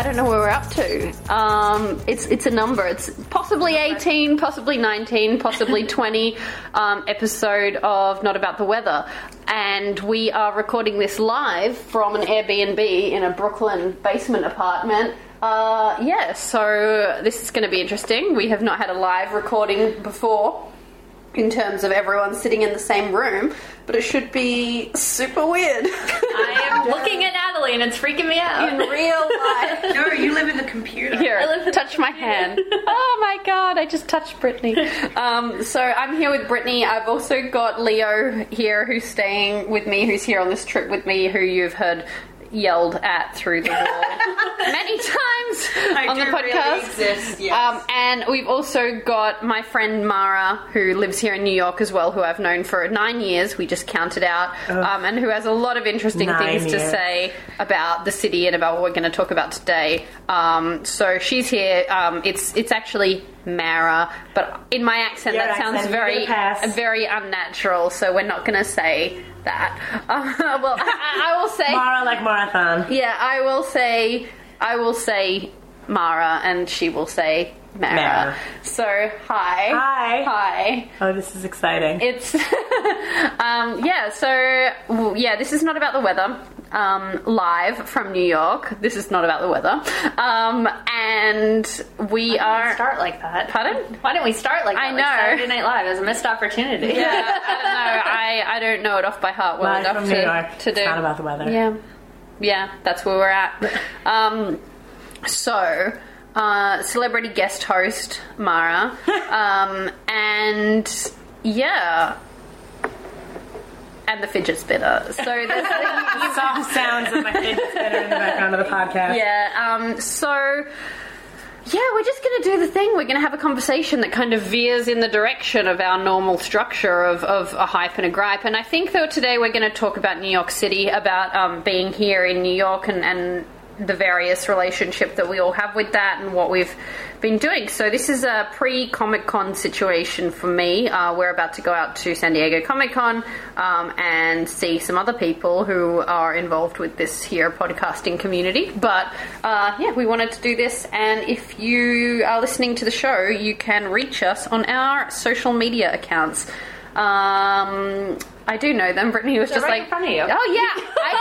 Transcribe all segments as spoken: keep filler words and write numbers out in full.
don't know where we're up to. Um, it's it's a number. It's possibly eighteen, possibly nineteen, possibly twenty um, episode of Not About the Weather. And we are recording this live from an Airbnb in a Brooklyn basement apartment. Uh, yeah, so this is going to be interesting. We have not had a live recording before in terms of everyone sitting in the same room, but it should be super weird. I am looking at Natalie and it's freaking me out. In real life. No, you live in the computer. Here, I live in touch my hand. Oh my god, I just touched Brittany. Um, so I'm here with Brittany. I've also got Leo here who's staying with me, who's here on this trip with me, who you've heard yelled at through the wall many times I on the do podcast. Really exist, yes. um, and we've also got my friend Mara, who lives here in New York as well, who I've known for nine years. We just counted out, um, and who has a lot of interesting Nine things to years. say about the city and about what we're going to talk about today. Um, so she's here. Um, it's it's actually Mara, but in my accent Your that sounds accent, very you get a pass. very unnatural. So we're not going to say that. Uh, well, I, I will say Mara like marathon. yeah, I will say, I will say Mara, and she will say Mara. Mara. So, hi. Hi. Hi. Oh, this is exciting. It's, um, yeah, so, well, yeah, this is Not About the Weather, um, live from New York. This is not about the weather. Um, and we Why are... didn't we start like that? Pardon? Why didn't we start like that? I Like know. Saturday Night Live. It was a missed opportunity. Yeah, I don't know. I, I don't know it off by heart well Live enough from to, New York. to do. It's not about the weather. Yeah, yeah, that's where we're at. Um, so, uh, celebrity guest host Mara, um, and yeah, and the fidget spinner. So there's the, Soft sounds of my fidget spinner in the background of the podcast. yeah. Um, so. Yeah, we're just going to do the thing. We're going to have a conversation that kind of veers in the direction of our normal structure of, of a hype and a gripe. And I think, though, today we're going to talk about New York City, about um, being here in New York and, and the various relationship that we all have with that and what we've been doing. So this is a pre-Comic-Con situation for me. Uh, we're about to go out to San Diego Comic-Con um, and see some other people who are involved with this here podcasting community. But uh, yeah, we wanted to do this, and if you are listening to the show, you can reach us on our social media accounts. Um, I do know them. Brittany was They're just right like, in front of you. oh yeah,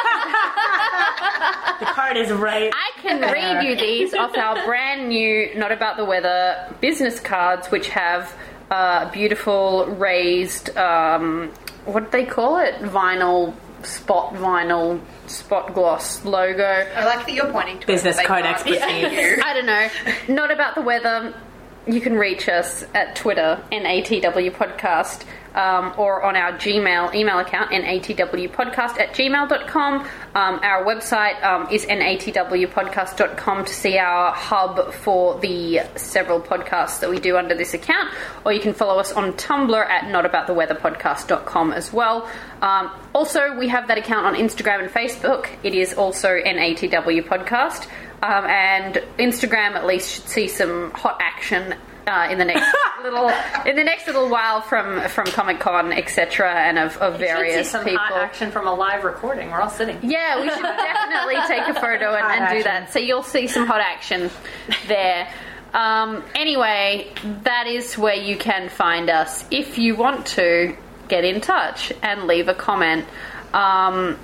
I The card is right. I can read you these off our brand new Not About the Weather business cards, which have uh, beautiful raised, um, what do they call it? Vinyl, spot vinyl, spot gloss logo. I like that you're pointing to Business it, like, card not expertise. you. I don't know. Not About the Weather. You can reach us at Twitter, N A T W Podcast, um, or on our Gmail email account, N A T W Podcast at gmail dot com. Um, our website um, is N A T W podcast dot com to see our hub for the several podcasts that we do under this account. Or you can follow us on Tumblr at not about the weather podcast dot com as well. Um, also, we have that account on Instagram and Facebook. It is also N A T W Podcast. Um, and Instagram at least should see some hot action uh, in the next little in the next little while from from Comic-Con, et cetera, and of, of You should various see some people. hot action from a live recording. We're all sitting. Yeah, we should definitely take a photo and, Hot and do action. that. So you'll see some hot action there. Um, anyway, that is where you can find us if you want to get in touch and leave a comment. Um,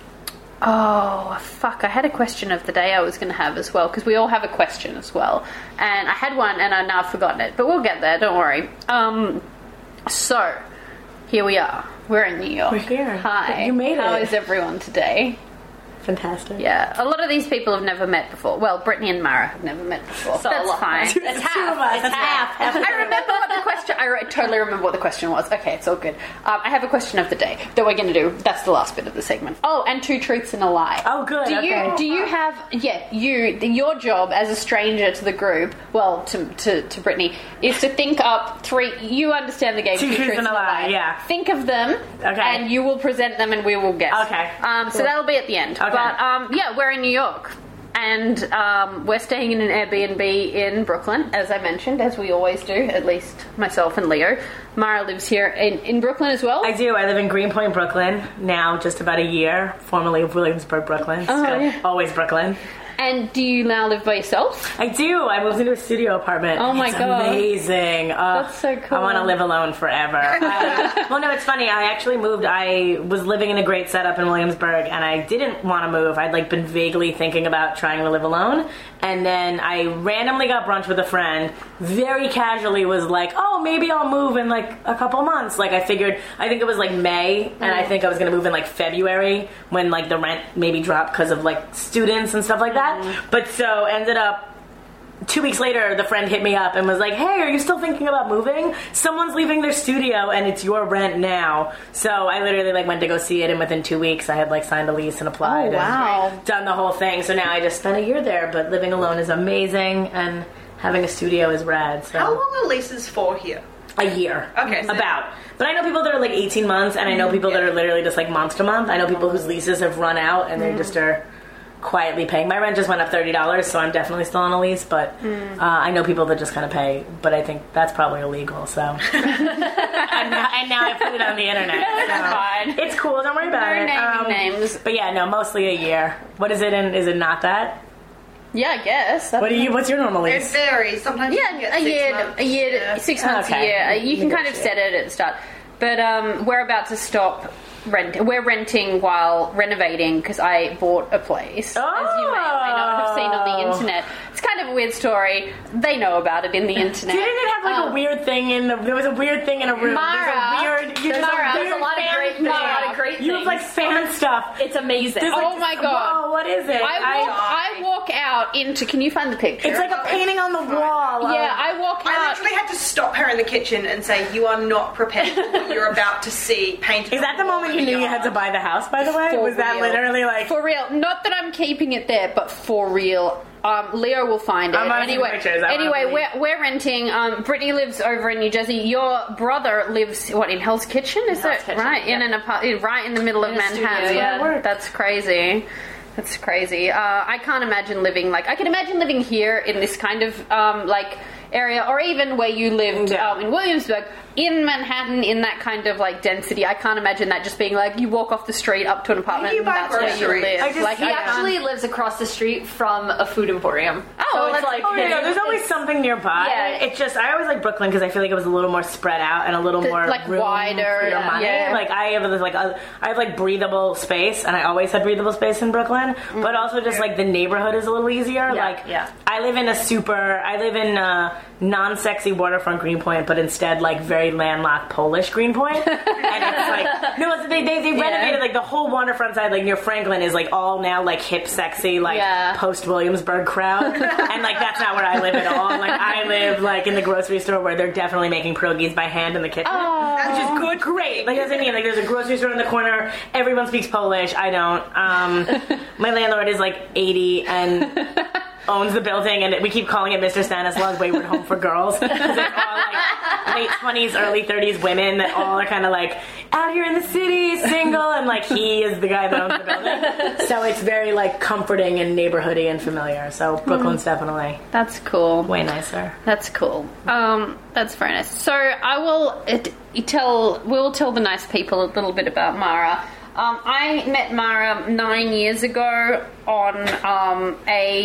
Oh, fuck. I had a question of the day I was going to have as well, because we all have a question as well. And I had one, and I now I've forgotten it. But we'll get there, don't worry. Um, so, here we are. We're in New York. We're here. Hi. You made How it. is everyone today? Fantastic. Yeah, a lot of these people have never met before. Well, Brittany and Mara have never met before. So That's a lot. fine. It's Two of half. us. It's That's half. half. I remember what the question. I re- totally remember what the question was. Okay, it's all good. Um, I have a question of the day that we're going to do. That's the last bit of the segment. Oh, and two truths and a lie. Oh, good. Do okay. you do you have? Yeah, you. The, your job as a stranger to the group, well, to to to Brittany, is to think up three. You understand the game. Two truths and a lie, yeah. Think of them. Okay. And you will present them, and we will guess. Okay, Um. So cool. that'll be at the end. Okay. But um. Yeah, we're in New York. And um, we're staying in an Airbnb in Brooklyn, as I mentioned, as we always do, at least myself and Leo. Mara lives here in, in Brooklyn as well. I do. I live in Greenpoint, Brooklyn, now just about a year, formerly of Williamsburg, Brooklyn. Oh, Still yeah. always Brooklyn. And do you now live by yourself? I do. I moved into a studio apartment. Oh my it's God. amazing. Uh, That's so cool. I want to live alone forever. I, well, no, it's funny. I actually moved. I was living in a great setup in Williamsburg, and I didn't want to move. I'd like been vaguely thinking about trying to live alone, and then I randomly got brunch with a friend. Very casually was like, "Oh, maybe I'll move in like a couple months." Like I figured. I think it was like May, and I think I was going to move in like February when like the rent maybe dropped because of like students and stuff like that. But so ended up. Two weeks later, the friend hit me up and was like, "Hey, are you still thinking about moving? Someone's leaving their studio and it's your rent now." So I literally like went to go see it, and within two weeks, I had like signed a lease and applied. Oh, wow. And done the whole thing. So now I just spent a year there, but living alone is amazing, and having a studio is rad. So. How long are leases for here? A year. Okay, so- About. But I know people that are like eighteen months, and I know people that are literally just like month to month. I know people whose leases have run out, and they just are quietly paying. My rent just went up thirty dollars, so I'm definitely still on a lease, but uh, I know people that just kind of pay, but I think that's probably illegal, so. and, now, and now I put it on the internet. So. Fine. It's cool, don't worry about No it. naming names. But yeah, no, mostly a year. What is it in, is it not that? Yeah, I guess. What do you, what's your normal It lease? varies. Sometimes you can Yeah, get a six year, months. a year, Yeah. to, six months Okay. a year. Uh, You can kind of Negotiate. set it at the start. But um, we're about to stop rent. We're renting while renovating because I bought a place, as you may or may not have seen on the internet. It's kind of a weird story. They know about it in the internet. Didn't it have like Um, a weird thing in the? There was a weird thing in a room. Mara, there's a weird. You there's just Mara, a there's weird a lot of fan great- thing. there's a lot of great You have like things. fan stuff. It's amazing. There's, like, Oh my God. Whoa, what is it? I walk, I walk out into. Can you find the picture? It's like a painting on the wall. Yeah, of- I walk I out. literally had to stop her in the kitchen and say, "You are not prepared for what you're about to see painted." Is that the on wall moment in you a knew you had to yard." buy the house? By the way, For was that real. literally like? For real. Not that I'm keeping it there, but for real. Um, Leo will find it. I'm gonna see anyway, pictures. I wanna anyway, believe. we're, we're renting. Um, Brittany lives over in New Jersey. Your brother lives, what, in Hell's Kitchen? Is Hell's that Kitchen, right? In yeah. an apart- right in the middle of In a studio, Manhattan. yeah. That's crazy. That's crazy. Uh, I can't imagine living like I can imagine living here in this kind of um, like area, or even where you lived Yeah. um, in Williamsburg, in Manhattan, in that kind of like density. I can't imagine that just being like you walk off the street up to an apartment you and buy that's where you groceries. live. I just- like He I actually can't- lives across the street from a food emporium. Oh, so well, it's that's like Oh, yeah, no, there's always it's- something nearby. Yeah. It's just, I always like Brooklyn because I feel like it was a little more spread out and a little The- more like, room wider, for your yeah. money. Yeah. Like I have this like, a, I have like breathable space, and I always had breathable space in Brooklyn. But also just like the neighborhood is a little easier. Yeah, like yeah. I live in a super, I live in a non-sexy waterfront Greenpoint, but instead like very landlocked Polish Greenpoint. And it's like, no, it's- they, they, they renovated like the whole waterfront side, like near Franklin, is like all now like hip, sexy, like Yeah. post Williamsburg crowd. And like that's not where I live at all. Like I live like in the grocery store where they're definitely making pierogies by hand in the kitchen. Which is good, great. Like that's what I mean. Like there's a grocery store in the corner. Everyone speaks Polish. I don't. Um, my landlord is like eighty and owns the building, and we keep calling it Mister Stanislaus Wayward Home for Girls. 'Cause it's all like late twenties, early thirties women that all are kind of like out here in the city, single, and like he is the guy that owns the building. So it's very like comforting and neighborhoody and familiar. So Brooklyn's definitely That's cool. way nicer. That's cool. Um, that's very nice. So I will it, you tell. We'll tell the nice people a little bit about Mara. Um, I met Mara nine years ago on um,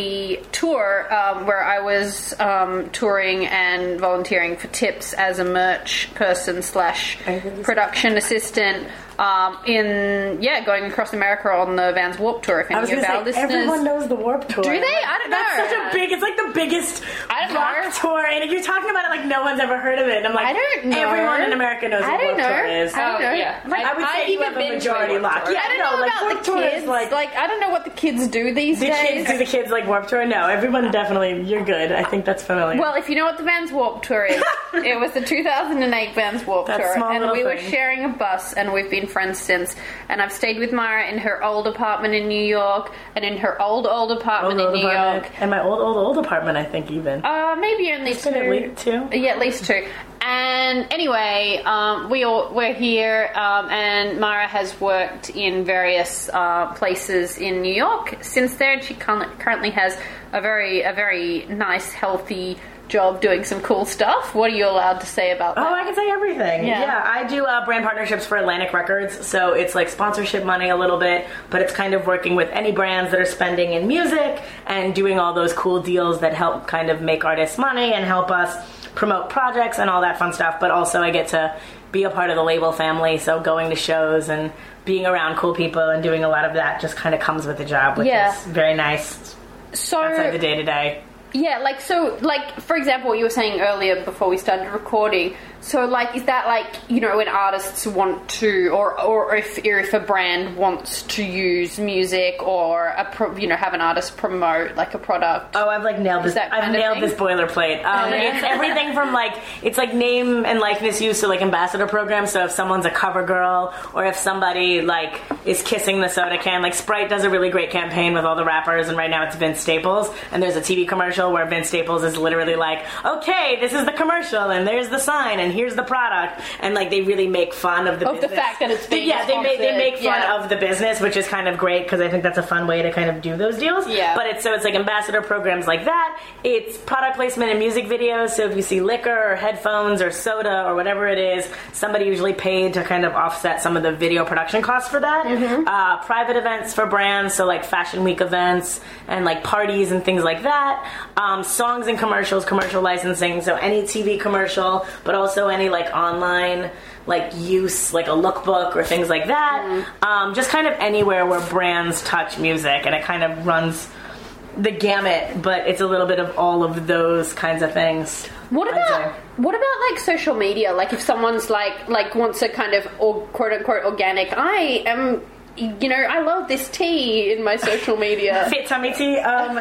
a tour um, where I was um, touring and volunteering for tips as a merch person slash production assistant. Um, in yeah, going across America on the Vans Warped Tour. If I any was of going to our say, listeners, everyone knows the Warp Tour. do they? I don't That's know. such a big, it's like the biggest I don't rock know. tour, and you're talking about it like no one's ever heard of it. And I'm like, I don't know. everyone in America knows I what don't Warp know. Tour is. I don't know. Oh, yeah. Like, I would I've say you even have a been to a majority Warped lock. Tour. Yeah, I don't no, know like about Warp the Tour kids. is like, Like, I don't know what the kids do these the days. kids do the kids like Warp Tour. No, everyone definitely. You're good. I think that's familiar. Well, if you know what the Vans Warped Tour is, it was the two thousand eight Vans Warped That Tour, small and little we were thing. sharing a bus, and we've been friends since. And I've stayed with Mara in her old apartment in New York, and in her old old apartment old, old in New apartment. York. And my old old old apartment, I think even. Uh, maybe only It's two. been at least two. Yeah, at least two. And anyway, um, we all we're here, um, and Mara has worked in various uh, places in New York since then. She currently currently has a very a very nice, healthy job doing some cool stuff. What are you allowed to say about that? Oh, I can say everything. Yeah, yeah I do uh, brand partnerships for Atlantic Records, so it's like sponsorship money a little bit, but it's kind of working with any brands that are spending in music and doing all those cool deals that help kind of make artists money and help us promote projects and all that fun stuff. But also I get to be a part of the label family, so going to shows and being around cool people and doing a lot of that just kind of comes with the job, which Yeah. is very nice. So outside the day-to-day. Yeah, like, so, like, for example, what you were saying earlier before we started recording, so, like, is that, like, you know, when artists want to, or or if, or if a brand wants to use music or, a pro, you know, have an artist promote, like, a product? Oh, I've, like, nailed this. that I've kind of nailed thing? this boilerplate. Um, it's everything from, like, it's, like, name and likeness use, so, like, ambassador programs, so if someone's a cover girl, or if somebody, like, is kissing the soda can, like, Sprite does a really great campaign with all the rappers, and right now it's Vince Staples, and there's a T V commercial where Vince Staples is literally like, okay, this is the commercial, and there's the sign, and here's the product, and like they really make fun of the Of the business. fact that it's being yeah, they make they make fun yeah. of the business, which is kind of great because I think that's a fun way to kind of do those deals. Yeah. But it's so it's like ambassador programs like that. It's product placement in music videos. So if you see liquor or headphones or soda or whatever it is, somebody usually paid to kind of offset some of the video production costs for that. Mm-hmm. Uh, private events for brands, so like Fashion Week events and like parties and things like that. Um, songs and commercials, commercial licensing, so any T V commercial, but also any like online like use, like a lookbook or things like that. Mm. Um, just kind of anywhere where brands touch music, and it kind of runs the gamut, but it's a little bit of all of those kinds of things. What I'd about say. what about like social media? Like if someone's like like wants a kind of or, quote unquote organic, I am, you know, I love this tea in my social media. Fit tummy tea. Um,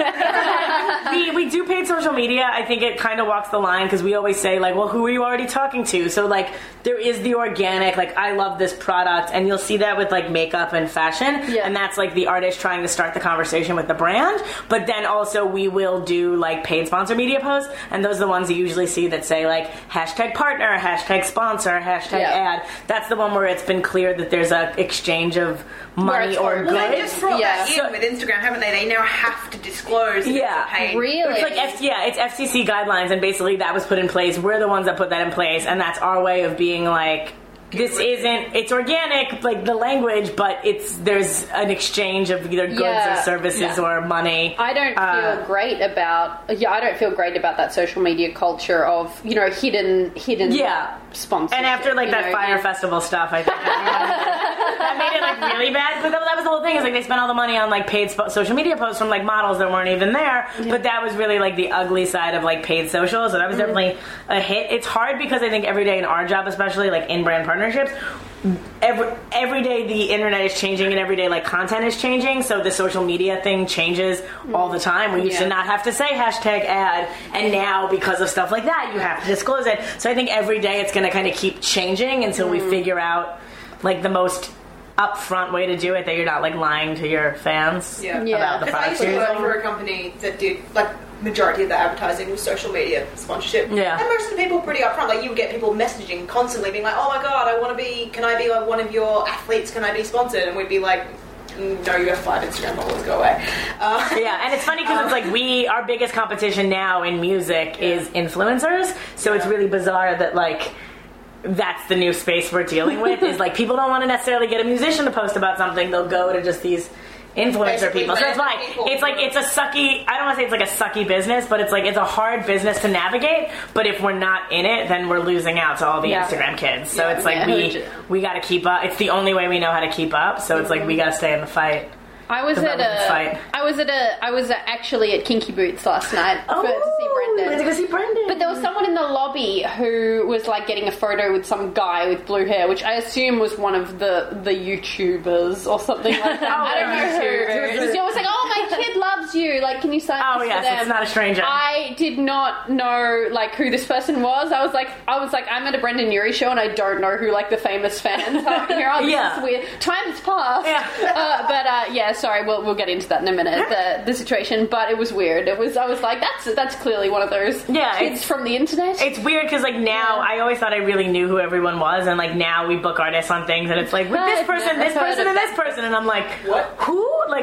we, we do paid social media. I think it kind of walks the line because we always say like, well, who are you already talking to? So like there is the organic, like I love this product, and you'll see that with like makeup and fashion. Yeah. And that's like the artist trying to start the conversation with the brand. But then also we will do like paid sponsor media posts, and those are the ones you usually see that say like hashtag partner, hashtag sponsor, hashtag Yeah. ad. That's the one where it's been clear that there's a exchange of money it's or hard. goods. Well, they just brought Yeah. that in So- with Instagram, haven't they? They now have to disclose that Yeah. it's a paid. Really? It's like F- yeah, it's F C C guidelines, and basically that was put in place. We're the ones that put that in place, and that's our way of being like, this isn't, it's organic, like the language, but it's there's an exchange of either goods Yeah. or services Yeah. or money. I don't Uh, feel great about yeah I don't feel great about that social media culture of, you know, hidden hidden Yeah. sponsorship. And after like you that know, Fire yeah. Festival stuff, I think that, that made it like really bad. But that, that was the whole thing. Is like they spent all the money on like paid sp- social media posts from like models that weren't even there. But that was really like the ugly side of like paid social. So that was definitely a hit. It's hard because I think every day in our job, especially like in brand partnerships, every every day the internet is changing, and every day like content is changing. So the social media thing changes all the time. We used Yeah. to not have to say hashtag ad, and now because of stuff like that, you have to disclose it. So I think every day it's going to kind of keep changing until we figure out like the most upfront way to do it, that you're not like lying to your fans Yeah. Yeah. about the Because I products used to you're work using. for a company that did like majority of the advertising was social media sponsorship. Yeah. And most of the people were pretty upfront. Like you would get people messaging constantly, being like, "Oh my god, I want to be. Can I be like one of your athletes? Can I be sponsored?" And we'd be like, "Mm, "No, you have five Instagram followers. Go away." Uh, Yeah, and it's funny because it's like we, our biggest competition now in music is influencers. So it's really bizarre that like that's the new space we're dealing with. Is like people don't want to necessarily get a musician to post about something; they'll go to just these influencer Basically people. So it's random like people. it's like it's a sucky. I don't want to say it's like a sucky business, but it's like it's a hard business to navigate. But if we're not in it, then we're losing out to all the Yeah. Instagram kids. So Yeah, it's like yeah. we we got to keep up. It's the only way we know how to keep up. So it's like we got to stay in the fight. I was The at relevant a fight. I was at a I was at actually at Kinky Boots last night for, to see we Brendan. went to go see Brendan. But there was someone in the lobby who was like getting a photo with some guy with blue hair, which I assume was one of the, the YouTubers or something like that. Oh, I don't know YouTubers. who. She was like, "Oh, my kid loves you. Like, can you sign Oh this yes, for them?" it's not a stranger. I did not know like who this person was. I was like, I was like, I'm at a Brendan Urie show and I don't know who like the famous fans are here. Oh, this Yeah. is weird. Time has passed. Yeah. Uh, but uh, yeah, sorry, we'll we'll get into that in a minute. The the situation, but it was weird. It was I was like, that's that's clearly one of those Yeah, kids it's- from the internet. It's weird because like now Yeah. I always thought I really knew who everyone was, and like now we book artists on things, and it's like with this I've person, never this heard person, of and this person, and I'm like, What? Who? Like, what are these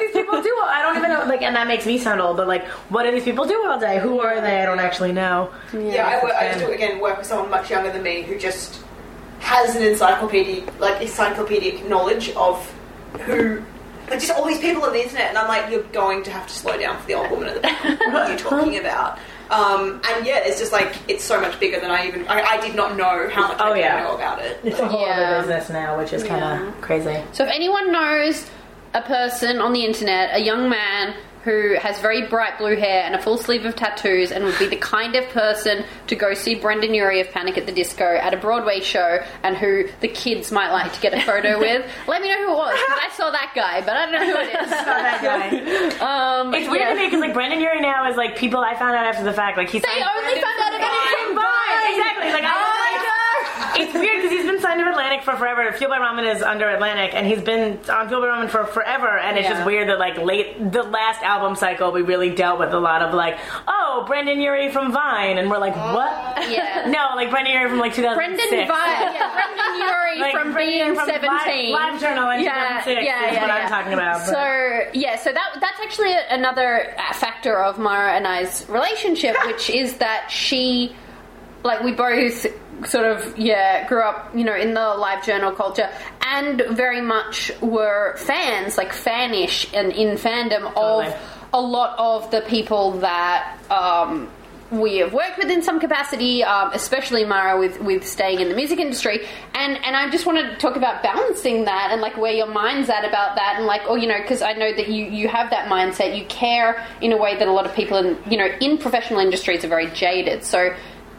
these people do? I don't even know. Like, and that makes me sound old. But like, what do these people do all day? Who are they? I don't actually know. Yeah, yeah I, work, I just do, again work with someone much younger than me who just has an encyclopedia, like encyclopedic knowledge of who. Like, just all these people on the internet, and I'm like, you're going to have to slow down for the old woman at the back. What are you talking about? Um, and yeah, it's just like, it's so much bigger than I even, I, I did not know how much oh, I yeah. know about it. It's a whole Yeah. other business now, which is kind of yeah. crazy. So if anyone knows a person on the internet, a young man who has very bright blue hair and a full sleeve of tattoos and would be the kind of person to go see Brendan Urie of Panic at the Disco at a Broadway show and who the kids might like to get a photo with, let me know who it was, because I saw that guy, but I don't know who it is. Saw that guy. Um, it's weird yeah. to me because like Brendan Urie now is like people I found out after the fact. Like he's They only found out about it from Vine! Exactly. Like, I oh my like, god! It's weird because he's been signed to Atlantic for forever. Fueled by Ramen is under Atlantic, and he's been on Fueled by Ramen for forever. And it's Yeah. just weird that like late the last album cycle, we really dealt with a lot of like, oh, Brendan Urie from Vine, and we're like, what? Yeah. No, like Brendan Urie from like two thousand six. Brendan Vine, yeah, Brendan Urie Like, from Brendan being Urie from seventeen. Live, Live Journal in yeah, two thousand six yeah, is yeah, what yeah. I'm talking about. But. So yeah, so that that's actually another factor of Mara and I's relationship, which is that she, like, we both sort of yeah grew up, you know, in the live journal culture and very much were fans, like fanish and in fandom Totally. of a lot of the people that um, we have worked with in some capacity, um, especially Mara with, with staying in the music industry. And, and I just wanted to talk about balancing that and like where your mind's at about that. And like, oh, you know, because I know that you, you have that mindset. You care in a way that a lot of people in, you know, in professional industries are very jaded. So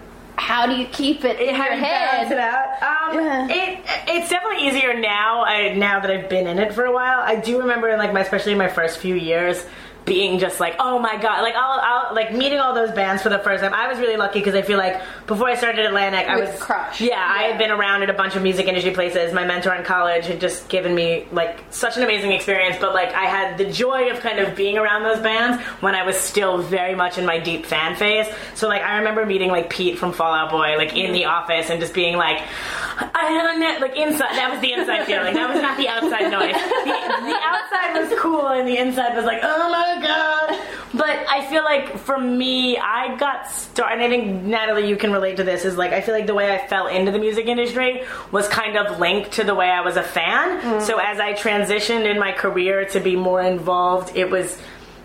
how do you keep it in How your do you balance head? it out? Um, Yeah. it, it's definitely easier now, I, now that I've been in it for a while. I do remember in like my, especially in my first few years, being just like, oh my god, like I'll, I'll like meeting all those bands for the first time. I was really lucky because I feel like before I started Atlantic, I With was Crush. Yeah, I had been around at a bunch of music industry places. My mentor in college had just given me like such an amazing experience. But like I had the joy of kind of being around those bands when I was still very much in my deep fan phase. So like I remember meeting like Pete from Fall Out Boy like in the office and just being like, I don't know, like inside. That was the inside feeling. That was not the outside noise. The, the outside was cool and the inside was like, oh my god. But I feel like for me, I got started, and I think Natalie, you can relate to this, is like I feel like the way I fell into the music industry was kind of linked to the way I was a fan. Mm. So as I transitioned in my career to be more involved, it was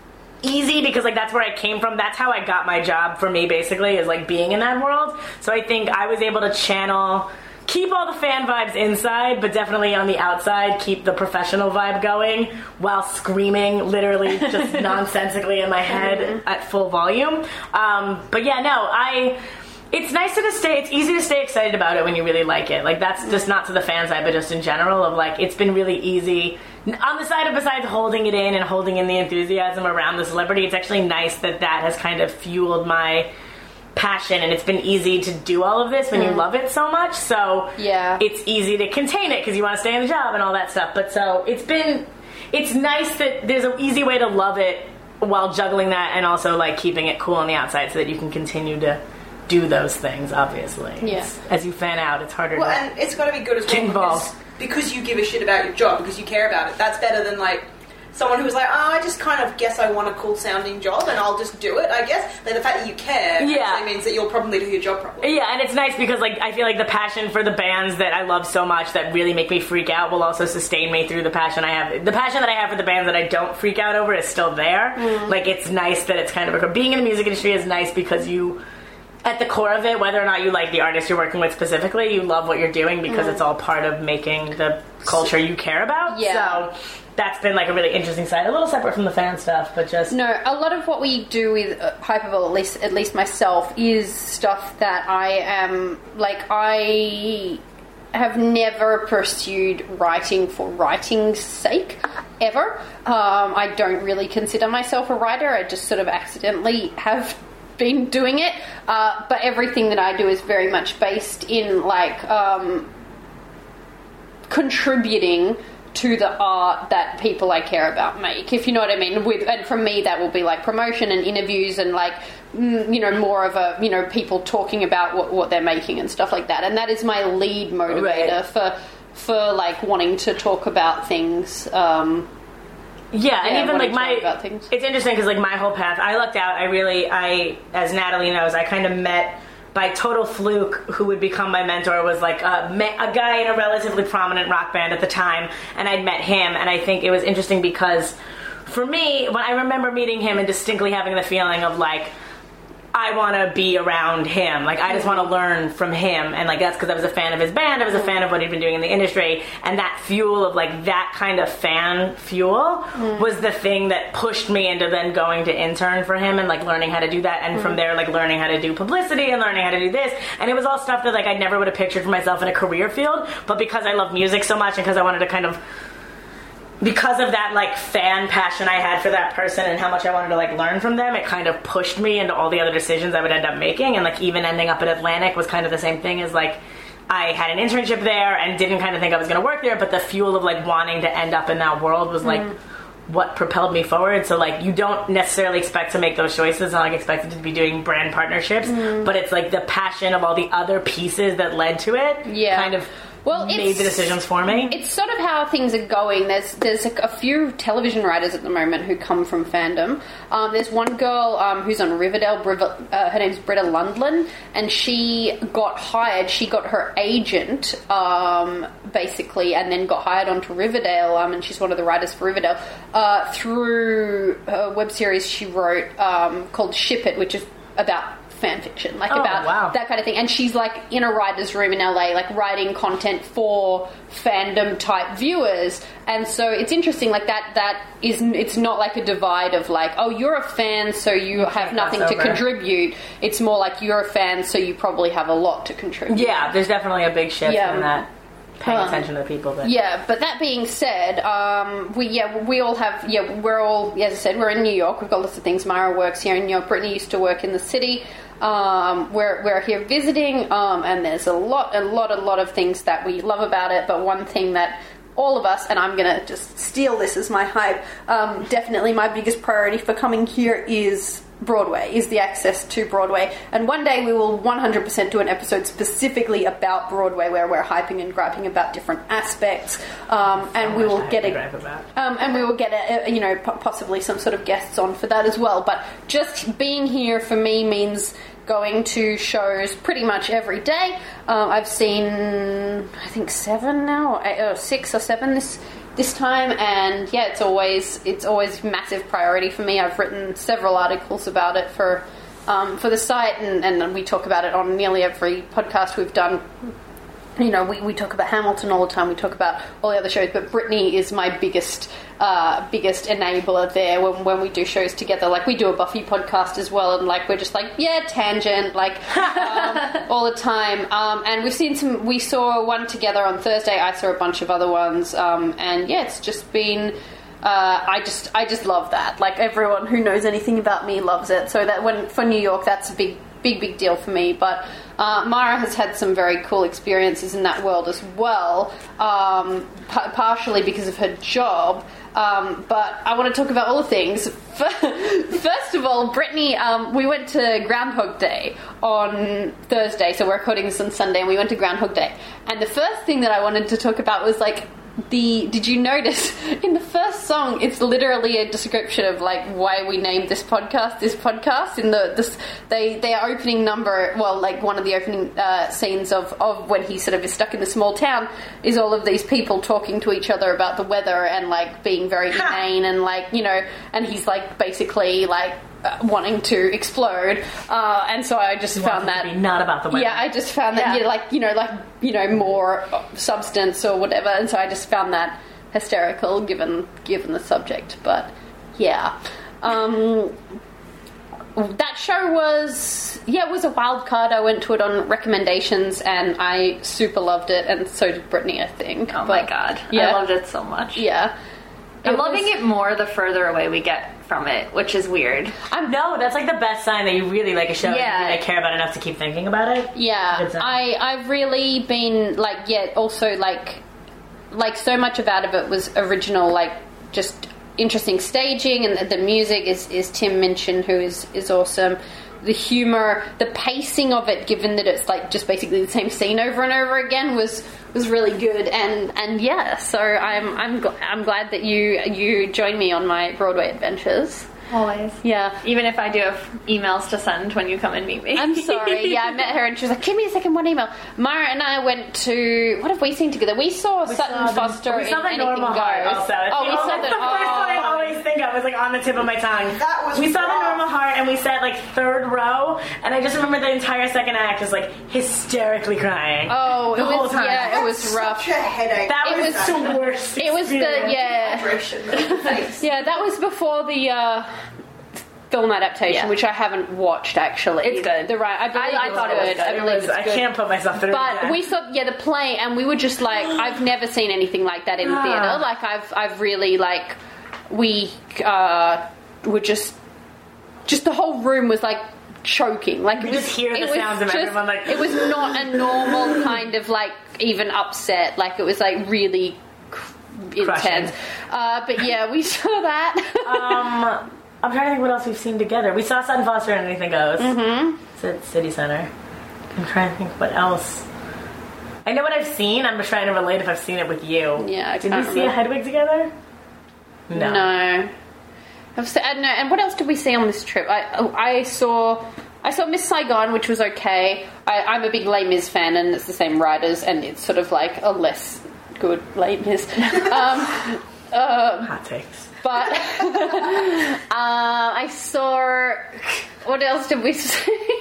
easy because like that's where I came from. That's how I got my job for me basically, is like being in that world. So I think I was able to channel, keep all the fan vibes inside, but definitely on the outside, keep the professional vibe going while screaming literally just nonsensically in my head mm-hmm. at full volume. Um, but yeah, no, I... It's nice to just stay, it's easy to stay excited about it when you really like it. Like, that's just not to the fan side, but just in general of, like, it's been really easy. On the side of besides holding it in and holding in the enthusiasm around the celebrity, it's actually nice that that has kind of fueled my passion, and it's been easy to do all of this when mm. you love it so much. So yeah, it's easy to contain it because you want to stay in the job and all that stuff. But so it's been, it's nice that there's an easy way to love it while juggling that and also, like, keeping it cool on the outside so that you can continue to do those things, obviously. Yeah. It's, as you fan out, it's harder well, to and it's got to be good as well get involved. because, because you give a shit about your job, because you care about it. That's better than, like, someone who's like, oh, I just kind of guess I want a cool sounding job and I'll just do it, I guess. Like, the fact that you care yeah. actually means that you'll probably do your job properly. Yeah, and it's nice because, like, I feel like the passion for the bands that I love so much that really make me freak out will also sustain me through the passion I have. The passion that I have for the bands that I don't freak out over is still there. Mm. Like, it's nice that it's kind of a... Being in the music industry is nice because you... At the core of it, whether or not you like the artist you're working with specifically, you love what you're doing because mm. it's all part of making the culture you care about. Yeah. So that's been like a really interesting side, a little separate from the fan stuff, but just no. A lot of what we do with uh, Hyperbole, at least at least myself, is stuff that I am like I have never pursued writing for writing's sake ever. Um, I don't really consider myself a writer. I just sort of accidentally have been doing it, uh, but everything that I do is very much based in like um, contributing to the art that people I care about make, if you know what I mean. With and for me, that will be like promotion and interviews and like mm, you know more of a you know people talking about what, what they're making and stuff like that. And that is my lead motivator right. for for like wanting to talk about things. Um, Yeah, and Yeah, even wanting like to learn my, about things. it's interesting because like my whole path, I lucked out. I really, I, as Natalie knows, I kind of met by total fluke who would become my mentor was like a, a guy in a relatively prominent rock band at the time, and I'd met him, and I think it was interesting because for me, when I remember meeting him and distinctly having the feeling of like, I want to be around him. Like, I just want to learn from him. And, like, that's because I was a fan of his band. I was a fan of what he'd been doing in the industry. And that fuel of, like, that kind of fan fuel mm. was the thing that pushed me into then going to intern for him and, like, learning how to do that. And mm. from there, like, learning how to do publicity and learning how to do this. And it was all stuff that, like, I never would have pictured for myself in a career field. But because I love music so much and because I wanted to kind of... because of that, like, fan passion I had for that person and how much I wanted to, like, learn from them, it kind of pushed me into all the other decisions I would end up making. And, like, even ending up at Atlantic was kind of the same thing as, like, I had an internship there and didn't kind of think I was going to work there, but the fuel of, like, wanting to end up in that world was, like, mm. what propelled me forward. So, like, you don't necessarily expect to make those choices, not, like, expected to be doing brand partnerships, mm. but it's, like, the passion of all the other pieces that led to it yeah. kind of... Well, made the decisions for me. It's sort of how things are going. There's there's a, a few television writers at the moment who come from fandom. Um, there's one girl um, who's on Riverdale. Briva, uh, her name's Britta Lundlin, and she got hired. She got her agent, um, basically, and then got hired onto Riverdale. Um, and she's one of the writers for Riverdale uh, through a web series she wrote um, called Ship It, which is about fan fiction, like oh, about wow. that kind of thing. And she's like in a writer's room in L A, like writing content for fandom type viewers. And so it's interesting, like that that is, it's not like a divide of like, oh, you're a fan so you, you have nothing to contribute. It's more like you're a fan so you probably have a lot to contribute. Yeah, there's definitely a big shift yeah. in that. Paying Um, attention to the people, but yeah. But that being said, um, we yeah we all have yeah we're all as I said we're in New York. We've got lots of things. Mara works here in New York. Brittany used to work in the city. Um, we're we're here visiting, um, and there's a lot a lot a lot of things that we love about it. But one thing that all of us, and I'm gonna just steal this as my hype. Um, definitely, my biggest priority for coming here is Broadway, is the access to Broadway. And one day we will one hundred percent do an episode specifically about Broadway where we're hyping and griping about different aspects, um, and we will get a, um, and we will get a, a, you know possibly some sort of guests on for that as well. But just being here for me means going to shows pretty much every day. Um, I've seen I think seven now, or, eight, or six or seven this this time, and yeah, it's always it's always massive priority for me. I've written several articles about it for um, for the site, and, and we talk about it on nearly every podcast we've done. You know, we, we talk about Hamilton all the time. We talk about all the other shows, but Brittany is my biggest uh, biggest enabler there when when we do shows together. Like, we do a Buffy podcast as well, and like we're just like yeah, tangent, like um, all the time. Um, and we've seen some. We saw one together on Thursday. I saw a bunch of other ones, um, and yeah, it's just been. Uh, I just I just love that. Like, everyone who knows anything about me loves it. So that when for New York, that's a big big big deal for me. But uh, Mara has had some very cool experiences in that world as well, um, p- partially because of her job. Um, but I want to talk about all the things. First of all, Brittany, um, we went to Groundhog Day on Thursday, so we're recording this on Sunday, and we went to Groundhog Day. And the first thing that I wanted to talk about was like, The did you notice in the first song it's literally a description of like why we named this podcast this podcast in the this they their opening number, well, like one of the opening uh, scenes of, of when he sort of is stuck in the small town is all of these people talking to each other about the weather and like being very inane and like, you know, and he's like basically like Uh, wanting to explode, uh, and so I just you found want it that to be not about the weather. Yeah, I just found that Yeah. yeah, like you know, like you know, more substance or whatever, and so I just found that hysterical given given the subject. But yeah, um, that show was yeah, it was a wild card. I went to it on recommendations, and I super loved it, and so did Brittany, I think. Oh but, my god, yeah. I loved it so much. Yeah, I'm It loving was- it more the further away we get from it, which is weird. I'm no, that's like the best sign that you really like a show. Yeah. And you really care about it enough to keep thinking about it. Yeah, Good sign. I I've really been like yeah. Also like like so much of out of it was original, like just interesting staging, and the, the music is is Tim Minchin, who is is awesome. The humor, the pacing of it, given that it's like just basically the same scene over and over again, was was really good, and and yeah, so I'm I'm gl- I'm glad that you you joined me on my Broadway adventures. Always. Yeah. Even if I do have emails to send when you come and meet me. I'm sorry. Yeah, I met her and she was like, "Give me a second, one email." Mara and I went to, what have we seen together? We saw We Sutton saw the- Foster we saw in the Anything Normal Heart Goes. also. It's Oh, the we saw only- the. that's the first one I Oh. always think of. It was like on the tip of my tongue. That was we saw rough. the Normal Heart and we sat like third row, and I just remember the entire second act just like hysterically crying. Oh, it the whole was time. yeah, it was rough. Such a headache. That It was, was- the worst. It was the experience. yeah. Hydration. Thanks. Yeah, that was before the uh, film adaptation, Yeah. which I haven't watched actually. It's good. The right, I, believe I it's thought it was good. good. I It believe was- it's I good. can't put myself through it. But again. we saw yeah the play, and we were just like, I've never seen anything like that in Ah. theatre. Like I've I've really like we uh, were just just the whole room was like choking. Like You it was, just hear the it was sounds of just- everyone, like- it was not a normal kind of like even upset. Like it was like really intense. Uh, but yeah, we saw that. um, I'm trying to think what else we've seen together. We saw Sutton Foster and Anything Goes. Mm-hmm. It's at City Center. I'm trying to think what else. I know what I've seen. I'm just trying to relate if I've seen it with you. Yeah, I Did can't we see a remember. Hedwig together? No. No. I've se- uh, no. And what else did we see on this trip? I oh, I saw I saw Miss Saigon, which was okay. I, I'm a big Les Mis fan, and it's the same writers, and it's sort of like a less good Les Mis. Um, uh, Hot takes. but uh, I saw. What else did we see?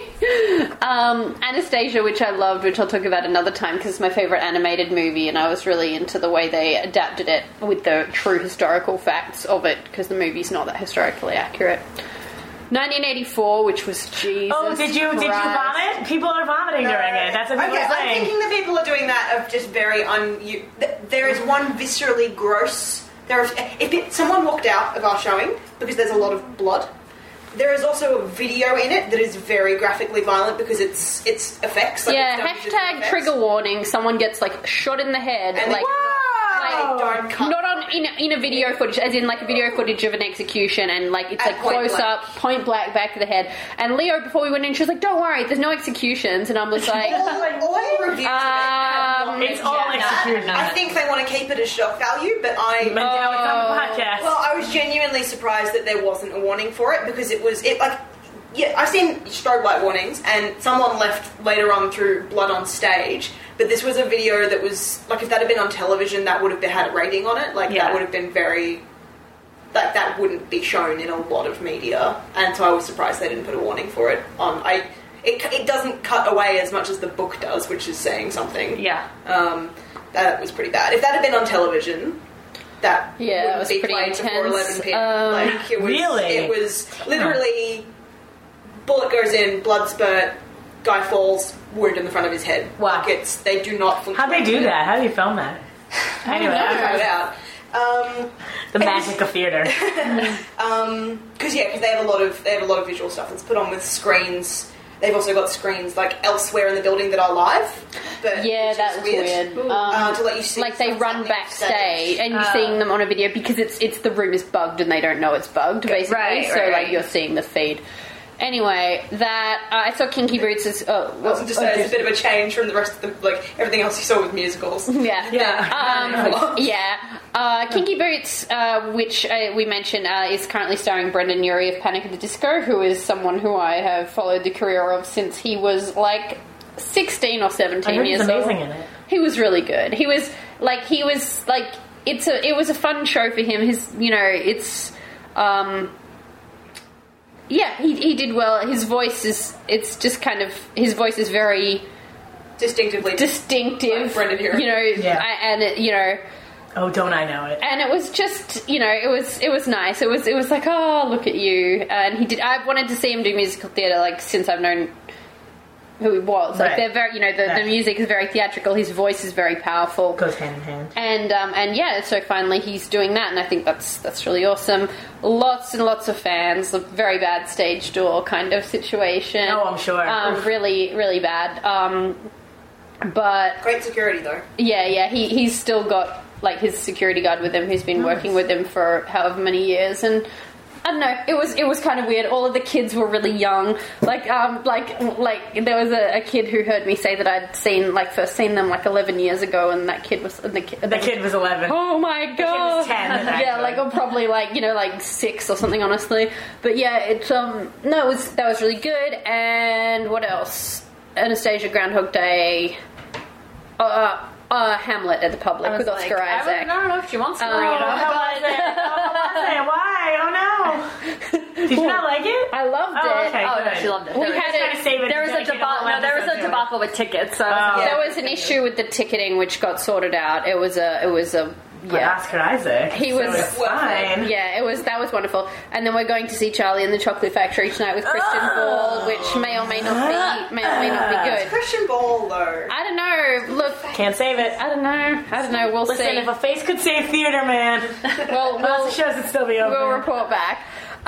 um, Anastasia, which I loved, which I'll talk about another time because it's my favourite animated movie, and I was really into the way they adapted it with the true historical facts of it because the movie's not that historically accurate. nineteen eighty-four, which was Jesus. Oh, did you did you Christ. vomit? People are vomiting during it. That's what people Okay, are I'm saying. thinking that people are doing that of just very un. You, th- there is one viscerally gross. There, are, if it, someone walked out of our showing because there's a lot of blood. There is also a video in it that is very graphically violent because it's it's effects. Like Yeah, it's done with just hashtag effects. trigger warning. Someone gets like shot in the head, And like. they, Wow! they don't cut. Not on in, in a video footage, as in like a video footage of an execution, and like it's At like point close blank. up, point blank, back of the head. And Leo, before we went in, she was like, "Don't worry, there's no executions." And I'm just like, all, all reviews of it have Um, not It's all mentioned that. execution. I think they want to keep it as shock value, but I. But now it's on the podcast. Well, I was genuinely surprised that there wasn't a warning for it because it was it like yeah I've seen strobe light warnings and someone left later on through blood on stage, but this was a video that was like if that had been on television that would have been, had a rating on it, like Yeah. that would have been very like that wouldn't be shown in a lot of media, and so I was surprised they didn't put a warning for it on. I it it doesn't cut away as much as the book does, which is saying something. Yeah. Um, that was pretty bad. If that had been on television, that Yeah, that wouldn't was be pretty played before intense. eleven p.m. Um, like it was, Really? it was literally bullet goes in, blood spurt, guy falls, wound in the front of his head. Wow. Like it's they do not. flinch How'd they do that? How do you film that? Anyway, I cut okay. it out. Um, The magic of theater. um, because yeah, because they have a lot of they have a lot of visual stuff that's put on with screens. They've also got screens like elsewhere in the building that are live. But yeah, which that is was weird. Um, Uh, to let you see like they stuff run happening backstage, and you're Uh, seeing them on a video because it's it's the room is bugged and they don't know it's bugged, basically. right, so right, like right. you're seeing the feed. Anyway, that uh, I saw Kinky Boots as oh, I wasn't just saying it's a bit of a change from the rest of the like everything else you saw with musicals. yeah, Yeah. um, yeah. Uh, Kinky Boots, uh, which uh, we mentioned, uh, is currently starring Brendan Urie of Panic at the Disco, who is someone who I have followed the career of since he was like sixteen or I seventeen heard he's years old. amazing in it. He was really good. He was like he was like it's a it was a fun show for him. His you know it's um yeah he he did well. His voice is it's just kind of his voice is very Distinctively distinctive. Like Brendan Urie. You know Yeah. I- and it, you know. Oh, don't I know it? And it was just, you know, it was it was nice. It was it was like, oh, look at you. And he did. I've wanted to see him do musical theatre like since I've known who he was. Like Right. they're very, you know, the, Yeah. the music is very theatrical. His voice is very powerful. Goes hand in hand. And um, and yeah, so finally he's doing that, and I think that's that's really awesome. Lots and lots of fans. A very bad stage door kind of situation. Oh, I'm sure. Um, Oof. really, really bad. Um, but great security though. yeah, yeah, he he's still got like his security guard with him, who's been working with him for however many years, and I don't know. It was it was kind of weird. All of the kids were really young. Like um like like there was a, a kid who heard me say that I'd seen like first seen them like eleven years ago, and that kid was the kid. The kid was eleven. Oh my god! The kid was ten. Yeah, actually. like or probably like you know like six or something. Honestly, but yeah, it's um no, it was that was really good. And what else? Anastasia, Groundhog Day. Uh. Uh, Hamlet at the Public I was with like, Oscar I, Isaac. would, I don't know if she wants to Oh, bring it God. up. How was it? How was it? Why? Oh no! Did you not like it? I loved Oh, it. okay. Oh, no, Good. she loved it. We There was- had Trying to it. save it There was to a dedicate debacle. whole No, there was episode a to it. debacle with tickets. So I Oh. was like, There was an issue with the ticketing which got sorted out. It was a. It was a. But Yeah. Oscar Isaac. He so was- it's Well, fine. Yeah, it was that was wonderful. And then we're going to see Charlie and the Chocolate Factory tonight with Christian Ball, which may or may not be may or may not be good. Christian Ball, though. I don't know. Look, Can't save it. I don't know. I don't know. We'll Listen, see. if a face could save theater, man, Well, lots we'll of shows would still be open. we'll report back.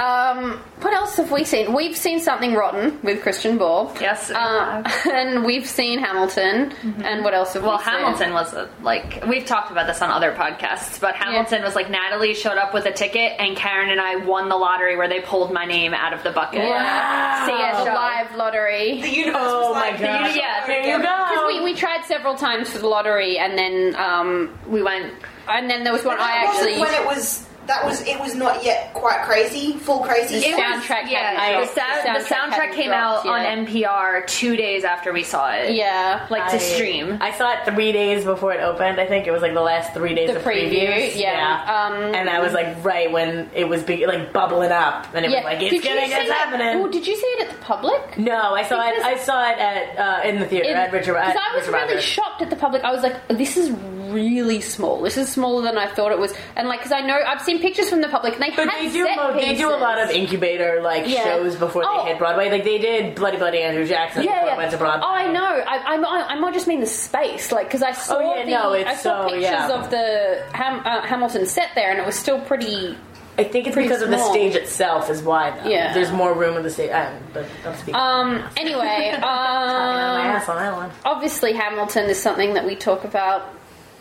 Um, what else have we seen? We've seen Something Rotten with Christian Ball. Yes, we Uh, and we've seen Hamilton. And what else have well, we seen? Hamilton was a, like we've talked about this on other podcasts, but Hamilton was like Natalie showed up with a ticket, and Karen and I won the lottery where they pulled my name out of the bucket. Wow. See a The show. live lottery. The universe Oh was my like, gosh. Yeah, There you Because go. we, we tried several times for the lottery, and then um, We went. and then there was one But I that wasn't actually. when it was. That was it. Was not yet quite crazy, full crazy. The stuff. soundtrack Yeah, hadn't the, dropped. sound, the Soundtrack soundtrack hadn't came dropped out on yet. N P R two days after we saw it. Yeah, like to I- stream. I saw it three days before it opened. I think it was like the last three days the of preview. previews. Yeah, Um, and I was like right when it was big, like bubbling up, and it yeah. was like it's Did you gonna see get it- happening. Oh, did you see it at the Public? No, I saw it. Because- I saw it at uh, in the theater at Richard. Because At I was Richard really Rogers. shocked at the Public. I was like, this is really small. This is smaller than I thought it was. And like, because I know I've seen pictures from the Public, and they But had they do set mo- they do a pieces. lot of incubator like Yeah. shows before Oh. they hit Broadway. Like they did Bloody Bloody Andrew Jackson Yeah, before yeah. it went to Broadway. Oh, I know. I, I, I might just mean the space, like because I saw Oh, yeah, the no, it's I saw so- pictures yeah. of the Ham, uh, Hamilton set there, and it was still pretty. I think it's Pretty because of the small. stage itself is why. Though. Yeah. There's more room in the stage. Um, but don't speak. Um. Anyway, Talking on my um, ass on that one. obviously Hamilton is something that we talk about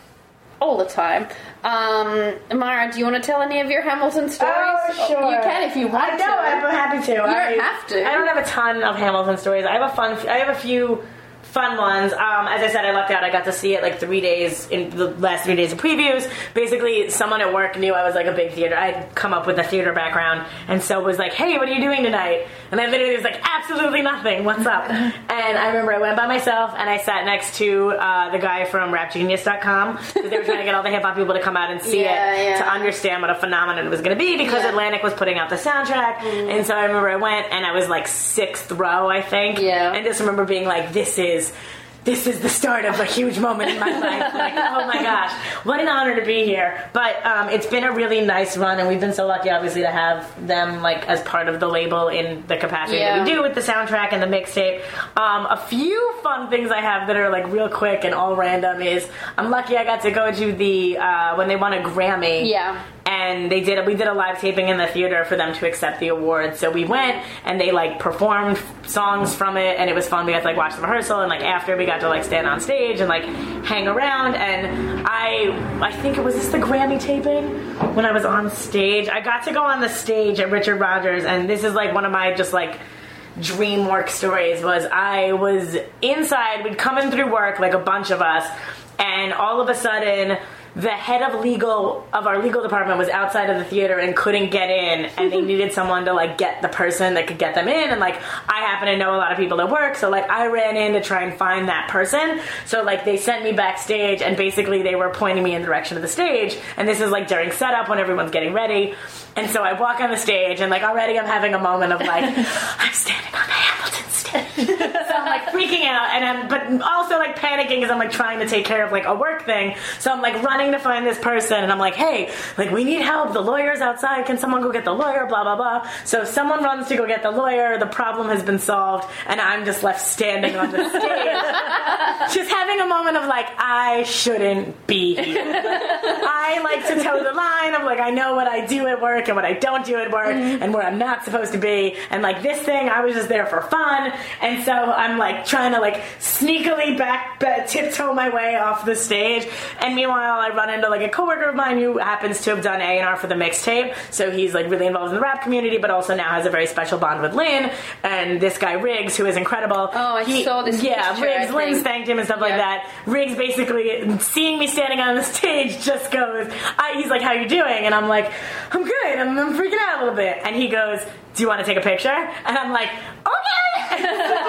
all the time. Um, Mara, do you want to tell any of your Hamilton stories? Oh, You can if you want I know. to. I'm happy to. You I, don't have to. I don't have a ton of Hamilton stories. I have a fun. I have a few fun ones. Um, as I said, I lucked out. I got to see it like three days in the last three days of previews. Basically, someone at work knew I was like a big theater. I'd come up with a theater background, and so was like, "Hey, what are you doing tonight?" And I literally was like, "Absolutely nothing. What's up?" And I remember I went by myself, and I sat next to uh, the guy from Rap Genius dot com because they were trying to get all the hip hop people to come out and see Yeah, it yeah. to understand what a phenomenon it was going to be because Yeah. Atlantic was putting out the soundtrack, and so I remember I went and I was like sixth row, I think, Yeah. and just remember being like, "This is." This is the start of a huge moment in my life. Like, oh my gosh, what an honor to be here. But um, it's been a really nice run, and we've been so lucky, obviously, to have them like as part of the label in the capacity Yeah. that we do with the soundtrack and the mixtape. Um, a few fun things I have that are like real quick and all random is I'm lucky I got to go to the uh, when they won a Grammy. Yeah. And they did. We did a live taping in the theater for them to accept the award. So we went and they like performed songs from it, and it was fun. We got to like watch the rehearsal, and like after we got to like stand on stage and like hang around. And I, I think it was this the Grammy taping when I was on stage. I got to go on the stage at Richard Rogers, and this is like one of my just like dream work stories. Was I was inside. We'd come in through work, like a bunch of us, and all of a sudden, the head of legal of our legal department was outside of the theater and couldn't get in, and they needed someone to like get the person that could get them in. And like I happen to know a lot of people at work, so like I ran in to try and find that person. So like they sent me backstage, and basically they were pointing me in the direction of the stage. And this is like during setup when everyone's getting ready. And so I walk on the stage, and like already I'm having a moment of like I'm standing on the Hamilton stage. So I'm like freaking out, and I'm but also like panicking because I'm like trying to take care of like a work thing. So I'm like running to find this person, and I'm like, hey, like we need help. The lawyer's outside. Can someone go get the lawyer? Blah blah blah. So someone runs to go get the lawyer. The problem has been solved, and I'm just left standing on the stage, just having a moment of like I shouldn't be here. I like to toe the line of like I know what I do at work and what I don't do at work, mm-hmm. and where I'm not supposed to be, and like this thing I was just there for fun. And so I'm like trying to like sneakily back, back tiptoe my way off the stage. And meanwhile, I run into like a coworker of mine who happens to have done A and R for the mixtape. So he's like really involved in the rap community, but also now has a very special bond with Lynn. And this guy Riggs, who is incredible. Oh, I he, saw this Yeah, picture, Riggs, I Lynn's think. thanked him and stuff like Yeah. that. Riggs basically, seeing me standing on the stage, just goes, I, he's like, how you doing? And I'm like, I'm good. I'm, I'm freaking out a little bit. And he goes, do you want to take a picture? And I'm like, okay.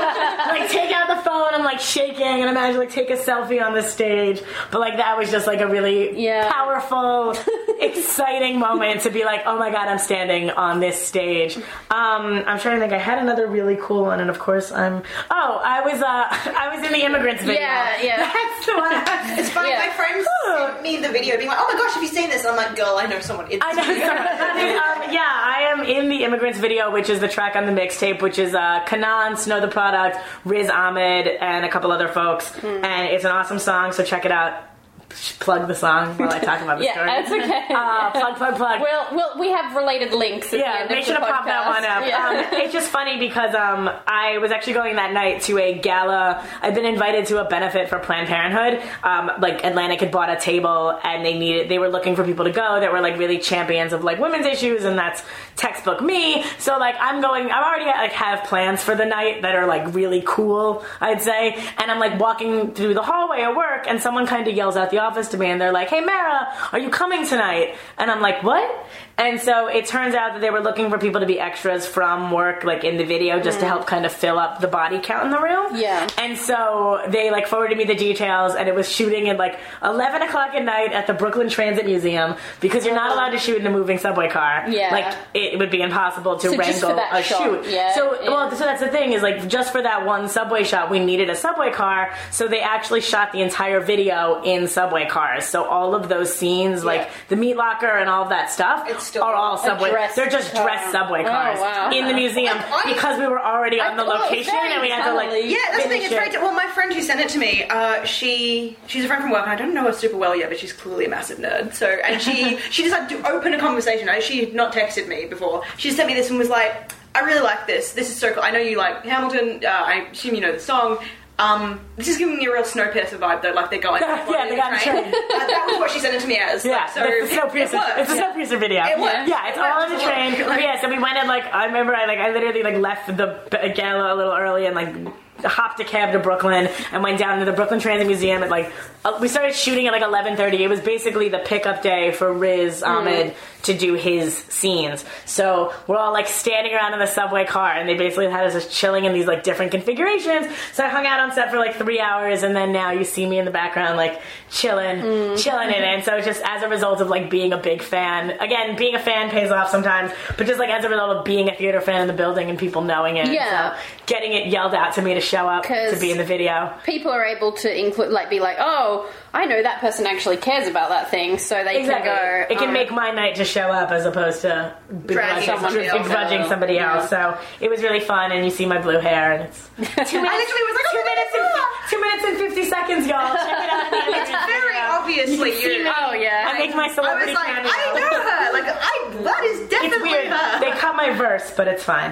Like take out the phone. I'm like shaking, and imagine like take a selfie on the stage. But like that was just like a really Yeah. powerful, exciting moment to be like, oh my god, I'm standing on this stage. Um, I'm trying to think. I had another really cool one, and of course I'm. Oh, I was. Uh, I was in the Immigrants video. Yeah, yeah. That's the one. It's funny, Yeah. my friends sent me the video being like, oh my gosh, have you seen this? And I'm like, girl, I know someone in this I know. video. um, yeah, I am in the Immigrants video, which is the track on the mixtape, which is uh, Kanan, Snow the Product, Riz Ahmed, and a couple other folks. Mm. And it's an awesome song, so check it out. Plug the song while I talk about the Yeah, story. that's okay. Uh, plug, plug, plug. Well, well, we have related links. At the Yeah, end make of sure the to pop that podcast. one up. Yeah. Um, it's just funny because um, I was actually going that night to a gala. I'd been invited to a benefit for Planned Parenthood. Um, like Atlantic had bought a table, and they needed they were looking for people to go that were like really champions of like women's issues, and that's textbook me. So like I'm going. I already like have plans for the night that are like really cool, I'd say. And I'm like walking through the hallway at work, and someone kind of yells out the office to me, and they're like, hey Mara, are you coming tonight? And I'm like, what? And so it turns out that they were looking for people to be extras from work, like in the video, just to help kind of fill up the body count in the room. Yeah. And so they like forwarded me the details, and it was shooting at like eleven o'clock at night at the Brooklyn Transit Museum, because you're not allowed to shoot in a moving subway car. Yeah. Like it would be impossible to So just wrangle for that a shot, shoot. yeah, So yeah. well, so that's the thing is like just for that one subway shot, we needed a subway car. So they actually shot the entire video in subway cars. So all of those scenes, like Yeah. the meat locker and all of that stuff, It's still are all a subway. dress They're just car. dress subway Oh, cars wow. in the museum Like, I- because we were already on the I- oh, location very and we had to like totally. Yeah, that's the thing. finish It's very. it. T- well, my friend who sent it to me, uh, she she's a friend from work, and I don't know her super well yet, but she's clearly a massive nerd. So, and she she decided to open a conversation. I, she had not texted me before. She sent me this and was like, "I really like this. This is so cool. I know you like Hamilton. Uh, I assume you know the song." Um, this is giving me a real Snowpiercer vibe, though. Like they're going, Yeah, on they got the train. uh, that was what she sent it to me as. Yeah, Like, so it's the it Snowpiercer. worked. It's a Snowpiercer video. It worked. Yeah, it's It all worked. on the train. Like- But yeah, so we went in like I remember I like I literally like left the b- gala a little early and like hopped a cab to Brooklyn and went down to the Brooklyn Transit Museum at like uh, we started shooting at like eleven thirty. It was basically the pickup day for Riz Ahmed to do his scenes. So we're all like standing around in the subway car, and they basically had us just chilling in these like different configurations. So I hung out on set for like three hours, and then now you see me in the background like chilling, chilling in it. And so just as a result of like being a big fan, again, being a fan pays off sometimes, but just like as a result of being a theater fan in the building and people knowing it, Yeah. so getting it yelled out to me to show up 'Cause to be in the video. People are able to include, like, be like, oh, I know that person actually cares about that thing, so they Exactly. can go. It can um, make my night to show up as opposed to begrudging, somebody else. begrudging somebody Yeah. else. So it was really fun, and you see my blue hair, and it's two minutes. I literally was like, two oh my minutes God. and two minutes and fifty seconds, y'all. Check it out. It's very obviously You see you. me. Oh, yeah. I make my I celebrity was like, cameo. I know her. Like, I that is It's definitely weird. her. They cut my verse, but it's fine.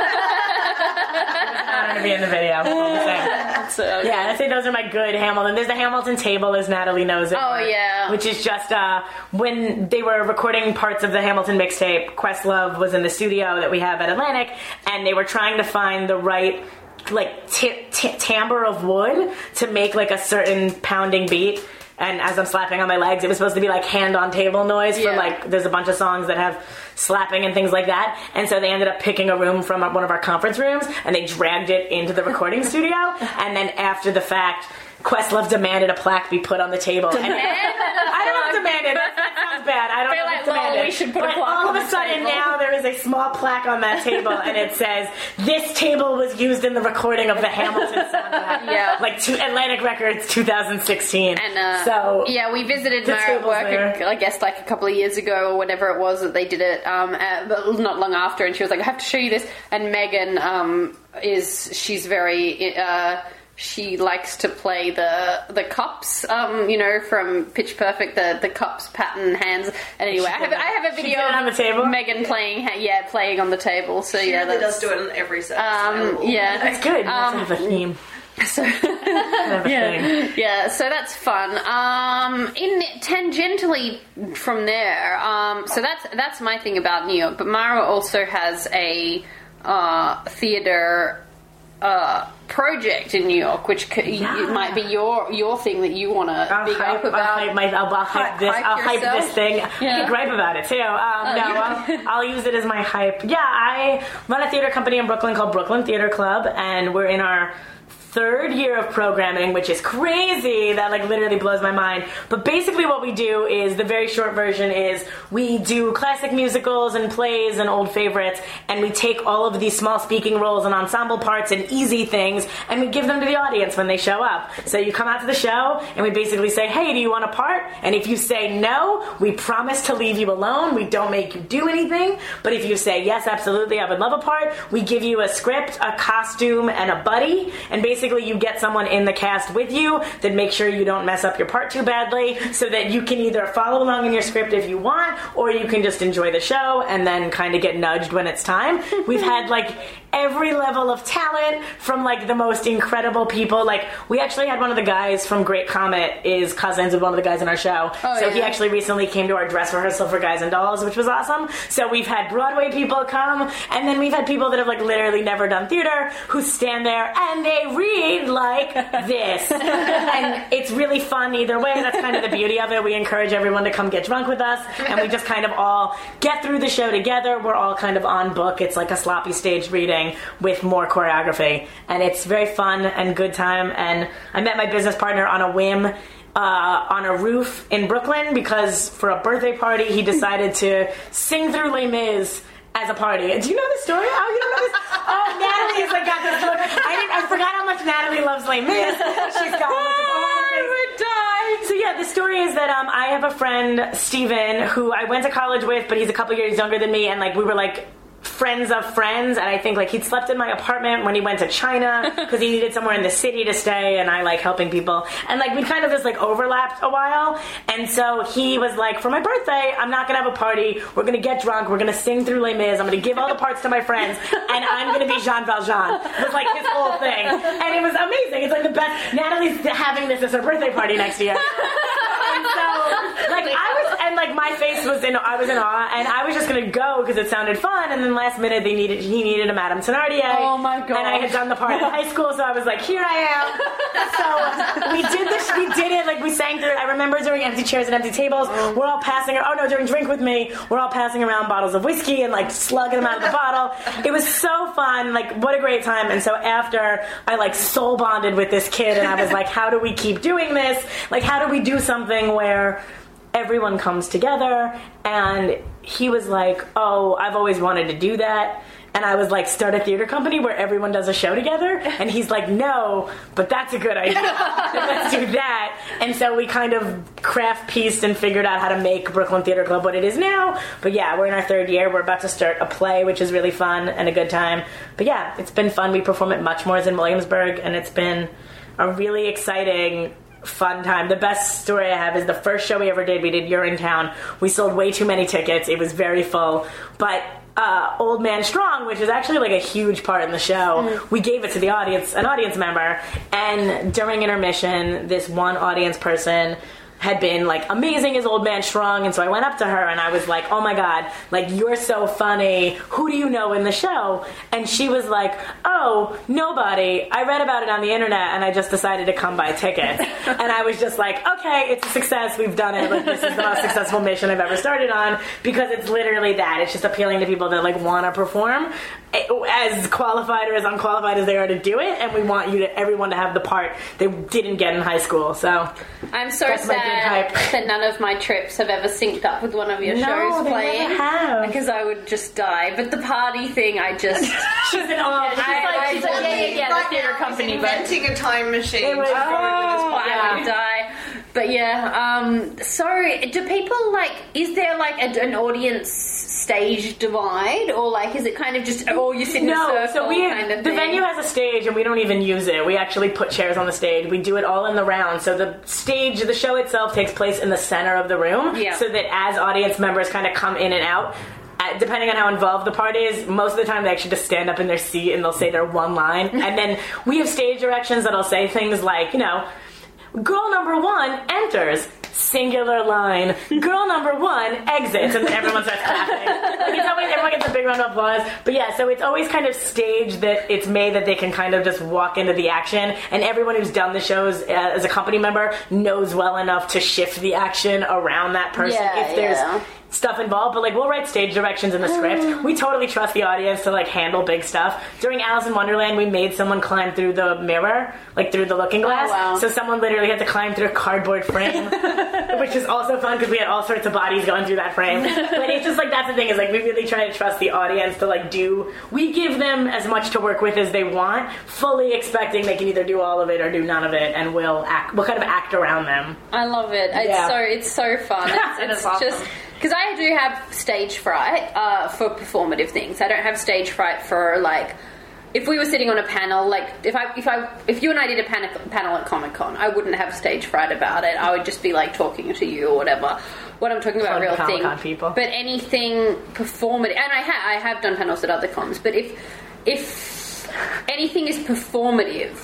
I'm gonna be in the video. all the same. So, Yeah, I'd say those are my good Hamilton. There's the Hamilton table, as Natalie knows it. Oh, yeah. Which is just uh, when they were recording parts of the Hamilton mixtape, Questlove was in the studio that we have at Atlantic, and they were trying to find the right like t- t- timbre of wood to make like a certain pounding beat. And as I'm slapping on my legs, it was supposed to be like hand on table noise for Yeah. like, there's a bunch of songs that have slapping and things like that. And so they ended up picking a room from one of our conference rooms, and they dragged it into the recording studio. And then after the fact, Questlove demanded a plaque be put on the table. And I don't know if demanded. That, that sounds bad. I don't Feel know like, if lol, demanded. we should put a but plaque all on of a the sudden table. now there is a small plaque on that table, and it says, "This table was used in the recording of the Hamilton soundtrack." Yeah. Like to Atlantic Records, twenty sixteen. And uh, so yeah, we visited the Mara at table's work, there. I guess, like a couple of years ago or whatever it was that they did it, um, uh, but not long after. And she was like, "I have to show you this." And Megan um, is she's very. Uh, she likes to play the the cups, um, you know, from Pitch Perfect, the the cups pattern hands. And anyway, I have I have a She video did it on the table? of Megan playing, yeah, playing on the table. So She yeah, really that's, does do it on every set. Um, It's yeah. that's good. That's Um, sort of a theme. So Kind of a yeah, thing. yeah. So that's fun. Um, in tangentially from there, um, so that's that's my thing about New York. But Mara also has a uh, theater uh, project in New York, which could, Yeah. it might be your your thing that you want to I'll big hype, up about. I'll hype, my, I'll, I'll hype Hy- this. hype I'll hype yourself? this thing. Yeah. I can gripe about it too. Um, no, you- I'll, I'll use it as my hype. Yeah, I run a theater company in Brooklyn called Brooklyn Theater Club, and we're in our third year of programming, which is crazy. That like literally blows my mind. But basically what we do is, the very short version is, we do classic musicals and plays and old favorites, and we take all of these small speaking roles and ensemble parts and easy things, and we give them to the audience when they show up. So you come out to the show, and we basically say, hey, do you want a part? And if you say no, we promise to leave you alone. We don't make you do anything. But if you say, yes, absolutely, I would love a part, we give you a script, a costume, and a buddy, and basically Basically, you get someone in the cast with you that makes sure you don't mess up your part too badly, so that you can either follow along in your script if you want, or you can just enjoy the show and then kind of get nudged when it's time. We've had like every level of talent, from like the most incredible people. Like, we actually had one of the guys from Great Comet is cousins with one of the guys in our show. Oh, so yeah. he actually recently came to our dress rehearsal for Guys and Dolls, which was awesome. So we've had Broadway people come, and then we've had people that have like literally never done theater who stand there and they read like this. And it's really fun either way. That's kind of the beauty of it. We encourage everyone to come get drunk with us, and we just kind of all get through the show together. We're all kind of on book. It's like a sloppy staged reading with more choreography, and it's very fun and good time. And I met my business partner on a whim uh, on a roof in Brooklyn, because for a birthday party he decided to sing through Les Mis as a party. Do you know the story? Oh, you don't know this? Oh, Natalie has like got this look. I didn't. I forgot how much Natalie loves Les Mis. She's got I would die. So yeah, the story is that um, I have a friend, Steven, who I went to college with, but he's a couple years younger than me, and like we were like friends of friends, and I think like he'd slept in my apartment when he went to China because he needed somewhere in the city to stay, and I like helping people, and like we kind of just like overlapped a while. And so he was like, for my birthday, I'm not gonna have a party, we're gonna get drunk, we're gonna sing through Les Mis, I'm gonna give all the parts to my friends, and I'm gonna be Jean Valjean. It was like his whole thing, and it was amazing. It's like the best. Natalie's having this as her birthday party next year. And so, like, I was, and like my face was in, I was in awe, and I was just gonna go because it sounded fun. And then last minute, they needed, he needed a Madame Thenardier. Oh my god! And I had done the part in high school, so I was like, here I am. So we did this, we did it. Like, we sang through. I remember during empty chairs and empty tables, we're all passing. Oh no, during Drink with Me, we're all passing around bottles of whiskey and like slugging them out of the bottle. It was so fun. Like, what a great time. And so after, I like soul bonded with this kid, and I was like, how do we keep doing this? Like, how do we do something where everyone comes together? And he was like, oh, I've always wanted to do that. And I was like, start a theater company where everyone does a show together? And he's like, no, but that's a good idea. Let's do that. And so we kind of craft pieced and figured out how to make Brooklyn Theater Club what it is now. But yeah, we're in our third year. We're about to start a play, which is really fun and a good time. But yeah, it's been fun. We perform at Muchmore's in Williamsburg, and it's been a really exciting, fun time. The best story I have is the first show we ever did. We did Urinetown. We sold way too many tickets. It was very full. But uh, Old Man Strong, which is actually like a huge part in the show, mm. we gave it to the audience, an audience member. And during intermission, this one audience person had been like amazing as Old Man Strong, and so I went up to her and I was like, oh my god, like, you're so funny, who do you know in the show? And she was like, oh, nobody, I read about it on the internet and I just decided to come buy tickets. And I was just like, okay, it's a success, we've done it, like, this is the most successful mission I've ever started on, because it's literally that, it's just appealing to people that like want to perform, as qualified or as unqualified as they are to do it, and we want you to, everyone to have the part they didn't get in high school. So I'm so that's my sad that none of my trips have ever synced up with one of your no, shows they playing. Never have. Because I would just die. But the party thing, I just she's in awe. She's like, she's like, yeah, yeah, yeah, Right the theater now, company, he's but inventing a time machine. It was- to go to this oh, party. I would die. But yeah, um, so do people like? Is there like a, an audience stage divide, or like is it kind of just oh you sit in No, a circle so we kind of the thing? venue has a stage and we don't even use it. We actually put chairs on the stage. We do it all in the round. So the stage, the show itself takes place in the center of the room. Yeah. So that as audience members kind of come in and out, uh, depending on how involved the part is, most of the time they actually just stand up in their seat and they'll say their one line. And then we have stage directions that'll say things like, you know, girl number one enters, singular line, girl number one exits, and then everyone starts clapping. Like, it's always, everyone gets a big round of applause. But yeah, so it's always kind of staged that it's made that they can kind of just walk into the action, and everyone who's done the shows uh, as a company member knows well enough to shift the action around that person Yeah, if there's yeah. stuff involved. But like, we'll write stage directions in the script. We totally trust the audience to like handle big stuff. During Alice in Wonderland, we made someone climb through the mirror, like through the looking glass. Oh, wow. So someone literally had to climb through a cardboard frame, which is also fun because we had all sorts of bodies going through that frame. But it's just like, that's the thing, is like, we really try to trust the audience to like do, we give them as much to work with as they want, fully expecting they can either do all of it or do none of it, and we'll act, we'll kind of act around them. I love it. It's Yeah. so it's so fun. It's, It it's is awesome. just because I do have stage fright uh, for performative things. I don't have stage fright for like if we were sitting on a panel. Like if I if I if you and I did a pan- panel at Comic Con, I wouldn't have stage fright about it. I would just be like talking to you or whatever. What I'm talking about, Fun real Comic-Con thing. people. But anything performative, and I ha- I have done panels at other cons. But if if anything is performative,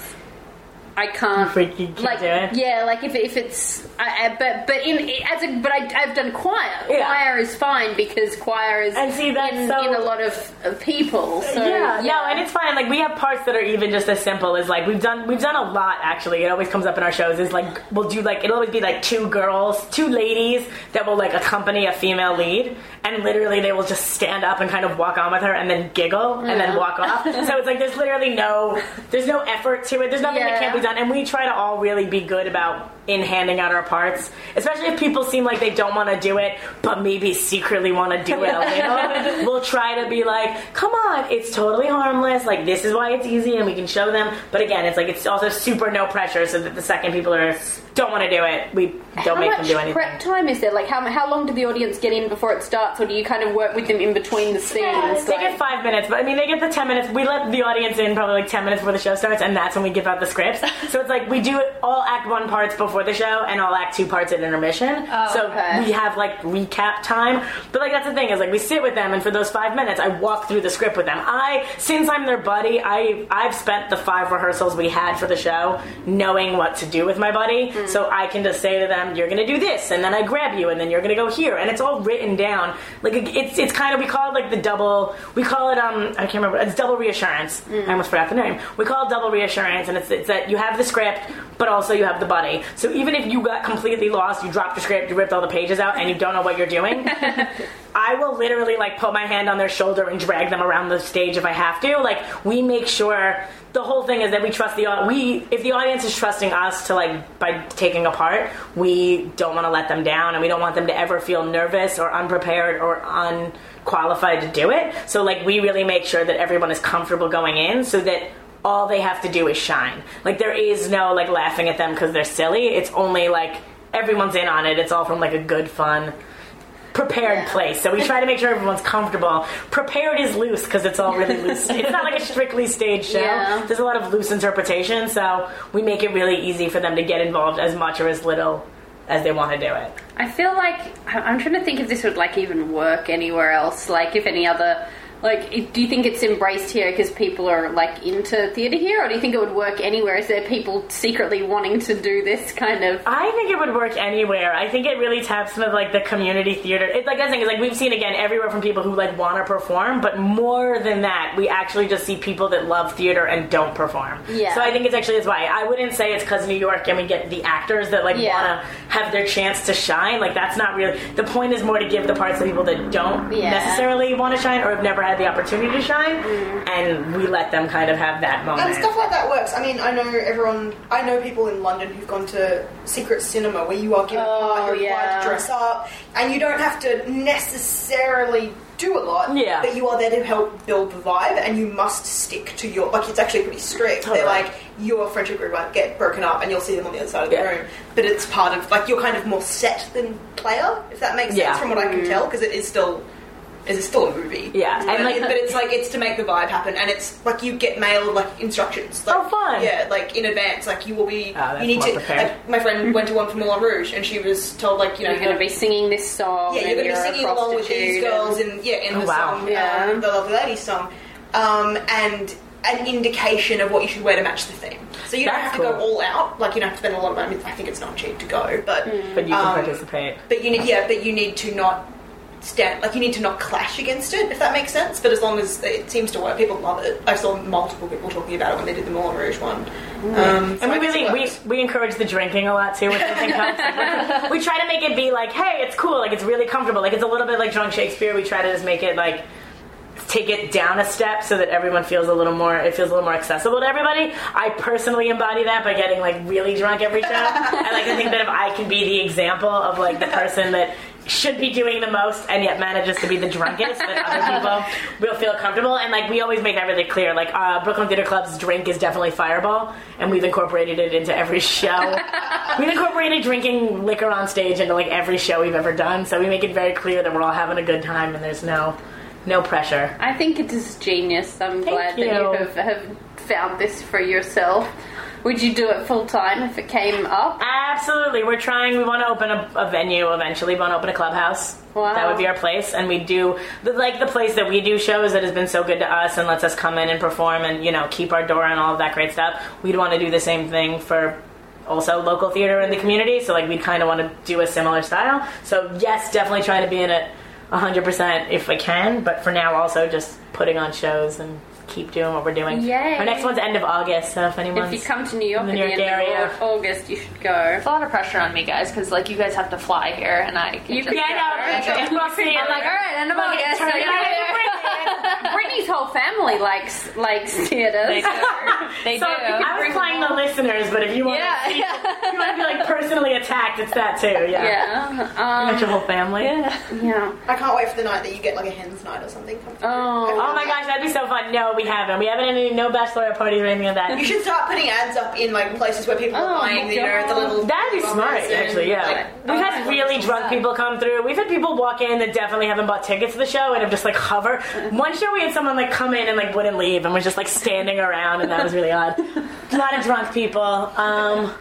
I can't Freak, you can't like do it? yeah like if, if it's I, I, but but in as a but I, I've done choir. Yeah. Choir is fine because choir is And see, that's in, so- in a lot of, of people. So yeah, yeah, no, and it's fine. Like, we have parts that are even just as simple as like we've done. We've done a lot actually. It always comes up in our shows. Is like we'll do like it'll always be like two girls, two ladies that will like accompany a female lead, and literally they will just stand up and kind of walk on with her and then giggle and then walk off. So it's like there's literally no there's no effort to it. There's nothing that Yeah. can't be done, and we try to all really be good about in handing out our parts, especially if people seem like they don't want to do it but maybe secretly want to do it a little. We'll try to be like, come on, it's totally harmless, like this is why it's easy, and we can show them. But again, it's like it's also super no pressure, so that the second people are don't want to do it, we don't how make much them do anything. prep time is there? Like how how long do the audience get in before it starts, or do you kind of work with them in between the scenes? They like- get five minutes, but I mean, they get the ten minutes. We let the audience in probably like ten minutes before the show starts, and that's when we give out the scripts. So it's like we do all act one parts before the show, and all act two parts at intermission. Oh, so okay. we have like recap time. But like that's the thing is like we sit with them, and for those five minutes, I walk through the script with them. I, since I'm their buddy, I I've spent the five rehearsals we had for the show knowing what to do with my buddy, Mm. so I can just say to them, "You're going to do this," and then I grab you, and then you're going to go here, and it's all written down. Like it's it's kind of we call it like the double. We call it um I can't remember. It's double reassurance. I almost forgot the name. We call it double reassurance, and it's it's that you have the script, but also you have the buddy. So even if you got completely lost, you dropped your script, you ripped all the pages out, and you don't know what you're doing, I will literally like put my hand on their shoulder and drag them around the stage if I have to. Like we make sure. The whole thing is that we trust the we if the audience is trusting us to like by taking a part, we don't want to let them down, and we don't want them to ever feel nervous or unprepared or unqualified to do it. So like we really make sure that everyone is comfortable going in, so that all they have to do is shine. Like there is no like laughing at them because they're silly. It's only like everyone's in on it. It's all from like a good fun. Prepared Yeah. place. So we try to make sure everyone's comfortable. Prepared is loose because it's all really loose. It's not like a strictly staged show. Yeah. There's a lot of loose interpretation, so we make it really easy for them to get involved as much or as little as they want to do it. I feel like I'm trying to think if this would like even work anywhere else. Like if any other, like if, do you think it's embraced here because people are like into theatre here, or do you think it would work anywhere? Is there people secretly wanting to do this kind of? I think it would work anywhere. I think it really taps into like the community theater. It's like that thing is like we've seen again everywhere from people who like want to perform, but more than that, we actually just see people that love theater and don't perform. Yeah. So I think it's actually that's why I wouldn't say it's because New York and we get the actors that like Yeah. want to have their chance to shine. Like that's not really the point. Is more to give the parts to people that don't Yeah. necessarily want to shine or have never had the opportunity to shine, Mm. and we let them kind of have that moment. And stuff like that works. I mean, I know everyone. I know people in London who've gone to secret cinema where you are given Oh, a part, you're required yeah. to dress up, and you don't have to necessarily do a lot. Yeah. But you are there to help build the vibe, and you must stick to your. Like, it's actually pretty strict. Totally. They're like, your friendship group might get broken up, and you'll see them on the other side of the Yeah. room. But it's part of like you're kind of more set than player, if that makes sense Yeah. from what I can tell, because it is still It's still a movie. Yeah, but, and like, but it's like it's to make the vibe happen, and it's like you get mailed like instructions. Like, oh, fun! Yeah, like in advance, like you will be. Oh, that's you need more to. prepared. Like, my friend went to one for Moulin Rouge, and she was told like you know You're going to be singing this song. Yeah, you're going to be singing along with these girls in yeah in oh, the wow. song, Yeah. um, the Lovely Ladies song, um, and an indication of what you should wear to match the theme. So you don't That's have to cool. go all out. Like you don't have to spend a lot of money. I think it's not cheap to go, but but you can um, participate. But you need, yeah, but you need to not stand like you need to not clash against it, if that makes sense. But as long as it seems to work, people love it. I saw multiple people talking about it when they did the Moulin Rouge one. Um, so And we I guess really it we, works. we encourage the drinking a lot too, which I think helps. Like, we try to make it be like, hey, it's cool, like it's really comfortable, like it's a little bit like Drunk Shakespeare. We try to just make it like take it down a step so that everyone feels a little more it feels a little more accessible to everybody. I personally embody that by getting like really drunk every show. I like to think that if I can be the example of like the person that should be doing the most and yet manages to be the drunkest, that other people will feel comfortable. And like we always make that really clear. Like uh, Brooklyn Theatre Club's drink is definitely Fireball, and we've incorporated it into every show. We've incorporated drinking liquor on stage into like every show we've ever done. So we make it very clear that we're all having a good time and there's no no pressure. I think it is genius. I'm Thank glad you. that you have, have found this for yourself. Would you do it full time if it came up? Absolutely. We're trying, we want to open a, a venue eventually. We want to open a clubhouse. Wow. That would be our place. And we do, the, like the place that we do shows that has been so good to us and lets us come in and perform and, you know, keep our door and all of that great stuff. We'd want to do the same thing for also local theater in the community. So, like, we kind of want to do a similar style. So, yes, definitely try to be in it one hundred percent if we can. But for now, also just putting on shows and keep doing what we're doing. Yay. Our next one's end of August, so if anyone's If you come to New York in at the the New end York area. of Au- August, you should go. It's a lot of pressure on me, guys, because like you guys have to fly here, and I can You just could Yeah, I know. go. It's mostly I'm like, all right, end of Look, August. turn so it you're on. here. Brittany's whole family likes likes theaters. They do. They So do. I was playing the listeners, but if you want Yeah. to, see, if you want to be like personally attacked, it's that too. Yeah. Yeah. You got Um, your whole family. yeah. I can't wait for the night that you get like a hen's night or something. Come through. Oh. Oh my gosh, that'd be so fun. No, we haven't. We haven't any no bachelorette parties or anything like that. You should start putting ads up in like places where people Oh, are buying, you know, the God. little. That'd be smart, and, actually. Yeah, like, we've had oh, really what's drunk that? people come through. We've had people walk in that definitely haven't bought tickets to the show and have just like hover. One show we had someone like come in and like wouldn't leave and was just like standing around, and that was really odd. A lot of drunk people. Um,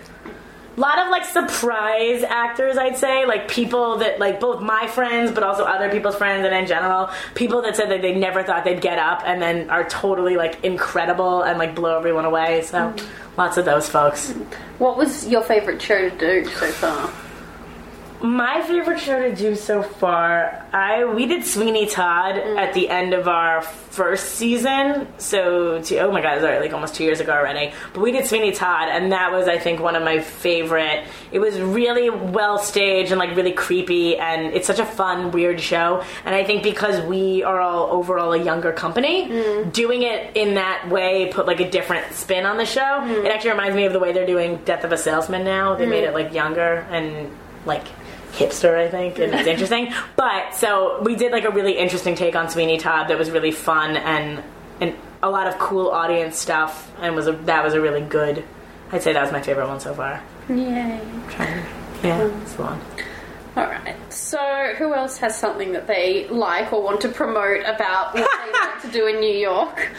a lot of like surprise actors, I'd say, like people that like both my friends but also other people's friends, and in general people that said that they never thought they'd get up and then are totally like incredible and like blow everyone away. So lots of those folks. What was your favourite show to do so far? My favorite show to do so far, I we did Sweeney Todd at the end of our first season. So, to, oh my god, it's already like almost two years ago already. But we did Sweeney Todd, and that was, I think, one of my favorite. It was really well staged and like really creepy, and it's such a fun, weird show. And I think because we are all overall a younger company, mm. doing it in that way put like a different spin on the show. Mm. It actually reminds me of the way they're doing Death of a Salesman now. They mm. made it like younger and like hipster, I think, and it's interesting. But so we did like a really interesting take on Sweeney Todd that was really fun and and a lot of cool audience stuff, and was a, that was a really good. I'd say that was my favorite one so far. Yay! Trying, yeah, it's the one. All right. So, who else has something that they like or want to promote about what they like to do in New York?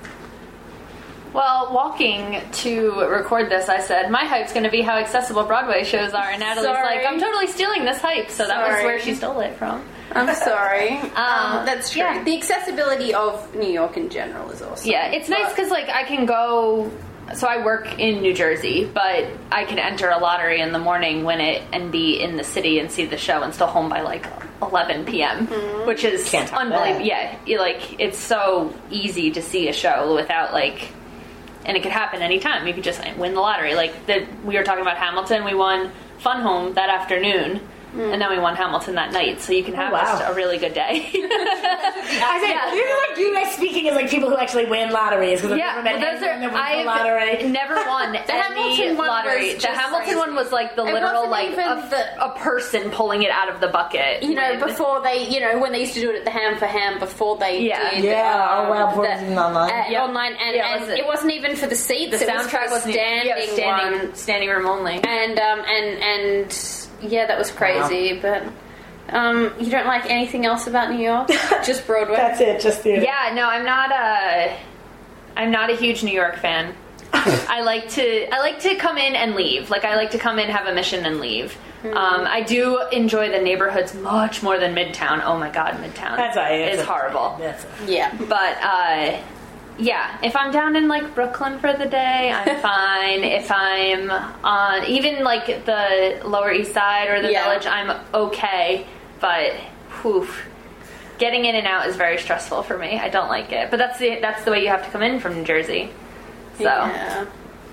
Well, walking to record this, I said, my hype's going to be how accessible Broadway shows are. And Natalie's Sorry. like, I'm totally stealing this hype. So that was Sorry. where she stole it from. I'm sorry. um, that's true. yeah. The accessibility of New York in general is awesome. Yeah, it's nice because, like, I can go... So I work in New Jersey, but I can enter a lottery in the morning, win it, and be in the city and see the show and still home by, like, eleven p.m., mm-hmm. which is Can't top unbelievable. that. Yeah, you, like, it's so easy to see a show without, like... And it could happen anytime. You could just win the lottery. Like, the, we were talking about Hamilton. We won Fun Home that afternoon. Mm. And then we won Hamilton that night, so you can have oh, wow. just a really good day. I said, yeah. these are like you guys speaking as like people who actually win lotteries because Yeah, I've never met well, those are, anyone that wins I've the lottery. never won The any Hamilton one lottery. was The just Hamilton crazy. one was like the It literal, wasn't like even a, the- a person pulling it out of the bucket. You know, win. before they, you know, when they used to do it at the Ham for Ham, before they Yeah. did, Yeah, um, oh wow, before the- it was even online. uh, Yep. online, and, Yeah, and was it- it wasn't even for the seats. the it was for soundtrack a wasn't standing, yeah, standing, one. standing room only. And um, and and yeah, that was crazy. But Um, you don't like anything else about New York? Just Broadway? That's it, just theater. Yeah, no, I'm not a. I'm not a huge New York fan. I like to. I like to come in and leave. Like I like to come in, have a mission, and leave. Mm-hmm. Um, I do enjoy the neighborhoods much more than Midtown. Oh my God, Midtown That's a, is a, horrible. That's a, yeah, but uh, yeah, if I'm down in like Brooklyn for the day, I'm fine. If I'm on even like the Lower East Side or the yeah. Village, I'm okay. But whew, getting in and out is very stressful for me. I don't like it. But that's the that's the way you have to come in from New Jersey. So. Yeah.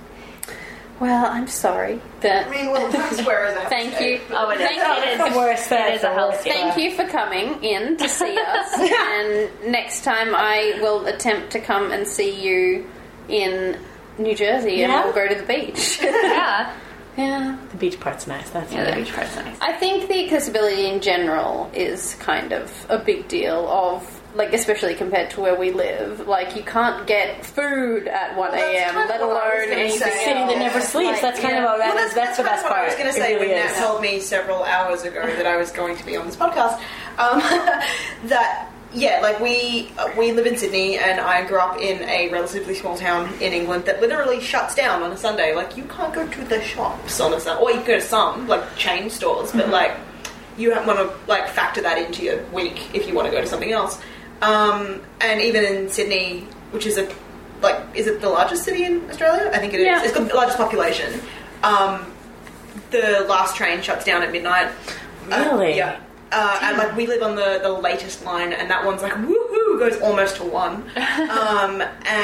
Well, I'm sorry, but I mean, well, that's where is that? thank you. Oh, it is. Thank It you. is. the worst. It is a hell. Thank you for coming in to see us. And next time I will attempt to come and see you in New Jersey, and Yeah? we'll go to the beach. Yeah. Yeah. The beach part's nice. That's Yeah, it. the beach part's nice. I think the accessibility in general is kind of a big deal of, like, especially compared to where we live. Like, you can't get food at one Well, that's a.m., kind of let what I was alone gonna anything say. else. City that never sleeps. Like, that's kind yeah. of all that Well, is. That's, the kind best of what part. I was going to It say really when Nat is. told me several hours ago that I was going to be on this podcast. Um, that yeah, like we uh, we live in Sydney, and I grew up in a relatively small town in England that literally shuts down on a Sunday. Like you can't go to the shops on a Sunday, or you can go to some like chain stores, but like you want to like factor that into your week if you want to go to something else. Um, and even in Sydney, which is a like is it the largest city in Australia? I think it is. Yeah. It's got the largest population. Um, the last train shuts down at midnight. Really? Uh, yeah. Uh, and like we live on the, the latest line, and that one's like woohoo, goes almost to one. um,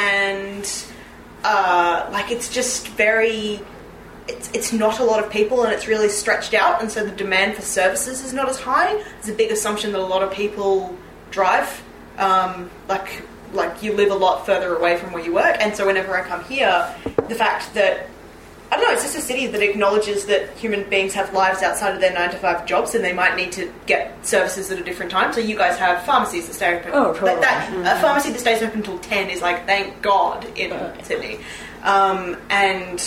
and uh, like it's just very, it's it's not a lot of people, and it's really stretched out, and so the demand for services is not as high. There's a big assumption that a lot of people drive, um, like like you live a lot further away from where you work, and so whenever I come here, the fact that I don't know, it's just a city that acknowledges that human beings have lives outside of their nine to five jobs, and they might need to get services at a different time. So you guys have pharmacies that stay open. Oh, totally. Like that, mm-hmm. A pharmacy that stays open until ten is like, thank God, in Uh, Sydney. Um, and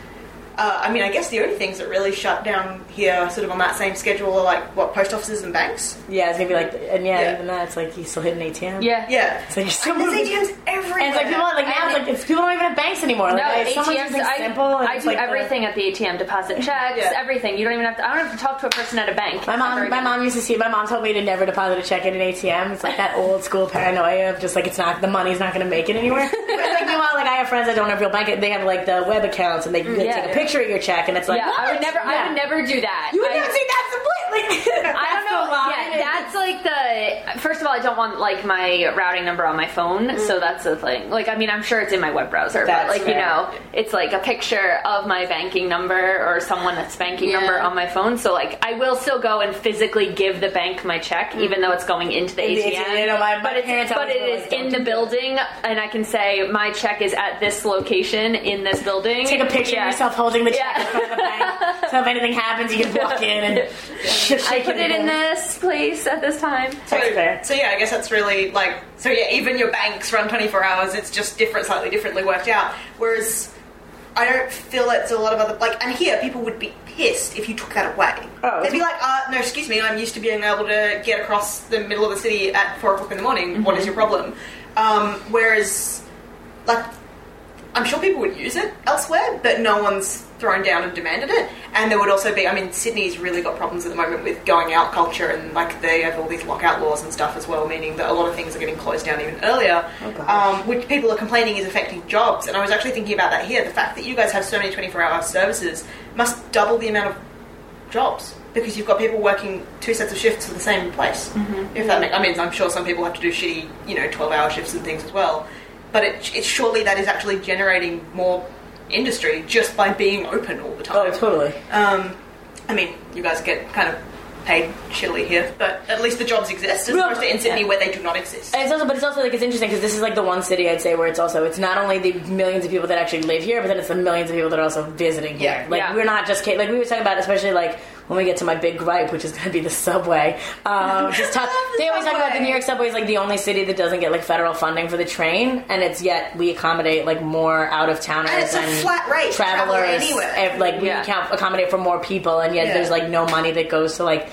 uh, I mean, I guess the only things that really shut down here, sort of on that same schedule, are like what post offices and banks. Yeah, it's gonna be like, and yeah, Yeah. even that, it's like you still hit an A T M. Yeah. Yeah, So you're still and there's moving. A T Ms everywhere. And it's like people are like now And it's like it's, people don't even have banks anymore. Like No, it's so much A T Ms. things I, simple. And I it's do like the- everything at the A T M. Deposit checks, Yeah. everything. You don't even have to. I don't have to talk to a person at a bank. My mom, Ever my again. mom used to see. My mom told me to never deposit a check in an A T M. It's like that old school paranoia of just like it's not the money's not going to make it anywhere. But like meanwhile, like I have friends that don't have real bank. They have like the web accounts and they can Yeah. take a picture of your check and it's like Yeah, I would what? never. I Yeah. would never do that. You would I, never see that's the like. I don't know. Yeah, that's like the. First of all, I don't want like my routing number on my phone, so that's the thing. Like, I mean, I'm sure it's in my web browser, That's but like you fair. know, it's like a picture of my banking number or someone that's banking Yeah. number on my phone. So like, I will still go and physically give the bank my check, even though it's going into the In A the T M. A T M, you know, my- my but it's, parents but always it were is like, in "Don't the do that." building, and I can say my check is at this location in this building. Take a picture Yeah. of yourself holding the check Yeah. in front of the bank. So if anything happens, you can walk in and shake I put it in there. this place at this time. So, That's fair. so yeah, I guess that's really like so yeah. Even your banks run twenty-four hours. It's just different, slightly differently worked out. Whereas I don't feel it's a lot of other like. And here, people would be pissed if you took that away. Oh, They'd be like, uh, "No, excuse me. I'm used to being able to get across the middle of the city at four o'clock in the morning. Mm-hmm. What is your problem?" Um, whereas, like, I'm sure people would use it elsewhere, but no one's thrown down and demanded it. And there would also be, I mean, Sydney's really got problems at the moment with going out culture, and like they have all these lockout laws and stuff as well, meaning that a lot of things are getting closed down even earlier, Oh, gosh. um, which people are complaining is affecting jobs. And I was actually thinking about that here. The fact that you guys have so many twenty-four hour services must double the amount of jobs. Because you've got people working two sets of shifts for the same place. Mm-hmm. If that makes, I mean, I'm sure some people have to do shitty, you know, twelve-hour shifts and things as well. But it, it surely that is actually generating more industry just by being open all the time. Oh, totally. Um, I mean, you guys get kind of paid shittily here, but at least the jobs exist as Well, opposed to in Sydney yeah. where they do not exist. And it's also, but it's also like it's interesting because this is like the one city I'd say where it's also it's not only the millions of people that actually live here, but then it's the millions of people that are also visiting here. Yeah, like yeah. we're not just ca- like we were talking about, especially like when we get to my big gripe, which is going to be the subway. Um, just talk, the they always talk about the subway. New York subway is like the only city that doesn't get like federal funding for the train, and it's yet we accommodate like more out of towners And it's a flat rate to travel travelers. anywhere. ev- Like we Yeah. can accommodate for more people, and yet Yeah. there's like no money that goes to like.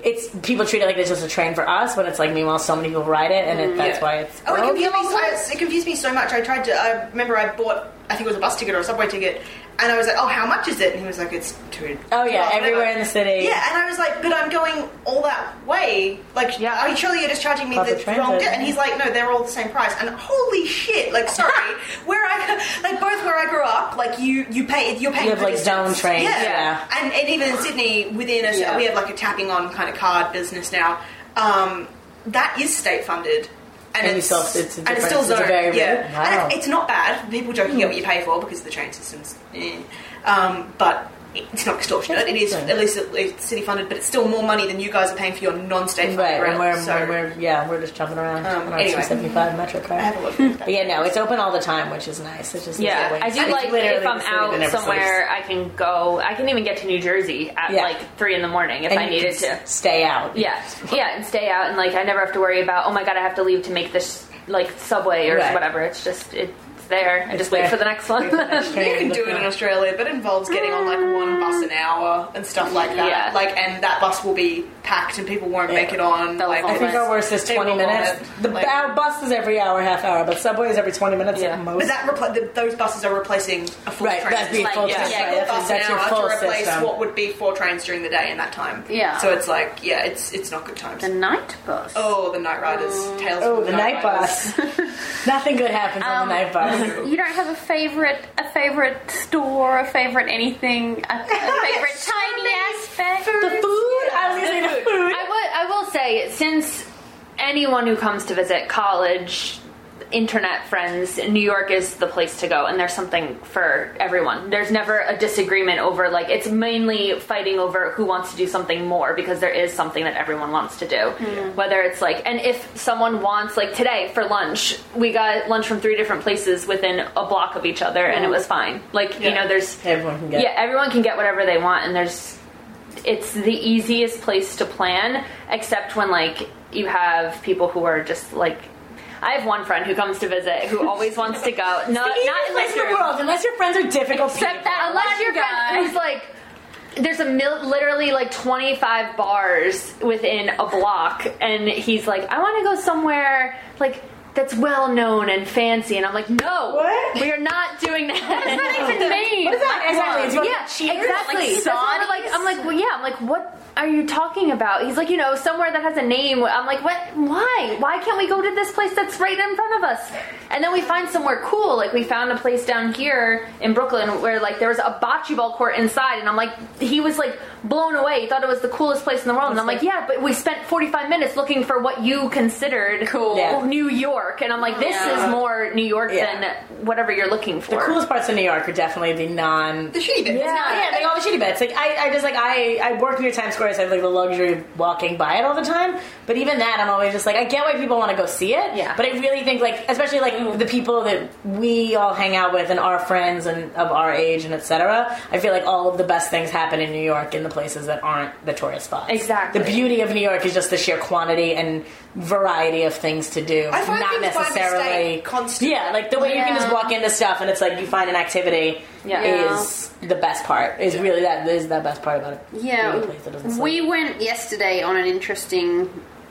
it's people treat it like it's just a train for us, when it's like meanwhile so many people ride it, and it, that's Yeah. why it's. Oh, it broke. confused, me, so, it confused me so much. I tried to. I remember I bought. I think it was a bus ticket or a subway ticket, and I was like, "Oh, how much is it?" And he was like, "It's two." Oh yeah, whatever. everywhere in the city. Yeah, and I was like, "But I'm going all that way. Like, Yeah. are you surely you're just charging me Public the transit. wrong?" Di-? And he's like, "No, they're all the same price." And holy shit! Like, sorry, where I like both where I grew up, like you you pay you're paying You have, for like, distance. zone trains, Yeah. yeah. And, and even in Sydney, within a Yeah. we have like a tapping on kind of card business now. Um, that is state funded. And, And you it's, still- it's a and it's still different- it's a zoned, very yeah. real- wow. And it, it's not bad. People joke you get what you pay for because the train system's, eh. um, but it's not extortionate. That's It is good. at least it's city funded, but it's still more money than you guys are paying for your non-state funded Right, and we're, route. So we're, we're yeah, we're just jumping around Um, on our anyway. two seventy-five metro I card. have a look. at that. But yeah, no, it's open all the time, which is nice. It's just Yeah, it's I do it's like literally if I'm the city that out never somewhere, I can go. I can even get to New Jersey at Yeah. like three in the morning if sleeps. I And you needed can to. s- stay out. Yeah, yeah, and stay out, and like I never have to worry about. Oh my god, I have to leave to make this like subway or Right. whatever. It's just it's there. I It's just wait there. for the next one. Wait for the next train. You can do it in Australia, but it involves getting on like one bus an hour and stuff like that. Yeah. Like, and that bus will be packed and people won't Yeah. make it on. They'll Like, follow I think our worst is They twenty will minutes. want it. The Like- our bus is every hour, half hour, but subway is every twenty minutes Yeah. at most. But that repl- the, those buses are replacing a full Right, train. that'd be It's full yeah, system, yeah, right, full that's- bus that's an your hour full to replace system. what would be four trains during the day in that time. Yeah. So it's like, yeah, it's it's not good times. The night bus. Oh, the Night Riders. Tales Oh, from the night Riders. bus. Nothing good happens on Um, the night bus. You don't have a favorite, a favorite store, a favorite anything, a, a favorite tiny aspect. The food? I was gonna say the food. I would. I will say, since anyone who comes to visit college, internet friends, New York is the place to go, and there's something for everyone. There's never a disagreement over like it's mainly fighting over who wants to do something more because there is something that everyone wants to do. Whether it's like, and if someone wants like today for lunch, we got lunch from three different places within a block of each other, and it was fine. Like you Yeah. know, there's Everyone can get. yeah, everyone can get whatever they want, and there's it's the easiest place to plan, except when like you have people who are just like. I have one friend who comes to visit who always wants to go. Not The not easiest place unless in the you're world, unless your friends are difficult except people. that unless your friend who's like. There's a mil- literally like twenty-five bars within a block, and he's like, I want to go somewhere like that's well known and fancy, and I'm like, no, What? we are not doing that. That's not even mean. What is that? Exactly. It's what- Yeah, Cheers? exactly. Like That's what we're like, I'm like, well, yeah. I'm like, what are you talking about? He's like, you know, somewhere that has a name. I'm like, what? Why? Why can't we go to this place that's right in front of us? And then we find somewhere cool. Like we found a place down here in Brooklyn where like there was a bocce ball court inside, and I'm like, he was like blown away. He thought it was the coolest place in the world, and I'm like, yeah, but we spent forty-five minutes looking for what you considered Cool. Yeah. New York, and I'm like, this Yeah. is more New York Yeah. than whatever you're looking for. The coolest parts of New York are definitely the non. The shitty bits. Yeah, yeah, like all the shitty bits. Like I, I just like I, I work near Times Square, so I have like the luxury of walking by it all the time. But even that, I'm always just like, I get why people want to go see it. Yeah. But I really think like, especially like the people that we all hang out with and our friends and of our age and et cetera. I feel like all of the best things happen in New York in the places that aren't the tourist spots. Exactly. The beauty of New York is just the sheer quantity and variety of things to do. I find not things by necessarily mistake constant. Yeah, like the way you can just Yeah. walk into stuff and it's like you find an activity Yeah. is the best part. Is really that is the best part about it. Yeah, Being a place that doesn't suck. we went yesterday on an interesting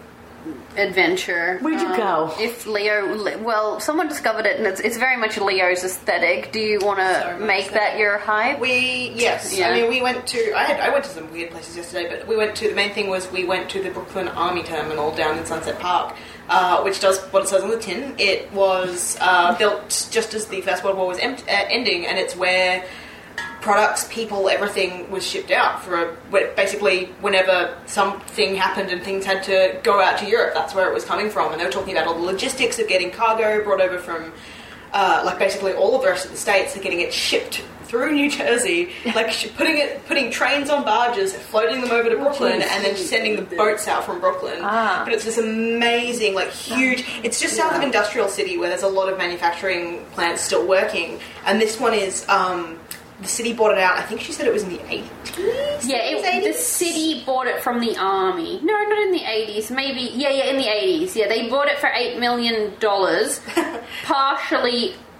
adventure. Where'd you Um, go? If Leo, well, someone discovered it, and it's, it's very much Leo's aesthetic. Do you want to Sorry, make Max, that that- your hype? We yes, Yeah. I mean we went to I had I went to some weird places yesterday, but we went to the main thing was we went to the Brooklyn Army Terminal down in Sunset Park, uh, which does what it says on the tin. It was uh, built just as the First World War was empt- uh, ending, and it's where products, people, everything was shipped out for a, where basically whenever something happened and things had to go out to Europe, that's where it was coming from. And they were talking about all the logistics of getting cargo brought over from uh, like basically all of the rest of the states and getting it shipped through New Jersey, like sh- putting it, putting trains on barges, floating them over to Brooklyn, and then sending the boats out from Brooklyn. Ah. But it's this amazing, like huge. It's just south of Industrial City where there's a lot of manufacturing plants still working, and this one is. Um, the city bought it out. I think she said it was in the eighties. Yeah, it, the city bought it from the army. No, not in the eighties. Maybe, yeah, yeah, in the eighties. Yeah, they bought it for eight million dollars, partially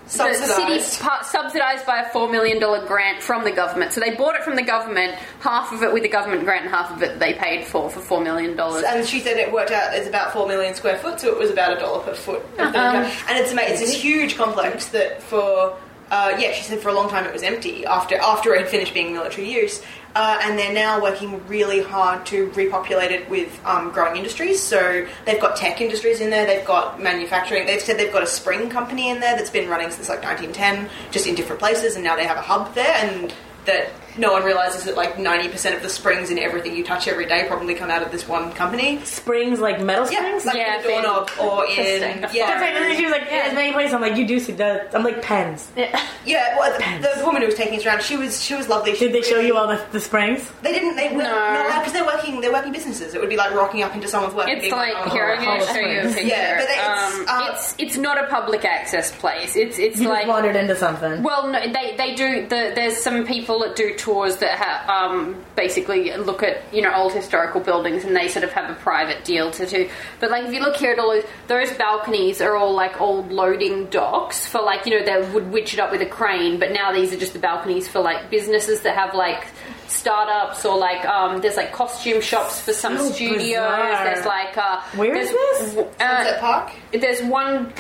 the city part, subsidised by a four million dollars grant from the government. So they bought it from the government, half of it with the government grant and half of it they paid for for four million dollars. And she said it worked out, it's about four million square foot, so it was about a dollar per foot. Um, and it's amazing. It's this huge complex that for, uh, yeah, she said for a long time it was empty after, after it had finished being military use. Uh, and they're now working really hard to repopulate it with um, growing industries. So they've got tech industries in there, they've got manufacturing. They've said they've got a spring company in there that's been running since like nineteen ten, just in different places, and now they have a hub there. And that no one realises that like ninety percent of the springs in everything you touch every day probably come out of this one company. Springs, like metal Yeah, springs? like Yeah, in a doorknob or in... That's Yeah. right. And then she was like, yeah, there's many places. I'm like, you do see that. I'm like, pens. Yeah, well, the, the woman who was taking us around, she was she was lovely. She Did they show really- you all the, the springs? They didn't. They were No. no, because they're working. They're working businesses. It would be like rocking up into someone's work. and It's being like, oh, here, I'm going to Hall show of you a Springs. picture. Yeah, but it's, um, uh, it's it's not a public access place. It's it's You like just wandered into something. well, no, they they do. The, there's some people that do tours that have um, basically look at you know old historical buildings, and they sort of have a private deal to do. But like if you look here at all those, those balconies are all like old loading docks for like you know they would witch it up with a crane, but now these are just the balconies for like businesses that have like startups or like um, there's like costume shops for some So studios. bizarre. There's like uh, Where there's, is this? Uh, Sunset Park. there's one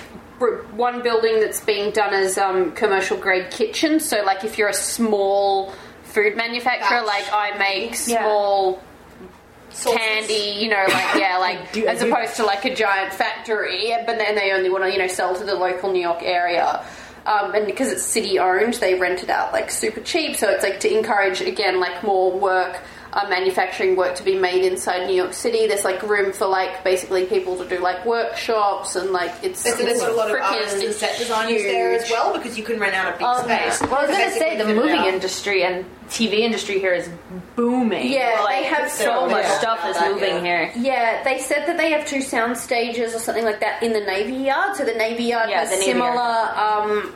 one building that's being done as um, commercial grade kitchen. So, like, if you're a small food manufacturer, Batch. like I make Yeah. small Sauces. candy, you know, like yeah, like do- I as do opposed to like a giant factory. But then they only want to you know sell to the local New York area. Um, and because it's city owned, they rent it out like super cheap. So it's like to encourage again like more work. Uh, manufacturing work to be made inside New York City. There's like room for like basically people to do like workshops and like it's, There's, there's it's got a lot of frickin' artists and set designers there as huge. well because you can rent out a big Oh, space. yeah. Well, I was to going to say basically the fit it movie out. industry and T V industry here is booming. Yeah, like, they have so so much much stuff is that, moving yeah. here. Yeah, they said that they have two sound stages or something like that in the Navy Yard. So the Navy Yard Yeah, has the Navy similar Yard. um,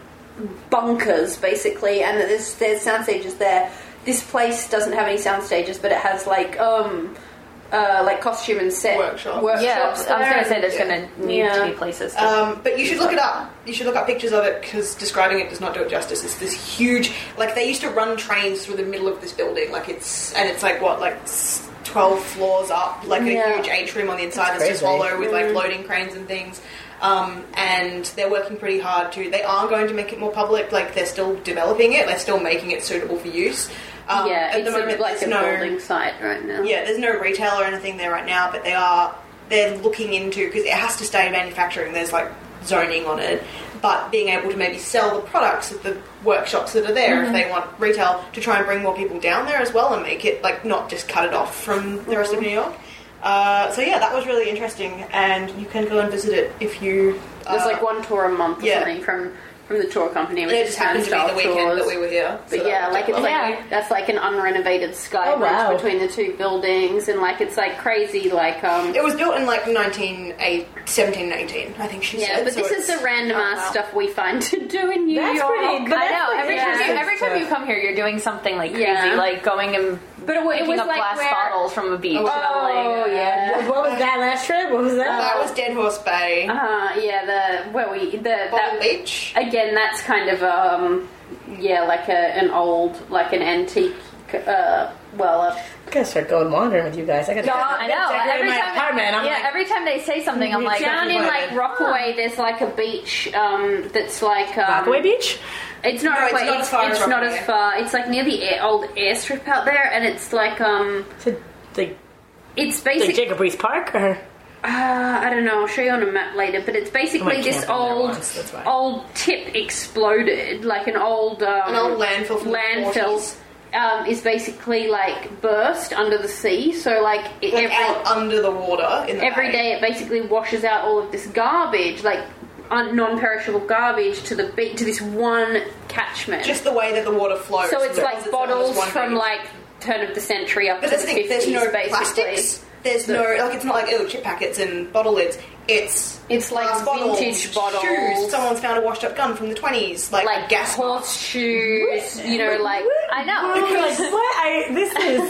bunkers basically, and there's there's sound stages there. This place doesn't have any sound stages, but it has like um uh, like costume and set Workshop. workshops. Yeah, I was there. going to say there's Yeah. going to need Yeah. to be places. To Um, but you should look it up. You should look up pictures of it because describing it does not do it justice. It's this huge, like they used to run trains through the middle of this building, like it's and it's like what, like s- twelve floors up, like a Yeah. huge atrium on the inside that's, That's just crazy. hollow with like loading cranes and things. Um, and they're working pretty hard to. They are going to make it more public. Like they're still developing it. They're still making it suitable for use. Um, Yeah, at it's the moment, a, like a there's no, building site right now. yeah, there's no retail or anything there right now, but they are they're looking into because it has to stay manufacturing. There's like zoning on it, but being able to maybe sell the products at the workshops that are there if they want retail to try and bring more people down there as well and make it like not just cut it off from the rest of New York. Uh, so yeah, that was really interesting, and you can go and visit it if you. Uh, There's like one tour a month or yeah. something from from the tour company. and it just happened to be the weekend that we were here. But so yeah, that like was it's lovely. like that's like an unrenovated sky Oh, bridge wow. between the two buildings, and like it's like crazy. Like um, It was built in like nineteen seventeen eighteen, I think she yeah, said. but so this is it's- the random oh, ass wow. stuff we find to do in New That's York. pretty- but I that's know. pretty Every time, you, interesting every time stuff. you come here, you're doing something like crazy, Yeah. like going and But it, wa- it picking was up like glass where, bottles from a beach. Oh, and I'm like, yeah. What was that last trip? What was that? That was Dead Horse Bay, Uh, yeah, the where we the Bottle that, Beach. again. That's kind of um, yeah, like a an old, like an antique. Uh, well, uh, I gotta start going wandering with you guys. I gotta. I know. Decorate Every my time, apartment. I'm yeah, like, every time they say something, I'm like, down in like Rockaway. Rockaway, there's like a beach um, that's like um, Rockaway Beach. It's not No, it's Rockaway. not It's, as far it's as not Rockaway. as far. It's like near the air, old airstrip out there, and it's like um, Is it like, it's like basically Jacob Reese Park or? uh, I don't know. I'll show you on a map later, but it's I basically went this camping there old once, that's why. old tip exploded, like an old um, An old landfill from the landfill. forties. Um, is basically like burst under the sea, so like, it, Like every out under the water in the every bay. day it basically washes out all of this garbage, like un- non-perishable garbage, to the be- to this one catchment. Just the way that the water flows. so it's because like known as bottles one from beach. like turn of the century up But to that's the the thing, there's fifties, no basically. plastics. There's The- no, like, it's not like, oh, chip packets and bottle lids. It's It's like glass bottles, vintage bottles. shoes. Someone's found a washed up gun from the twenties. Like, Like gas masks. horseshoes, you know, like I know. Like what? I this is.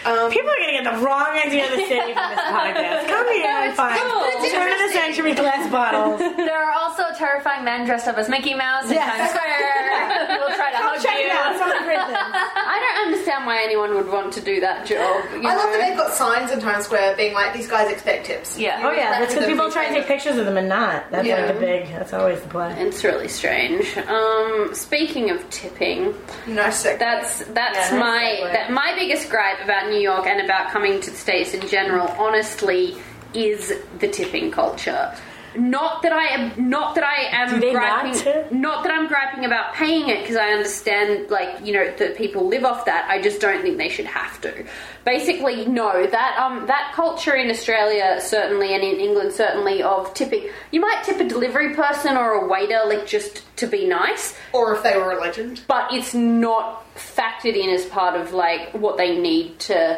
Um, People are going to get the wrong idea of the city from this podcast. Come here and find It's turn of the century glass bottles. There are also terrifying men dressed up as Mickey Mouse in Yes. Times Square who will try to hug Check you. it out. Some of the great things. I don't understand why anyone would want to do that job. You I love know? that they've got signs in Times Square being like, these guys expect tips. Yeah. You Oh yeah, that's respect because them, people you try and pay take them. pictures of them and not. That's Yeah. like the big. That's always the play. It's really strange. Um, speaking of tipping, No sick. that's that's Yeah, my nice segue. that my biggest gripe about New York and about coming to the States in general, honestly, is the tipping culture. Not that I am, not that I am Do they not griping, tip? not that I'm griping about paying it because I understand, like you know, that people live off that. I just don't think they should have to. Basically, no. That um that culture in Australia certainly and in England certainly of tipping. You might tip a delivery person or a waiter, like just to be nice, Or if they were a legend. but it's not factored in as part of like what they need to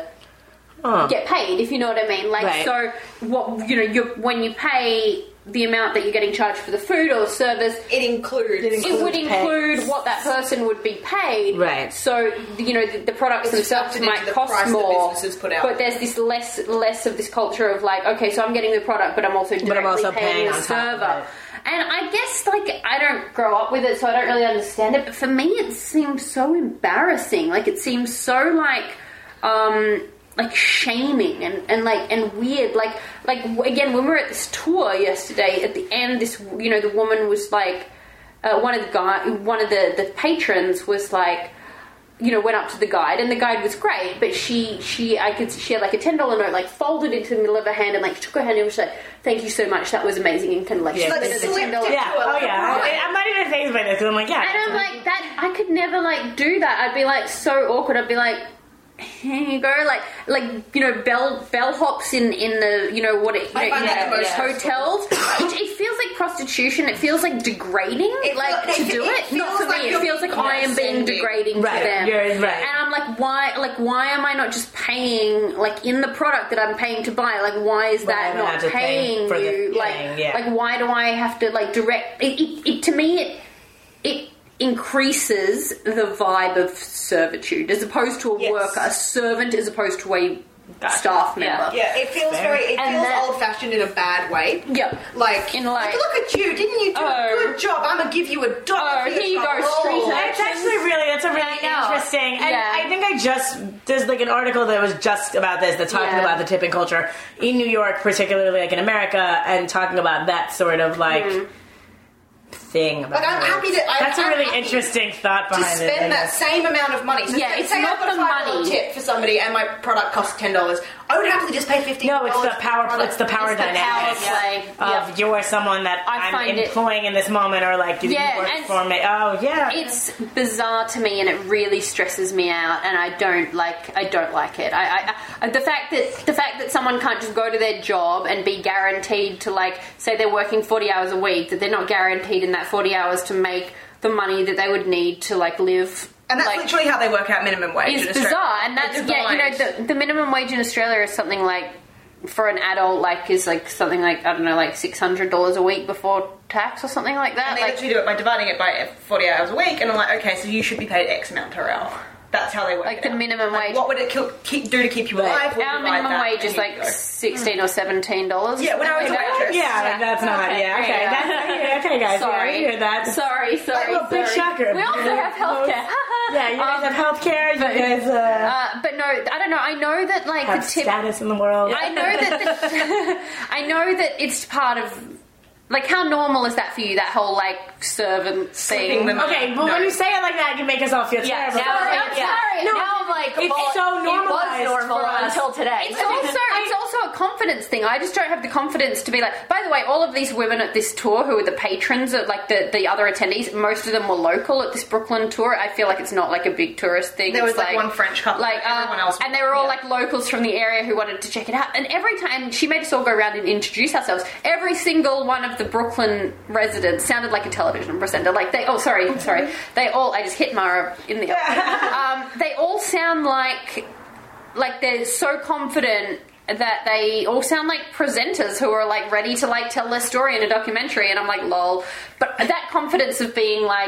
Oh. get paid, if you know what I mean. Like, Right. so what you know, you when you pay the amount that you're getting charged for the food or the service, It includes. it would pay. include what that person would be paid. Right. So you know the, the products It's themselves factored into might the cost price that more, businesses put out. but there's this less less of this culture of like, okay, so I'm getting the product, but I'm also directly But I'm also paying paying the on top of server. it. And I guess like I don't grow up with it, so I don't really understand it. But for me, it seems so embarrassing. Like it seems so like. um like shaming and, and like and weird like like again when we were at this tour yesterday at the end this you know the woman was like uh, one of the guy one of the the patrons was like you know went up to the guide and the guide was great but she she I could she had like a ten dollar note like folded into the middle of her hand and like took her hand and was like thank you so much that was amazing and kind of like Yeah, slid like, her the slipped ten dollar it. Yeah. Well, Oh like, yeah. right. I, I'm not even phased by this because I'm like, yeah. and I'm like that I could never like do that I'd be like so awkward I'd be like here you go, like, like you know, bell bellhops in in the you know what it, you I know, find you that know, the most hotels. it, it feels like prostitution. It feels like degrading, It like feel- to it- do it it. Not feels for like me. It you're feels like I am being condescending. degrading Right, to them. you're right. And I'm like, why? Like, why am I not just paying like in the product that I'm paying to buy? Like, why is Why that am I not not just paying paying for the you? thing? Like, Yeah. like why do I have to like direct? It, it, it to me it it. increases the vibe of servitude as opposed to a Yes. worker, a servant as opposed to a staff member. Yeah, it feels Fair. very. It And feels that- old-fashioned in a bad way. Yep. Like, In like- look at you! Didn't you do Oh. a good job? I'm gonna give you a dollar. Oh, for your here you go, trouble. street Oh. art. It's actually really, that's a really I know. interesting, and Yeah. I think I just, there's like an article that was just about this, that's talking Yeah. about the tipping culture in New York, particularly like in America, and talking about that sort of like Mm-hmm. thing about Like, I'm it. happy to- I'm- That's a I'm really happy interesting thought To behind it. I spend that guess. same amount of money. So Yeah, say, it's say not I've got the a five dollar money. tip for somebody and my product costs ten dollars. I would happily just pay fifteen. No, it's the power, it's the power It's the power dynamics play. of Yep. you're someone that I I'm find it- employing in this moment, or like you Yeah, work and for me. Oh yeah, It's bizarre to me, and it really stresses me out, and I don't like. I don't like it. I, I, I the fact that the fact that someone can't just go to their job and be guaranteed to like say they're working forty hours a week, that they're not guaranteed in that forty hours to make the money that they would need to like live. And that's like, literally how they work out minimum wage. is in Australia. bizarre, and that's It's yeah. You know, divide. the, the minimum wage in Australia is something like for an adult, like is like something like I don't know, like six hundred dollars a week before tax or something like that. And they Like, literally do it by dividing it by forty hours a week, and I'm like, okay, so you should be paid X amount per hour. That's how they work. Like it the out. minimum Like, wage. What would it kill, keep, do to keep you Right. alive? We'll our divide minimum that, wage and is here like you go. sixteen or seventeen dollars. Yeah, when I was a waitress. yeah, like, that's not Okay, yeah. Okay, yeah. that's, yeah, okay, guys. Sorry, yeah, I hear that. Sorry, sorry. Well, big sorry. shocker. We also have healthcare. Yeah, you guys Um, have healthcare. You but- guys uh, Uh, but no, I don't know. I know that like have the tip. status in the world. I know that. The, I know that it's part of. Like, how normal is that for you? That whole like servant Slipping thing. them- Okay, well, No. when you say it like that, you make us all feel Yeah, terrible. now, Sorry, I'm I'm yeah. sorry. No, No, now I'm like, it's well, so normalized It was normal for us. until today. It's also it's also a confidence thing. I just don't have the confidence to be like. By the way, all of these women at this tour who are the patrons, of, like the the other attendees, most of them were local at this Brooklyn tour. I feel like it's not like a big tourist thing. There was It's like, one French couple, like but everyone uh, else. and they were all yeah. like locals from the area who wanted to check it out. And every time she made us all go around and introduce ourselves, every single one of the Brooklyn residents sounded like a television presenter. Like they, oh sorry, sorry, they all. I just hit Mara in the. um, they all sound like like they're so confident that they all sound like presenters who are like ready to like tell their story in a documentary, and I'm like lol. But that confidence of being like,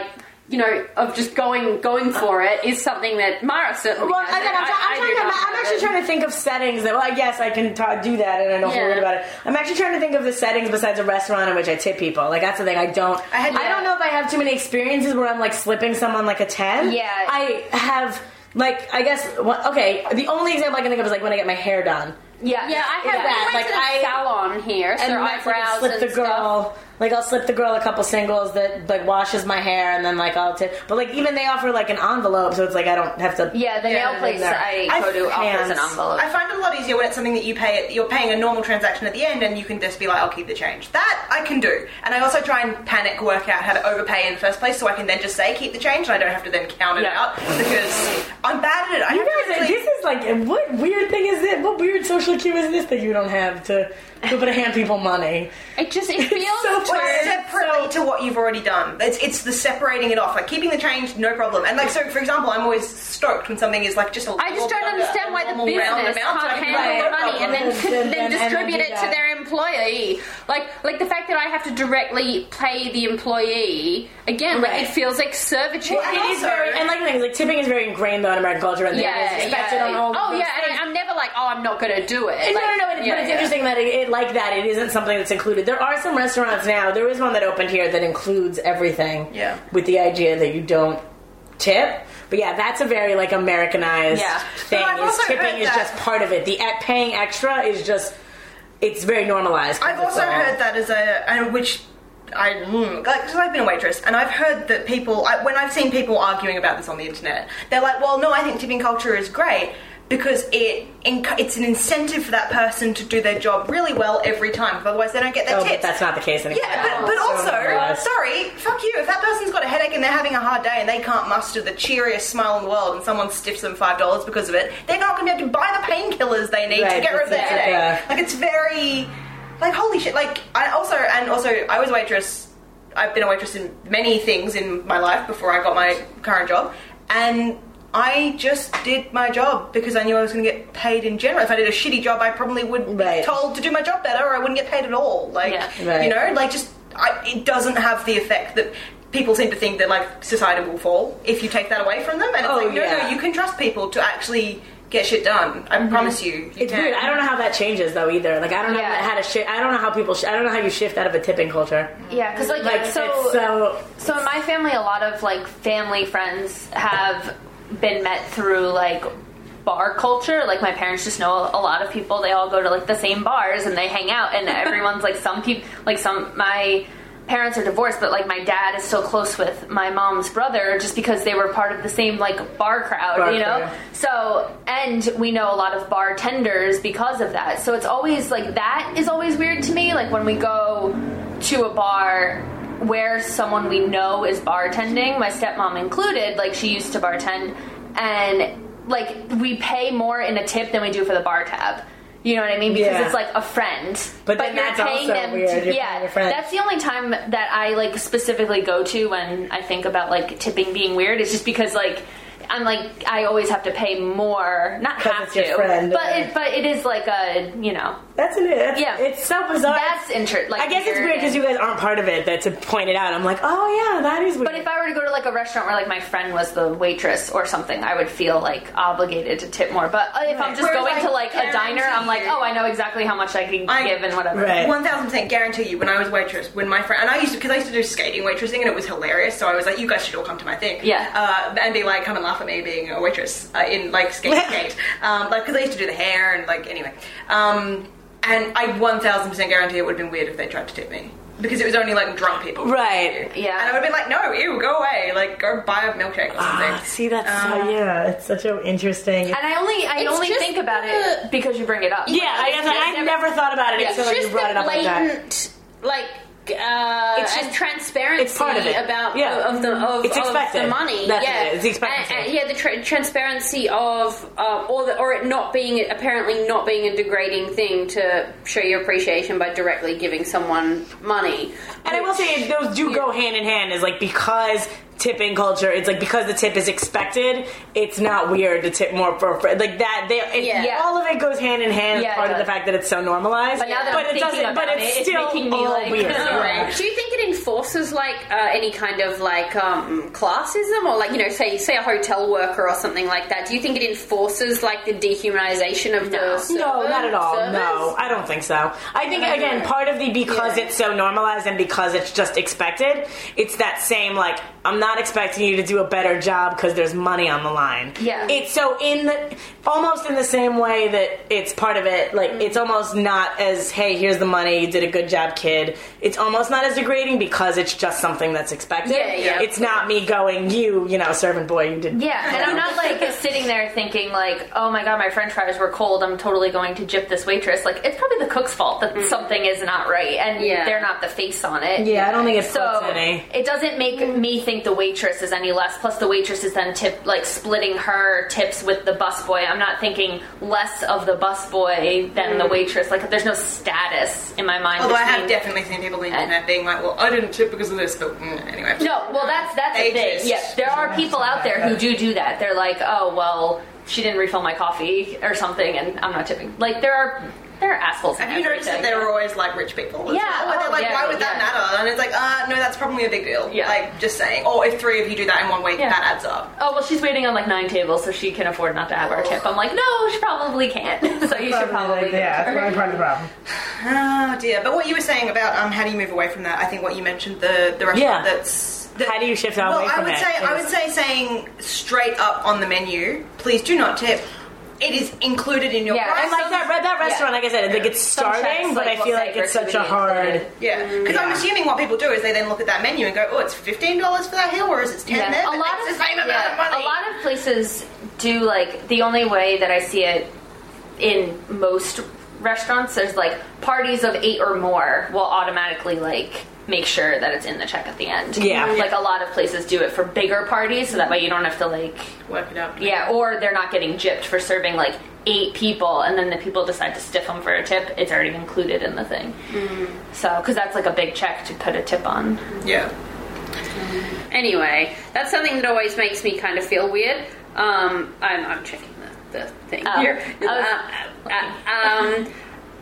you know, of just going going for it is something that Mara certainly Well, has. I, I'm, I'm, I- I'm, I trying do to, not I'm have actually it. trying to think of settings that, well, I guess I can ta do that and I don't feel Yeah. weird about it. I'm actually trying to think of the settings besides a restaurant in which I tip people. Like, that's the thing. I don't, I had- I don't know if I have too many experiences where I'm, like, slipping someone, like, a ten. Yeah. I have, like, I guess, well, okay, the only example I can think of is, like, when I get my hair done. Yeah. Yeah, I have Yeah. that. Like, Like I- I salon here, so And that's, like, eyebrows I'll slip and the girl, stuff. like I'll slip the girl a couple singles that like washes my hair, and then like I'll tip. But like even they offer like an envelope, so it's like I don't have to. Yeah, the Yeah, nail place they're- I I've go to offers an hands. envelope. I find it a lot easier when it's something that you pay. You're paying a normal transaction at the end, and you can just be like, "I'll keep the change." That I can do, and I also try and panic work out how to overpay in the first place, so I can then just say, "Keep the change," and I don't have to then count it Yeah. out because I'm bad at it. I You have to guys, actually- this is like what weird thing is this? What weird social cue is this that you don't have to to put to hand people money? It just it feels so Well, weird. separately to what you've already done. It's it's the separating it off, like keeping the change, no problem. And like so, for example, I'm always stoked when something is like just a. I just little don't bit under understand a why the normal round business amount, so I can't can handle pay the no money and then, problem. And- then and- and distribute do it to that. their employee. Like like the fact that I have to directly pay the employee again, like Right. it feels like servitude. Well, It is also- very, and like the thing is, like tipping is very ingrained though in American culture, and yeah, it's expected yeah. on all. Oh those yeah, things. and I'm never like, oh, I'm not going to do it. And Like, no, no, no. It, yeah, but it's yeah. interesting that it, it like that. It isn't something that's included. There are some restaurants now. There is one that opened here that includes everything. Yeah. With the idea that you don't tip. But yeah, that's a very like Americanized Yeah. thing. But I've Is also tipping heard is that- just part of it. The e- paying extra is just. It's very normalized. I've also heard that as a, and which I, mm, like, because I've been a waitress, and I've heard that people, I, when I've seen people arguing about this on the internet, they're like, well, no, I think tipping culture is great because it enc- it's an incentive for that person to do their job really well every time, because otherwise they don't get their Oh, but tips. that's not the case anymore. Yeah, but, but So also, normalized. sorry, fuck you. If that person's got a headache and they're having a hard day and they can't muster the cheeriest smile in the world and someone stiffs them five dollars because of it, they're not going to be able to buy the painkillers they need to Right, get rid of their that's it, headache. yeah. Like, it's very... Like, holy shit. Like, I also... And also, I was a waitress... I've been a waitress in many things in my life before I got my current job. And... I just did my job because I knew I was going to get paid in general. If I did a shitty job, I probably would Right. be told to do my job better, or I wouldn't get paid at all. Like, Yeah. Right. you know, like just I, it doesn't have the effect that people seem to think that like society will fall if you take that away from them. And it's Oh, like, no, yeah. no, you can trust people to actually get shit done. I promise you. you It's can. weird. I don't know how that changes though either. Like I don't know Yeah. how to shift. I don't know how people. Sh- I don't know how you shift out of a tipping culture. Yeah, because like, Like so, it's so. so in my family, a lot of like family friends have been met through like bar culture. Like my parents just know a lot of people. They all go to like the same bars and they hang out, and everyone's like some people like some my parents are divorced, but like my dad is still close with my mom's brother just because they were part of the same like bar crowd, Bar you know. crowd. So, and we know a lot of bartenders because of that. So it's always like that is always weird to me. Like when we go to a bar where someone we know is bartending, my stepmom included, like she used to bartend, and like we pay more in a tip than we do for the bar tab. You know what I mean? Because Yeah. it's like a friend. But then you're that's paying also them weird. to, You're paying yeah. your friend. That's the only time that I like specifically go to when I think about like tipping being weird. Is just because like I'm like I always have to pay more, not 'Cause have it's your to, friend, but yeah. it, but it is like a you know That's an. That's, Yeah. It's so bizarre. that's interesting. Like I guess it's weird weird because and- you guys aren't part of it. That to point it out, I'm like, oh yeah, that is weird. But if I were to go to like a restaurant where like my friend was the waitress or something, I would feel like obligated to tip more. But uh, if I'm just Whereas, going like, to like a diner, I'm like, guarantee oh, I know exactly how much I can I- give and whatever. Right. One thousand percent guarantee you. When I was a waitress, when my friend and I used to, because I used to do skating waitressing, and it was hilarious. So I was like, "You guys should all come to my thing." Yeah. Uh, and be like, come and laugh at me being a waitress uh, in like skate skate. Um, like because I used to do the hair and like anyway. Um, and I one thousand percent guarantee it would have been weird if they tried to tip me. Because it was only like drunk people. Right. Yeah. And I would have been like, no, ew, go away. Like, go buy a milkshake or something. Ah, see, that's Uh, so yeah. It's such an interesting. And I only I It's only just think about the- it because you bring it up. yeah, I guess I, I never thought about it It's until like, you just brought the it up like that. blatant, like, uh, It's and just- transparency it's part of it. about Yeah. of the of, It's of expected. the money. That's yeah, it. It's expectancy. And, and, yeah, the tra- transparency of uh, or the, or it not being apparently not being a degrading thing to show your appreciation by directly giving someone money. And I will say those do go hand in hand. Is like because tipping culture, it's like because the tip is expected, it's not weird to tip more for a friend. Like that, they, it, Yeah. all of it goes hand in hand. Yeah, part it of the does. fact that it's so normalized. But now that but I'm it thinking doesn't. But about it's it, it's still making me, all like, weird. right. Do you think it enforces like uh, any kind of like um, classism, or like you know, say say a hotel worker or something like that? Do you think it enforces like the dehumanization of No. the server, No, not at all. servers? No, I don't think so. I think, again, part of the because Yeah. it's so normalized and because it's just expected, it's that same, like, I'm not expecting you to do a better job because there's money on the line. Yeah. It's so in the, almost in the same way that it's part of it, like, it's almost not as, hey, here's the money, you did a good job, kid. It's almost not as degrading because it's just something that's expected. Yeah, yeah. It's not me going, you, you know, servant boy, you did. Yeah, and I'm not like sitting there thinking like, oh my god, my french fries were cold, I'm totally going to gyp this waitress. Like, it's probably the cook's fault that something is not right, and Yeah. they're not the face on it. Yeah, I don't think it puts So any. it doesn't make me think the waitress is any less. Plus, the waitress is then tip like splitting her tips with the busboy. I'm not thinking less of the busboy than the waitress. Like, there's no status in my mind. Although I have between- definitely seen people on the internet being like, well, I didn't tip because of this, but mm, anyway. No, well, that's that's They the thing. exist. Yeah, there are people out there who do do that. They're like, oh well, she didn't refill my coffee or something, and I'm not tipping. Like, there are there are assholes. in Have you noticed that everything. there are always like rich people? as Yeah, well, where they're oh, like, yeah, why would that yeah. matter? And it's like, uh, no, that's probably a big deal. Yeah. Like, just saying. Or if three of you do that in one week, Yeah. that adds up. Oh well, she's waiting on like nine tables, so she can afford not to have our tip. I'm like, no, she probably can't. So you should probably. give yeah, it to her. that's part of the problem. Oh dear. But what you were saying about um, how do you move away from that? I think what you mentioned the the restaurant Yeah. that's. that- How do you shift away well, I from would it? say I Is- would say saying straight up on the menu, please do not tip. It is included in your Yeah, price. And like that, that restaurant, Yeah. like I said, like it's Some checks, starting, but like, I feel will like say it's such a gratuity hard. included. Yeah, because I'm Yeah. assuming what people do is they then look at that menu and go, "Oh, it's fifteen dollars for that hill, whereas it's ten Yeah. there." A but lot it's of the same amount yeah, of money." a lot of places do like the only way that I see it in most restaurants. There's like parties of eight or more will automatically like make sure that it's in the check at the end. Yeah. like a lot of places do it for bigger parties, so that way you don't have to like Work it out. yeah, or they're not getting gypped for serving like eight people, and then the people decide to stiff them for a tip. It's already included in the thing. So because that's like a big check to put a tip on. Yeah. Anyway, that's something that always makes me kind of feel weird. Um, I'm, I'm checking the, the thing Oh. here. I Uh, uh, um,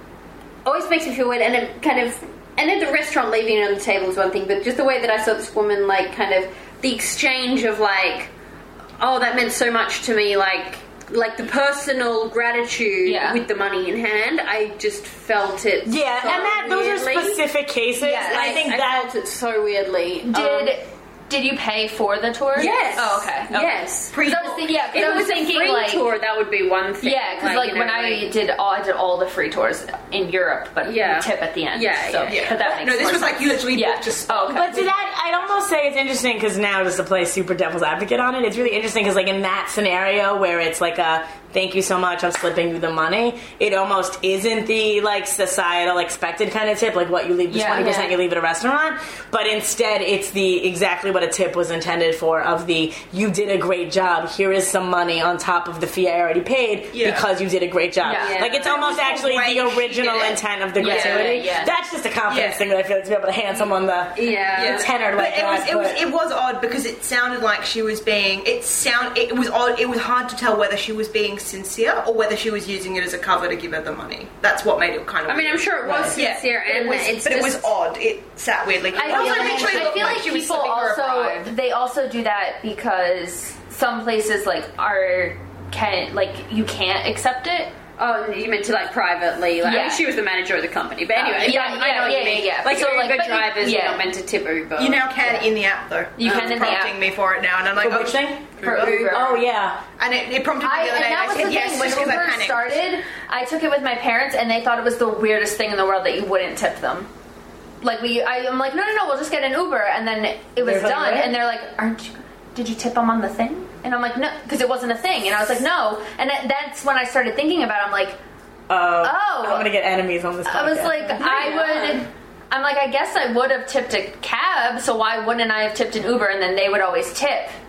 always makes me feel weird, and it kind of. And at the restaurant, leaving it on the table is one thing, but just the way that I saw this woman, like, kind of the exchange of like, oh, that meant so much to me, like. Like the personal gratitude Yeah. with the money in hand, I just felt it. Yeah, so and that those weirdly. are specific cases. Yeah, and I Like, think I that felt it so weirdly. Did Um, did you pay for the tour? Yes. Oh, okay. okay. Yes. Because I was thinking, yeah, 'cause If I it was was a thinking free like, tour, that would be one thing. yeah, because like, you when know, I like- did all, I did all the free tours in Europe, but Yeah. you tip at the end. Yeah, so, yeah, yeah. But that makes No, this more was sense. like you literally yeah. booked just. Oh, okay. But to that, I'd almost say it's interesting because now, just to play super devil's advocate on it, it's really interesting because, like, in that scenario where it's like a thank you so much, I'm slipping you the money, it almost isn't the, like, societal expected kind of tip, like what you leave, the Yeah. twenty percent Yeah. you leave at a restaurant, but instead it's the exactly what a tip was intended for, of the you did a great job, here is some money on top of the fee I already paid Yeah. because you did a great job. Yeah. Like, it's Yeah. almost actually the Great. original Yeah. intent of the Yeah, gratuity. yeah. That's just a confidence Yeah. thing that I feel like to be able to hand someone the Yeah. Yeah. tenor But like it was, that. it was but- it was odd because it sounded like she was being it sound it was odd it was hard to tell whether she was being sincere or whether she was using it as a cover to give her the money. That's what made it kind of I mean, I'm weird. sure it was Yeah, sincere, but and it was, it's but it was just- odd. It sat weirdly. I It feel also like, literally I looked feel like she was people slipping her a also bribe. they also do that because some places like are can like you can't accept it. Oh, you meant to like privately? Like, I Yeah. mean, she was the manager of the company, but Uh, anyway, yeah, I know yeah, what yeah, you mean. yeah, yeah. Like, So, so, like, Uber but- drivers, yeah. you're not meant to tip Uber. You now can in the app though. You can It's in the prompting app. me for it now, and I'm like, For oh, which thing? For For Uber. Uber. Oh, yeah. And it, it prompted me I, the other and day. that and I was said the yes thing. When just because I Uber panicked. started, I took it with my parents, and they thought it was the weirdest thing in the world that you wouldn't tip them. Like we, I, I'm like, no, no, no, we'll just get an Uber, and then it was They're like, done, "What?" and they're like, aren't you? Did you tip them on the thing? And I'm like, no, because it wasn't a thing, and I was like, no, and that, that's when I started thinking about it. I'm like, Oh, Oh. I'm gonna get enemies on this podcast. I was like, I would. I'm like, I guess I would have tipped a cab, so why wouldn't I have tipped an Uber? And then they would always tip.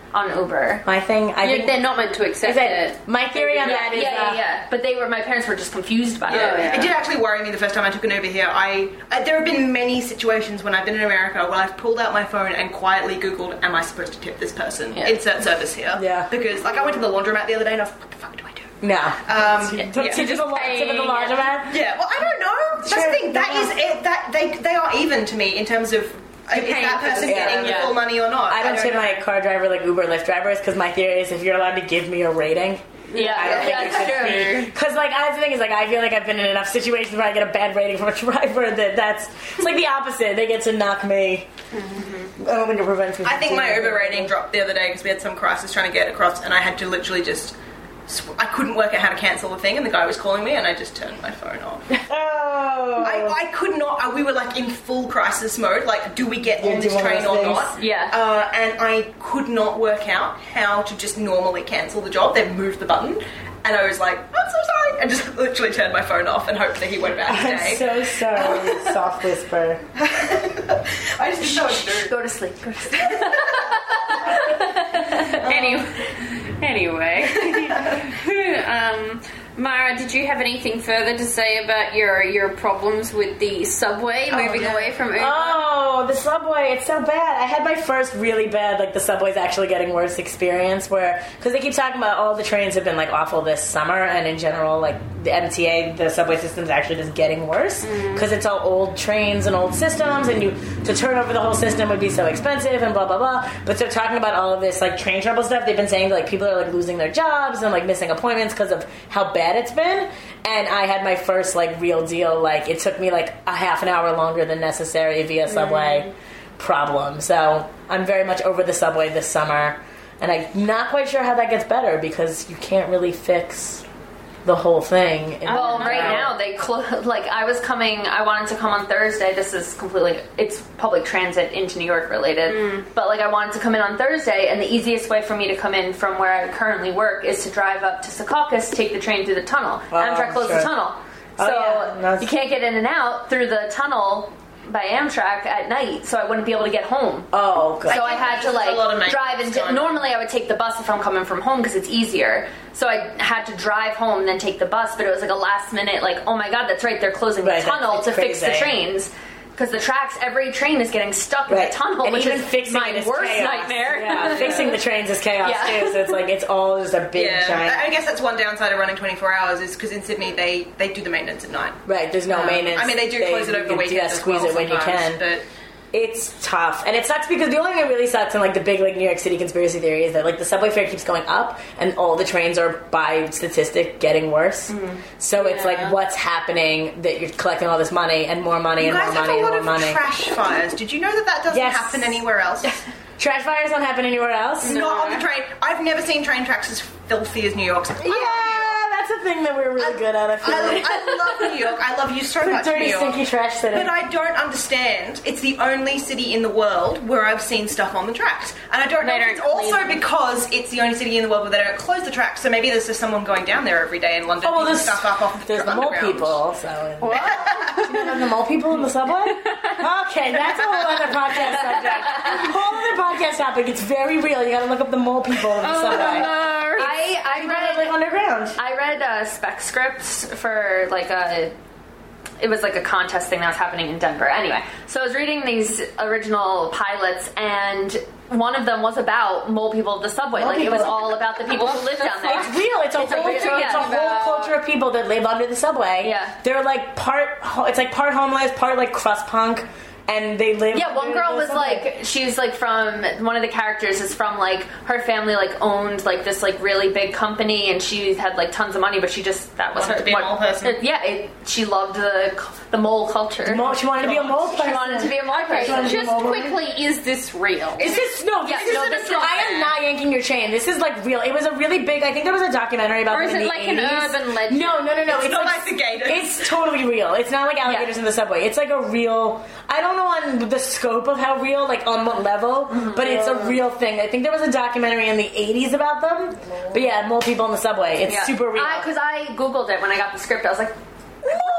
on Uber. My thing, I Yeah, think, they're not meant to accept is that it. my theory on Yeah, that is yeah, yeah, uh, yeah. But they were. My parents were just confused by Yeah, it. yeah. it did actually worry me the first time I took an Uber here. I, I there have been many situations when I've been in America where I've pulled out my phone and quietly Googled, "Am I supposed to tip this person? Yeah. Insert service here." Yeah. Because like I went to the laundromat the other day and I was like, "What the fuck do I do?" no. Um, Tip yeah. to the tip of the laundromat. Yeah, well, I don't know. That's Sure, the thing. That yeah. is it. That they they are even to me in terms of uh, is paying that for person the- getting yeah. the full money or not? I don't tip know. my car driver like Uber, Lyft drivers because my theory is if you're allowed to give me a rating. Yeah, I don't yeah, think that's it should true. be. Because, like, that's the thing is, like, I feel like I've been in enough situations where I get a bad rating from a driver that that's... It's like the opposite. They get to knock me. Mm-hmm. I don't think it prevents me I from think my doing Uber it. rating dropped the other day because we had some crisis trying to get across, and I had to literally just. Sw- I couldn't work out how to cancel the thing, and the guy was calling me, and I just turned my phone off. Oh! I, I could not. Uh, we were like in full crisis mode. Like, do we get You on do this one of train those or things. not? Yeah. Uh, and I could not work out how to just normally cancel the job. They moved the button, and I was like, "I'm so sorry," and just literally turned my phone off and hoped that he went about his day. I'm so sorry, soft whisper. I just didn't know what to do. Go to sleep. Go to sleep. Anyway, anyway. um, Mara, did you have anything further to say about your your problems with the subway moving yeah. away from Uber? Oh, the subway, it's so bad. I had my first really bad, like, the subway's actually getting worse experience where, because they keep talking about all the trains have been, like, awful this summer, and in general, like, the M T A, the subway system's actually just getting worse, because it's all old trains and old systems, and you, to turn over the whole system would be so expensive, and blah, blah, blah. But they're talking about all of this, like, train trouble stuff. They've been saying, like, people are, like, losing their jobs and, like, missing appointments because of how bad it's been. And I had my first, like, real deal, like, it took me, like, a half an hour longer than necessary via subway problem. So I'm very much over the subway this summer, and I'm not quite sure how that gets better because you can't really fix the whole thing. in Well, one right hour. now they close. Like I was coming, I wanted to come on Thursday. This is completely, it's public transit into New York related. But like I wanted to come in on Thursday, and the easiest way for me to come in from where I currently work is to drive up to Secaucus, take the train through the tunnel. Oh, Amtrak closed sure. the tunnel, Oh, so yeah, that's- you can't get in and out through the tunnel by Amtrak at night. So I wouldn't be able to get home. Oh, God. So I had to there's a lot of like drive maintenance into. going on. Normally, I would take the bus if I'm coming from home because it's easier. So I had to drive home and then take the bus. But it was like a last minute, like, oh my god, that's right, they're closing Right, the tunnel that's- to it's fix the crazy. trains because the tracks. Every train is getting stuck in Right. the tunnel, And which even is fixing my it is worst chaos. nightmare. Yeah, fixing the trains is chaos Yeah. too. So it's like it's all just a big Yeah, giant. I I guess that's one downside of running twenty-four hours is because in Sydney they, they do the maintenance at night. Right, there's no Um, maintenance. I mean, they do close it over the you weekend. Yeah, as squeeze well it when you sometimes, can. But It's tough, and it sucks because the only thing that really sucks in like the big like New York City conspiracy theory is that like the subway fare keeps going up, and all the trains are by statistic getting worse. So it's Yeah. like what's happening that you're collecting all this money and more money you and guys more have money a and lot more of money. trash fires. Did you know that that doesn't Yes. happen anywhere else? Trash fires don't happen anywhere else. Not on the train. I've never seen train tracks as filthy as New York's. Yeah, that's a thing that we're really good at. I feel I, like. I love New York. I love you so It's a much, New dirty, York. stinky trash city. But I don't understand. It's the only city in the world where I've seen stuff on the tracks. And I don't know They if it's don't also clean them. because it's the only city in the world where they don't close the tracks. So maybe there's just someone going down there every day in London Oh, well, picking there's, stuff up off the there's the mole underground. people also. In you know there's the mole people in the subway? Okay, that's a whole other podcast subject. Whole other podcast topic. It's very real. You gotta look up the mole people in the Oh, subway. no. I I People that live read underground. I read uh, spec scripts for like a. It was like a contest thing that was happening in Denver. Anyway, so I was reading these original pilots, and one of them was about mole people of the subway. Mole like it was people. all about the people who live down there. It's real. It's a It's a whole, real- it's a, it's a yeah. whole culture of people that live under the subway. Yeah. They're like part. ho- It's like part homeless, part like crust punk, and they live. Yeah, one under girl the was subway. like, she's like from, one of the characters is from like, her family like owned like this like really big company, and she had like tons of money, but she just, that was Wanted her. to be a what- mole person. it- yeah, it, she loved the the mole culture. Mole- she wanted to be a mole person. She wanted to be a mole Okay, person. Just just quickly, is this real? Is this no? This Yeah, is no, a- this is I am fair. not yanking your chain. This is like real. It was a really big. I think there was a documentary about Or is them in it the like an eighties. urban legend? No, no, no, no. It's not like the gators. It's totally real. It's not like alligators Yeah. in the subway. It's like a real. I don't know on the scope of how real, like on what level, but it's a real thing. I think there was a documentary in the eighties about them. But yeah, mole people in the subway. It's Yeah. super real. Because I, googled it when I got the script. I was like, Mole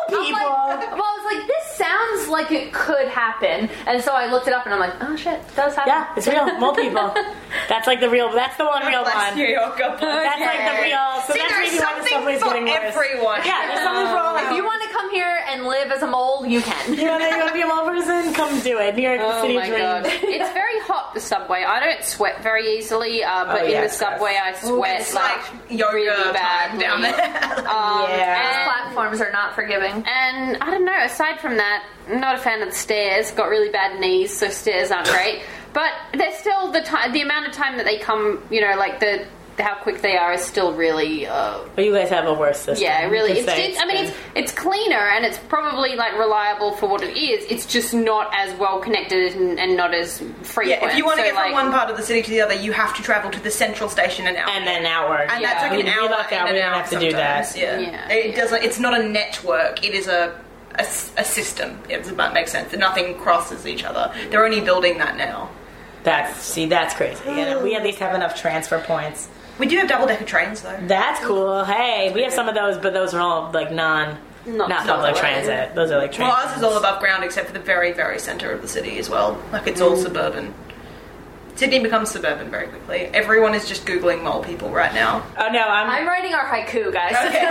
people. I'm like, well, I was like, this sounds like it could happen, and so I looked it up, and I'm like, oh shit, it does happen. Yeah, it's real. Mole people. That's like the real. That's the one real Bless one. New York. God bless. That's like the real. So See, that's there's maybe why the something subway's for getting worse. everyone. Yeah, there's something for all. If you want to come here and live as a mole, you can. You want to, you want to be a mole person? Come do it. New York, the Oh city my of dreams. god. It's very hot, the subway. I don't sweat very easily, uh, but Oh, in yeah, the it's subway I sweat It's like, like yoga really time badly. down there. Um, Yeah. and- Platforms are not forgiving. And I don't know, aside from that, I'm not a fan of the stairs. Got really bad knees, so stairs aren't great. But they're still the time, the amount of time that they come, you know, like the how quick they are is still really, uh, But you guys have a worse system. yeah, really. You It's, can say it's, I mean, been- it's it's cleaner and it's probably like reliable for what it is. It's just not as well connected and, and not as frequent. Yeah, if you want to So, get like, from one part of the city to the other, you have to travel to the central station an hour. and then outward. And Yeah. that's like We- an we hour. lucked out. in We and didn't out have to do that. sometimes. Yeah, Yeah, it yeah. doesn't. It's not a network. It is a a, s- a system. If that makes sense. Nothing crosses each other. They're only building that now. That's see, that's crazy. You know, we at least have enough transfer points. We do have double decker trains though. That's cool. Hey, we have some of those, but those are all like non, Not not, public subway. transit. Those are like Well, trains. ours is all above ground except for the very, very centre of the city as well. Like it's all suburban. Sydney becomes suburban very quickly. Everyone is just googling mole people right now. Oh no, I'm. I'm writing our haiku, guys. Okay.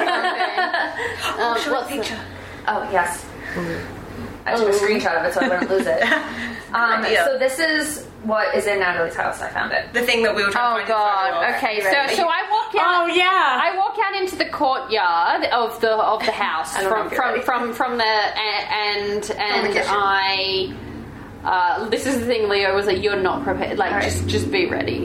Um, Show what's a picture. Oh, yes. I took a screenshot of it so I wouldn't lose it. Um, idea. so this is what is in Natalie's house. I found it. The thing that we were trying Oh to find. a photo god. of. Okay, Ready? so so I walk out. oh yeah. I walk out into the courtyard of the of the house I don't know from if you're from, ready. from from the and and the kitchen. I. Uh, this is the thing, Leo. Was like you're not prepared. Like All right. just just be ready.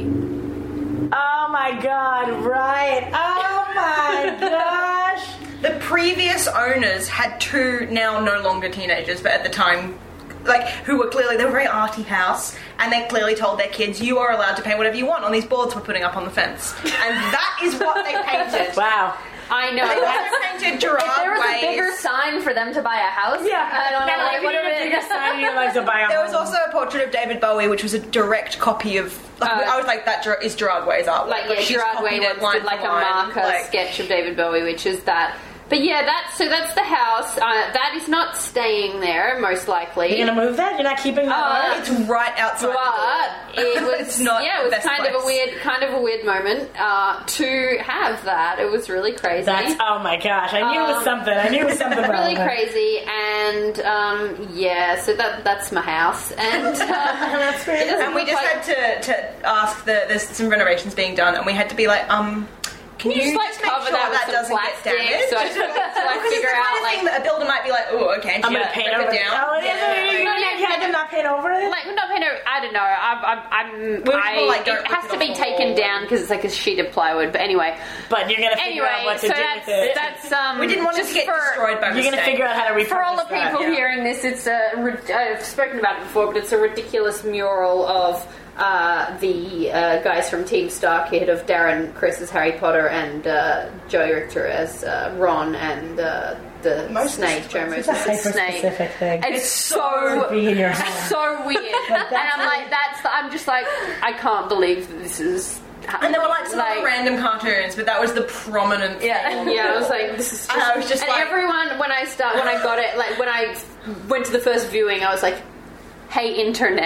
Oh my god. Right. Oh my gosh. The previous owners had two now no longer teenagers, but at the time, like, who were clearly, they were a very arty house, and they clearly told their kids, you are allowed to paint whatever you want on these boards we're putting up on the fence. And that is what they painted. Wow. I know. They also painted Gerard If there was Ways. a bigger sign for them to buy a house, Yeah. I don't know. Now, Like, if what you if need a bigger it? sign in your life to buy a There was home. also a portrait of David Bowie, which was a direct copy of. Like, Uh, I was like, that Ger- is Gerard Way's artwork. Like yeah, she's Gerard copied Way it line did like for a line, marker like- sketch of David Bowie, which is that. But yeah, that's so that's the house. Uh, that is not staying there, most likely. You're gonna move that? You're not keeping that? Uh, up? It's right outside But the door. it was It's not yeah, it the was best kind of a place. weird, kind of a weird moment uh, to have that. It was really crazy. That's oh my gosh! I knew it was Um, something. I knew it was something. really relevant. crazy, and um, yeah, so that that's my house, and uh, That's it great. doesn't And we look just like- had to, to ask the there's some renovations being done, and we had to be like, um, can you you, just, like, just make cover sure that with that some doesn't plastic get damaged? so I- so I Because it's figure the kind out, of like- thing that a builder might be like, oh, okay, I'm gonna yeah, paint rip over it it. down. Oh, it is. Yeah, You like- can't have them not paint over it. Like, not paint over, I don't know. I'm, I'm, I'm Well, I, people, like, don't it rip has it to off be the taken wall. down because it's like a sheet of plywood. But anyway, But you're gonna figure out anyway, what to so do that's with it. that's um. We didn't want it just to get for, destroyed by You're mistake. gonna figure out how to repurpose For all the that. people yeah. hearing this, it's a. rid- I've spoken about it before, but it's a ridiculous mural of uh, the uh, guys from Team Star Kid, of Darren Criss as Harry Potter and uh, Joey Richter as uh, Ron and uh, the Moses. Snape, Joe Moses It's a as Snape. hyper-specific thing. It's so Be in your home. so weird, and I'm like, that's. The, I'm just like, I can't believe that this is. And there were like some like, other random cartoons, but that was the prominent. Yeah. Yeah, I was like, this is. Just, And I was just and like- everyone when I start when I got it, like when I went to the first viewing, I was like, "Hey, internet,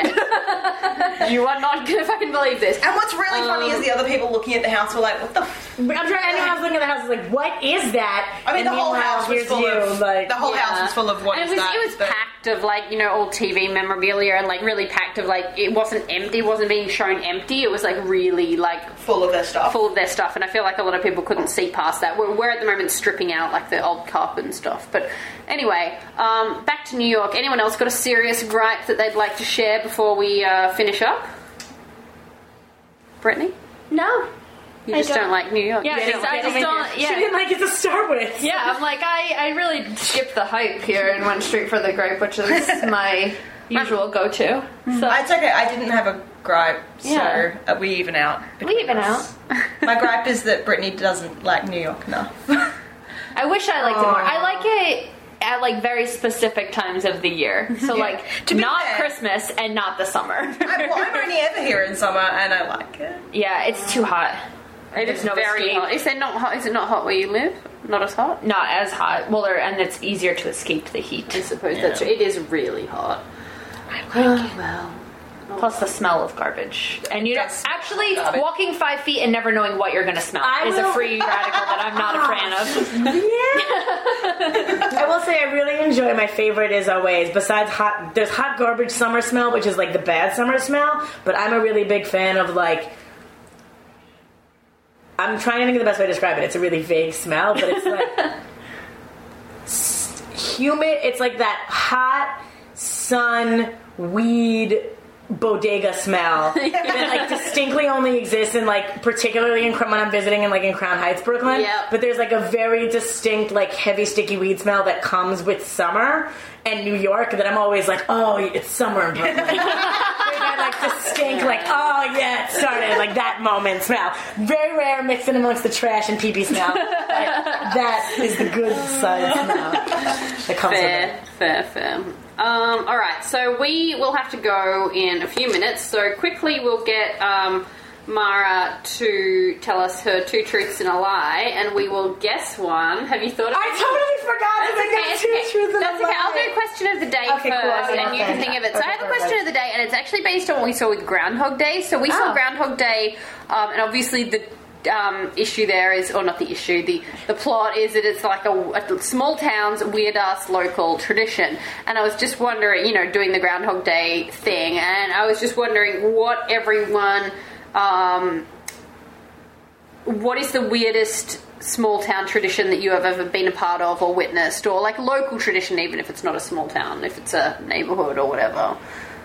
you are not gonna fucking believe this." And what's really funny is the other people looking at the house were like, what the f-? I'm sure anyone else looking at the house is like, "What is that?" I mean, And the whole meanwhile, house was here's full you, of, like, the whole Yeah. house was full of what and is it was, that? It was but- packed of like you know old T V memorabilia and like really packed of like it wasn't empty, it wasn't being shown empty. It was like really like full of their stuff. full of their stuff, and I feel like a lot of people couldn't see past that. We're, we're at the moment stripping out like the old carpet and stuff. But anyway, um, back to New York. Anyone else got a serious gripe that they'd like to share before we uh, finish up? Brittany, No. you I just don't. don't. like New York. Yeah, You I don't just, I like just it. don't. She Yeah. didn't like it to start with. Yeah, I'm like, I, I really skipped the hype here and went straight for the grape, which is my usual go-to. So It's okay, I didn't have a gripe, so Yeah. uh, we even out. we even out. My gripe is that Brittany doesn't like New York enough. I wish I liked it more. I like it at like very specific times of the year. So like To be not fair- Christmas and not the summer. I, well, I'm only ever here in summer, and I like it. Yeah, it's too hot. It is no very escape. hot. Is it not hot? Is it not hot where you live? Not as hot? Not as hot. Well, or, and it's easier to escape the heat. I suppose that's true. It is really hot. I like Oh, it. well. Plus the smell of garbage. And you know, That's actually, garbage. walking five feet and never knowing what you're going to smell I is will- a free radical that I'm not a fan of. Yeah. I will say I really enjoy, my favorite is always, besides hot, there's hot garbage summer smell, which is like the bad summer smell, but I'm a really big fan of like, I'm trying to think of the best way to describe it. It's a really vague smell, but it's like s- humid, it's like that hot sun, weed, bodega smell that like distinctly only exists in like particularly in when I'm visiting in like in Crown Heights, Brooklyn. Yep. But there's like a very distinct like heavy sticky weed smell that comes with summer and New York that I'm always like, oh, it's summer in Brooklyn. There's that like distinct like, oh yeah, it started like that moment smell. Very rare mixed in amongst the trash and pee pee smell. But that is the good side smell that comes with Fair, it. fair, fair. Um, all right, so we will have to go in a few minutes. So quickly, we'll get um, Mara to tell us her two truths and a lie, and we will guess one. Have you thought of I it? totally forgot That's that okay, I it's got okay. two truths and That's a okay. I'll lie. do question of the day Okay, cool. first, I and you love can that. think of it. So Okay, I have a perfect. question of the day, and it's actually based on what we saw with Groundhog Day. So we saw Oh. Groundhog Day, um, and obviously the um, issue there is, or not the issue, the, the plot is that it's like a, a small town's weird ass local tradition. And I was just wondering, you know, doing the Groundhog Day thing, and I was just wondering what everyone, um, what is the weirdest small town tradition that you have ever been a part of or witnessed, or like local tradition, even if it's not a small town, if it's a neighborhood or whatever.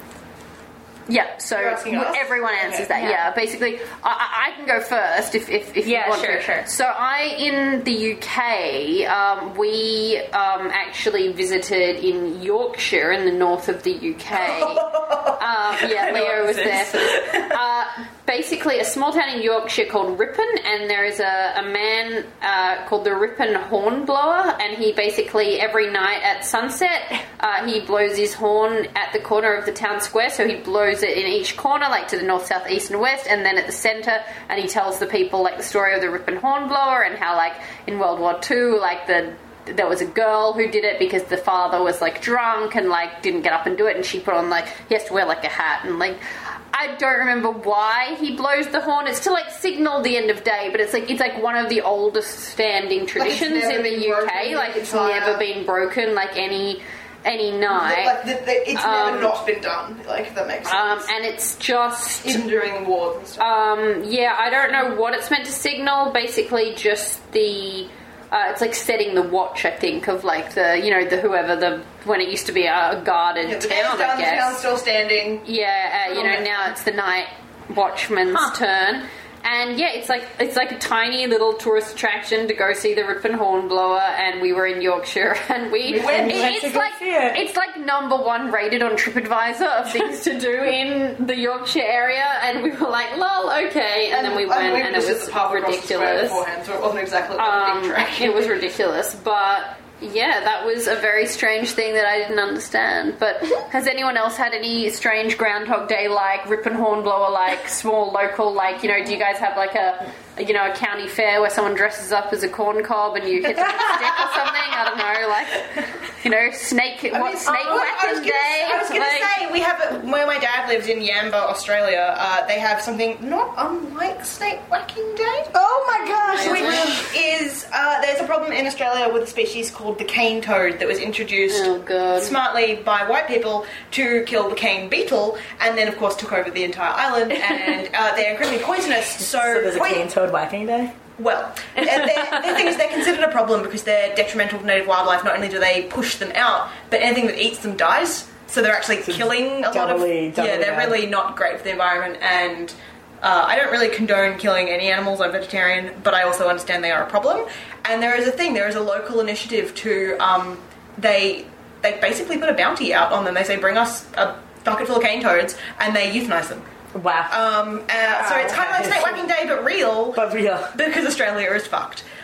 Yeah, so You're asking us? everyone answers Okay. that. Yeah, Yeah. basically, I, I I can go first if if, if Yeah, you want sure, to. sure. So I, in the U K, um, we um, actually visited in Yorkshire, in the north of the U K. um, yeah, know Leo what was this there is. for this. Uh, basically, a small town in Yorkshire called Ripon, and there is a, a man uh, called the Ripon Hornblower, and he basically every night at sunset uh, he blows his horn at the corner of the town square. So he blows it in each corner, like to the north, south, east, and west, and then at the centre, and he tells the people like the story of the Ripon Hornblower and how like in World War Two, like the there was a girl who did it because the father was like drunk and like didn't get up and do it, and she put on like he has to wear like a hat and like I don't remember why he blows the horn. It's to like signal the end of day, but it's like it's like one of the oldest standing traditions never in the been U K. broken Like the it's entire- never been broken like any any night. Like, the, the, it's Um, never not been done, like, if that makes sense. Um, and it's just Even during the wars and stuff. Um, yeah, I don't know what it's meant to signal. Basically, just the uh, it's like setting the watch. I think of like the you know the whoever the when it used to be a, a guarded yeah, the town. day's I done, the town's guess. still standing. Yeah, uh, you know Okay. now it's the night watchman's Huh. turn. And yeah, it's like it's like a tiny little tourist attraction to go see the Ripon Hornblower, and we were in Yorkshire, and we, We went- it- we went to it's go like see it. it's like number one rated on TripAdvisor of things to do in the Yorkshire area, and we were like, lol, okay, and, then we went, and it was ridiculous. Beforehand, so it wasn't exactly like a Um, big track. it was ridiculous, but yeah, that was a very strange thing that I didn't understand. But has anyone else had any strange Groundhog Day like Ripon Hornblower like small local like you know? Do you guys have like a, a you know a county fair where someone dresses up as a corn cob and you hit them with a stick or something? I don't know, like you know snake I what mean, snake oh, I was whacking gonna, day? I was going to Like- say, we have, a, where my dad lives in Yamba, Australia, uh, they have something not unlike Snake Whacking Day. Oh my gosh! Which is, uh, there's a problem in Australia with a species called the cane toad that was introduced Oh, God. smartly by white people to kill the cane beetle, and then, of course, took over the entire island, and uh, they're incredibly poisonous. So, So there's a poi- cane toad whacking day? Well, uh, they're- the thing is, they're considered a problem because they're detrimental to native wildlife. Not only do they push them out, but anything that eats them dies. So they're actually killing a lot of. doubly- doubly yeah, they're bad. really not great for the environment. And uh, I don't really condone killing any animals. I'm vegetarian, but I also understand they are a problem. And there is a thing. There is a local initiative to. Um, they they basically put a bounty out on them. They say, bring us a bucket full of cane toads, and they euthanize them. Wow. Um, uh, so it's kind of like okay. Snake Whacking Day, but real. But real. Because Australia is fucked.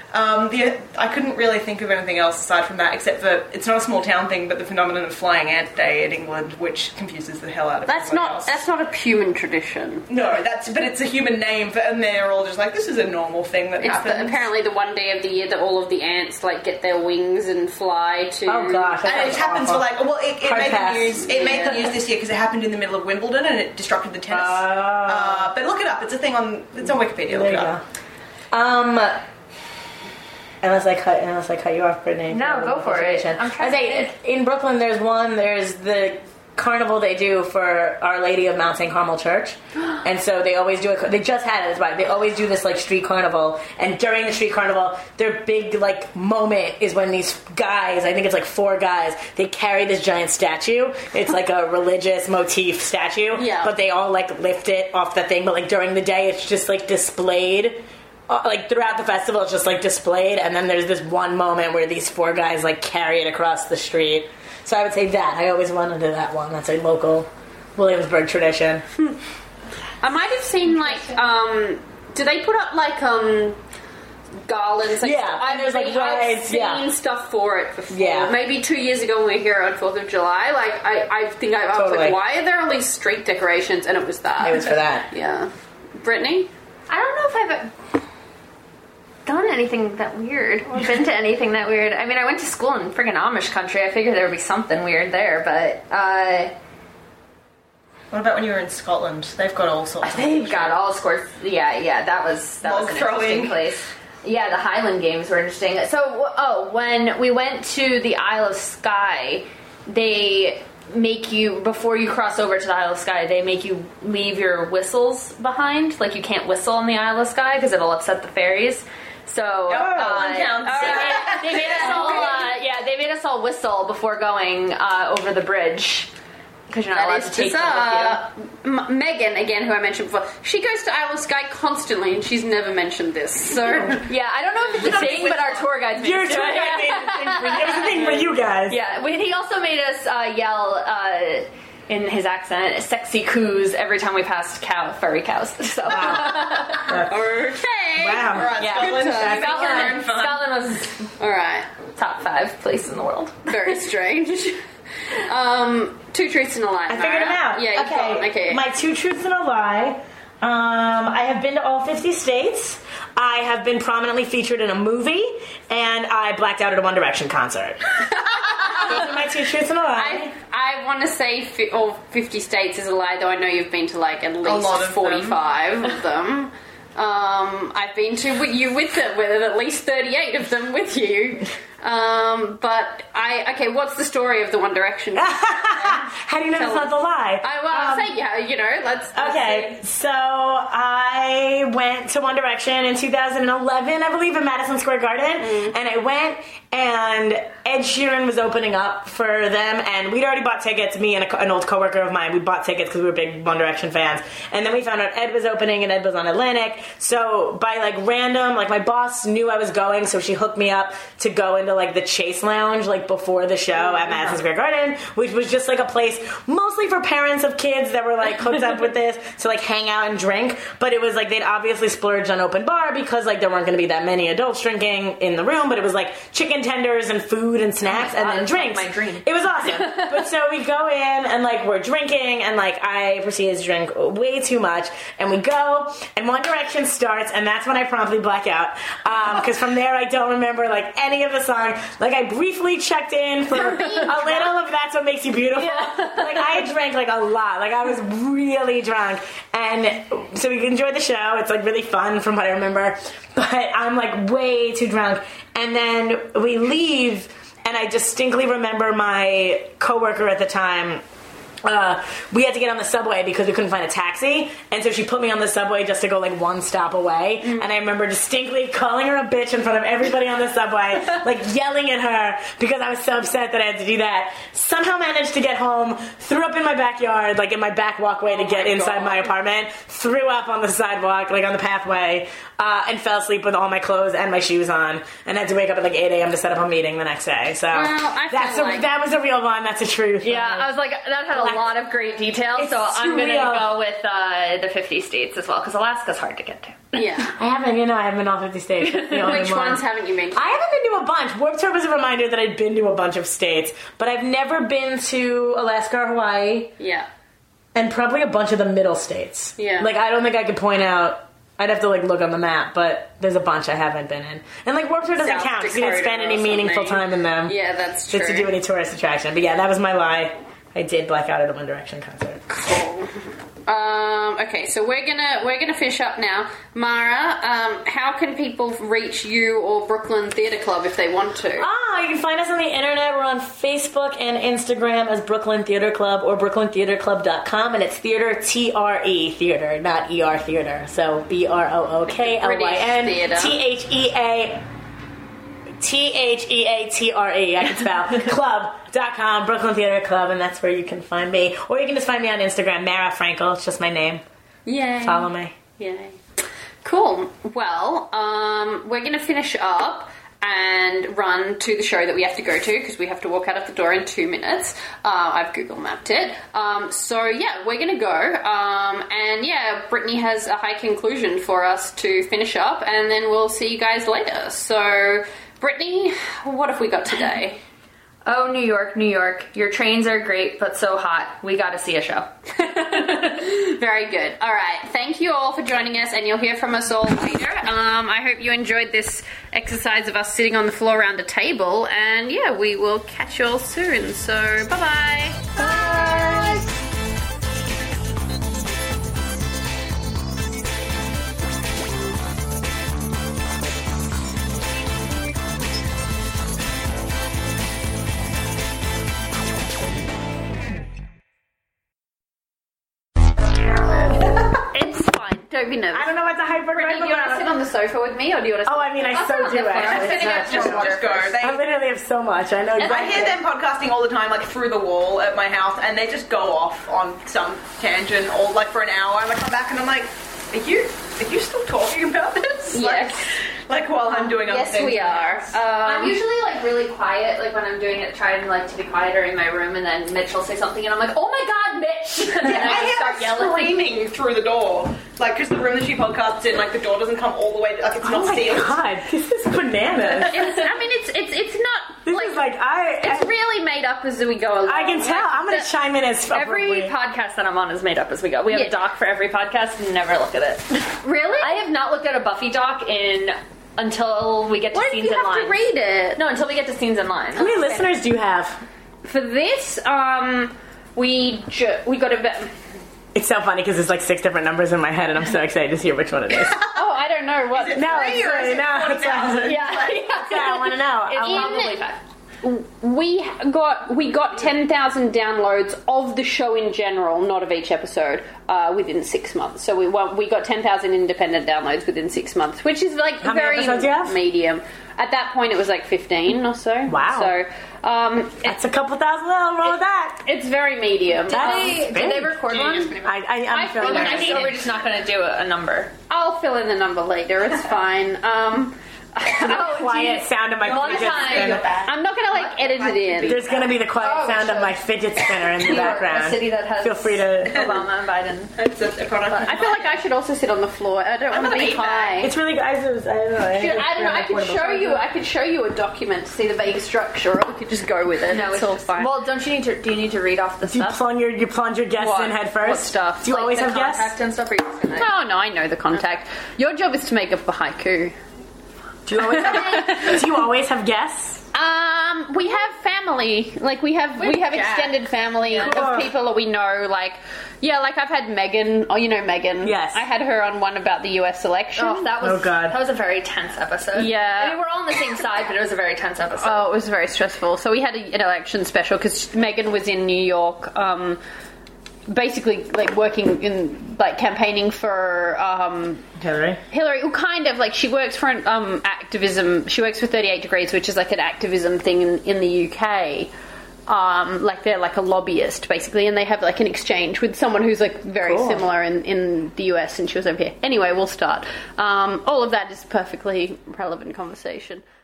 Um, the, I couldn't really think of anything else aside from that, except for it's not a small town thing, but the phenomenon of Flying Ant Day in England, which confuses the hell out of That's everyone not else. that's not a human tradition. No, that's but it's a human name, for, and they're all just like, this is a normal thing that It's happens. the, apparently the one day of the year that all of the ants like get their wings and fly to. Oh gosh, that And it sounds happens awful. for like, well, it, it Hard made pass. the news. It made Yeah. the news this year because it happened in the middle of Wimbledon and it disrupted the tennis. Oh. Uh, but look it up. It's a thing on. It's on Wikipedia. Look There it you up. go. Um, unless I cut, unless I cut you off, Brittany. No, go for it. I'm trying I say to think. in Brooklyn, there's one. There's the carnival they do for Our Lady of Mount Saint Carmel Church, and so they always do it. They just had it. That's why they always do this like street carnival. And during the street carnival, their big like moment is when these guys, I think it's like four guys, they carry this giant statue. It's like a religious motif statue, Yeah. but they all like lift it off the thing. But like during the day, it's just like displayed. Uh, like throughout the festival, it's just like displayed, and then there's this one moment where these four guys like carry it across the street. So I would say that I always went into that one. That's a local Williamsburg tradition. I might have seen like um do they put up like um garlands like Yeah, I've, and there's, like, I've rides, seen yeah. stuff for it before. Yeah. Maybe two years ago when we were here on fourth of July, like I, I think I, I was Totally. like, why are there all these street decorations? And it was that. It was for that. Yeah. Brittany? I don't know if I've done anything that weird or been to anything that weird. I mean, I went to school in friggin' Amish country. I figured there would be something weird there, but uh, What about when you were in Scotland? They've got all sorts. of they've got all sorts. Yeah, yeah, that was that Log was an throwing. interesting place. Yeah, the Highland Games were interesting. So, oh, when we went to the Isle of Skye, they make you, before you cross over to the Isle of Skye, they make you leave your whistles behind. Like, you can't whistle on the Isle of Skye because it'll upset the fairies. So, uh, that counts. they, made, they made us all, uh, yeah, they made us all whistle before going uh, over the bridge. Because you're not That allowed is to take them with you. bizarre. M- Megan, again, who I mentioned before, she goes to Isle of Skye constantly and she's never mentioned this. So Yeah, I don't know if it's a thing, but our tour guides made Your us do tour it. guide made the thing for you. It was a thing for you guys. Yeah, we- he also made us uh, yell uh, in his accent, "sexy coos" every time we passed cow, furry cows. So, okay. Wow. Alright, yeah, Scotland. Good Scotland, Scotland. fun. Scotland was All right. top five place in the world. Very strange. Um, two truths and a lie. I figured them out. Yeah, you've got okay. okay. My two truths and a lie. Um, I have been to all fifty states. I have been prominently featured in a movie, and I blacked out at a One Direction concert. Those are my two truths and a lie. I, I want to say fi- all fifty states is a lie, though I know you've been to like at least lot of them. forty-five of them. Um, I've been to with you with it, with at least thirty-eight of them with you. Um, but I okay. What's the story of the One Direction? How do you know it's not the lie? I well, I'll Um, say yeah. You know, let's. let's Okay, see. so I went to One Direction in two thousand eleven, I believe, in Madison Square Garden, Mm. and I went, and Ed Sheeran was opening up for them, and we'd already bought tickets. Me and a, co- an old coworker of mine, we bought tickets because we were big One Direction fans, and then we found out Ed was opening, and Ed was on Atlantic. So by like random, like my boss knew I was going, so she hooked me up to go into like the Chase Lounge, like before the show at Madison Square Garden, which was just like a place mostly for parents of kids that were like hooked up with this to like hang out and drink. But it was like they'd obviously splurged on open bar because like there weren't going to be that many adults drinking in the room. But it was like chicken tenders and food and snacks and God, then it's like drinks. my dream. It was awesome. But so we go in and like we're drinking and like I proceed to drink way too much and we go and One Direction starts and that's when I promptly black out because from there I don't remember like any of the song. Like I briefly checked in for a little of That's What Makes You Beautiful. Like I drank like a lot. Like I was really drunk and so we enjoyed the show. It's like really fun from what I remember. But I'm like way too drunk and then we leave. And I distinctly remember my coworker at the time. Uh, we had to get on the subway because we couldn't find a taxi, and so she put me on the subway just to go like one stop away. Mm. And I remember distinctly calling her a bitch in front of everybody on the subway, like yelling at her because I was so upset that I had to do that. Somehow managed to get home, threw up in my backyard, like in my back walkway to Oh get my inside God. my apartment, threw up on the sidewalk, like on the pathway, uh, and fell asleep with all my clothes and my shoes on, and had to wake up at like eight a.m. to set up a meeting the next day. So Well, I that's feel a, like- that was a real one. That's a truth. Yeah, I was like, that had a lot of great details, It's so I'm going to surreal. go with uh, the fifty states as well, because Alaska's hard to get to. Yeah. I haven't, you know, I haven't been all fifty states. That's the only Which one. ones haven't you been to? I haven't been to a bunch. Warped Tour was a reminder that I'd been to a bunch of states, but I've never been to Alaska or Hawaii, Yeah. and probably a bunch of the middle states. Yeah. Like, I don't think I could point out. I'd have to, like, look on the map, but there's a bunch I haven't been in. And, like, Warped Tour doesn't South count because you didn't Dakota spend or any meaningful something. time in them. Yeah, that's true. Just to do any tourist attraction. But yeah, that was my lie. I did black out at a One Direction concert. Cool. Um, okay, so we're gonna we're gonna finish up now. Mara, um, how can people reach you or Brooklyn Theatre Club if they want to? Ah, you can find us on the internet. We're on Facebook and Instagram as Brooklyn Theatre Club or brooklyn theatre club dot com, and it's theater, T R E, theater, not E R theater. So B R O O K L Y N T H E A T H E A T R E, I can spell, club dot com, Brooklyn Theatre Club, and that's where you can find me. Or you can just find me on Instagram, Mara Frankel, it's just my name. Yay. Follow me. Yay. Cool. Well, um, we're going to finish up and run to the show that we have to go to because we have to walk out of the door in two minutes. Uh, I've Google mapped it. Um, so, yeah, we're going to go. Um, and, yeah, Brittany has a high conclusion for us to finish up, and then we'll see you guys later. So, Brittany, what have we got today? Oh, New York, New York. Your trains are great, but so hot. We gotta see a show. Very good. All right. Thank you all for joining us, and you'll hear from us all later. Um, I hope you enjoyed this exercise of us sitting on the floor around a table, and yeah, we will catch you all soon. So, bye-bye. Bye. Don't be nervous. I don't know what the hyper Brittany, do you want to sit on the sofa with me, or do you want to? Oh, I mean, I I'll so sit on do the floor. actually. I'm sitting It's up not just true. watch Just go. this. They, I literally have so much. I know I exactly. hear them podcasting all the time, like through the wall at my house, and they just go off on some tangent, or like for an hour, and I come back and I'm like, "Are you, are you still talking about this?" Yes. Like, like while I'm doing other Yes, things. we are. I'm Um, usually like really quiet, like when I'm doing it, trying like to be quieter in my room, and then Mitch will say something, and I'm like, "Oh my god, Mitch!" And then I I just hear start her yelling. screaming through the door, like because the room that she podcasts in, like the door doesn't come all the way, like it's Oh not my sealed. god, this is bananas. it's, I mean, it's it's it's not This like is like, I... it's really made up as we go along. I can tell. I'm going to The- chime in as Every appropriate. podcast that I'm on is made up as we go. We have Yeah. a doc for every podcast. Never look at it. Really? I have not looked at a Buffy doc in until we get to Why do scenes you and have lines. to read it? No, until we get to scenes and lines. How many listeners do you have? For this, um, we ju- we got a bit. It's so funny because there's like six different numbers in my head, and I'm so excited to hear which one it is. Oh, I don't know what. No, Three it's or is really it not. forty It's not. thousand? Yeah, That's what I want to know. It's I want- probably five. we got we got ten thousand downloads of the show in general, not of each episode, uh, within six months. So we wa- we got ten thousand independent downloads within six months, which is like How many very episodes do you have? medium. At that point, it was like fifteen or so. Wow. So um, That's a couple thousand. I'll roll with that. it's very medium. That's Did big. they record one? I, I, I'm I feeling think I nervous. think we're just not going to do a, a number. I'll fill in the number later. It's fine. Um, Oh, Quiet sound of my One fidget time. spinner. I'm not gonna like edit it in. There's going to be the quiet Oh, sound of sure. my fidget spinner in the New York, background. a city that has Feel free to. Obama and Biden. It's a, a product. I feel like I should also sit on the floor. I don't want to gonna be eat high. It's really. I, just, I don't know. I don't know. I could show you. I could show you a document to see the vague structure, or we could just go with it. No, it's, all just, fine. Well, don't you need to? Do you need to read off the Do you stuff? plunge your you plunge your guests What? in head first? What stuff? Do you Like always the have contact guests? and stuff? Or you just gonna... oh no, I know the contact. Your job is to make up the haiku. Do you always have, do you always have guests? Um, we have family. Like we have, we have Jack. extended family Cool. of people that we know. Like, yeah, like I've had Megan. Oh, you know Megan. Yes. I had her on one about the U S election. Oh, that was Oh, God. that was a very tense episode. Yeah. I mean, we're all on the same side, but it was a very tense episode. Oh, it was very stressful. So we had a, an election special because Megan was in New York, um, basically like working in like campaigning for um, Hillary. Hillary. Well, kind of like she works for an um, activism. She works for thirty-eight Degrees, which is like an activism thing in, in the U K. Um, like they're like a lobbyist basically, and they have like an exchange with someone who's like very Cool. similar in, in the U S, and she was over here. Anyway, we'll start. Um, all of that is perfectly relevant conversation.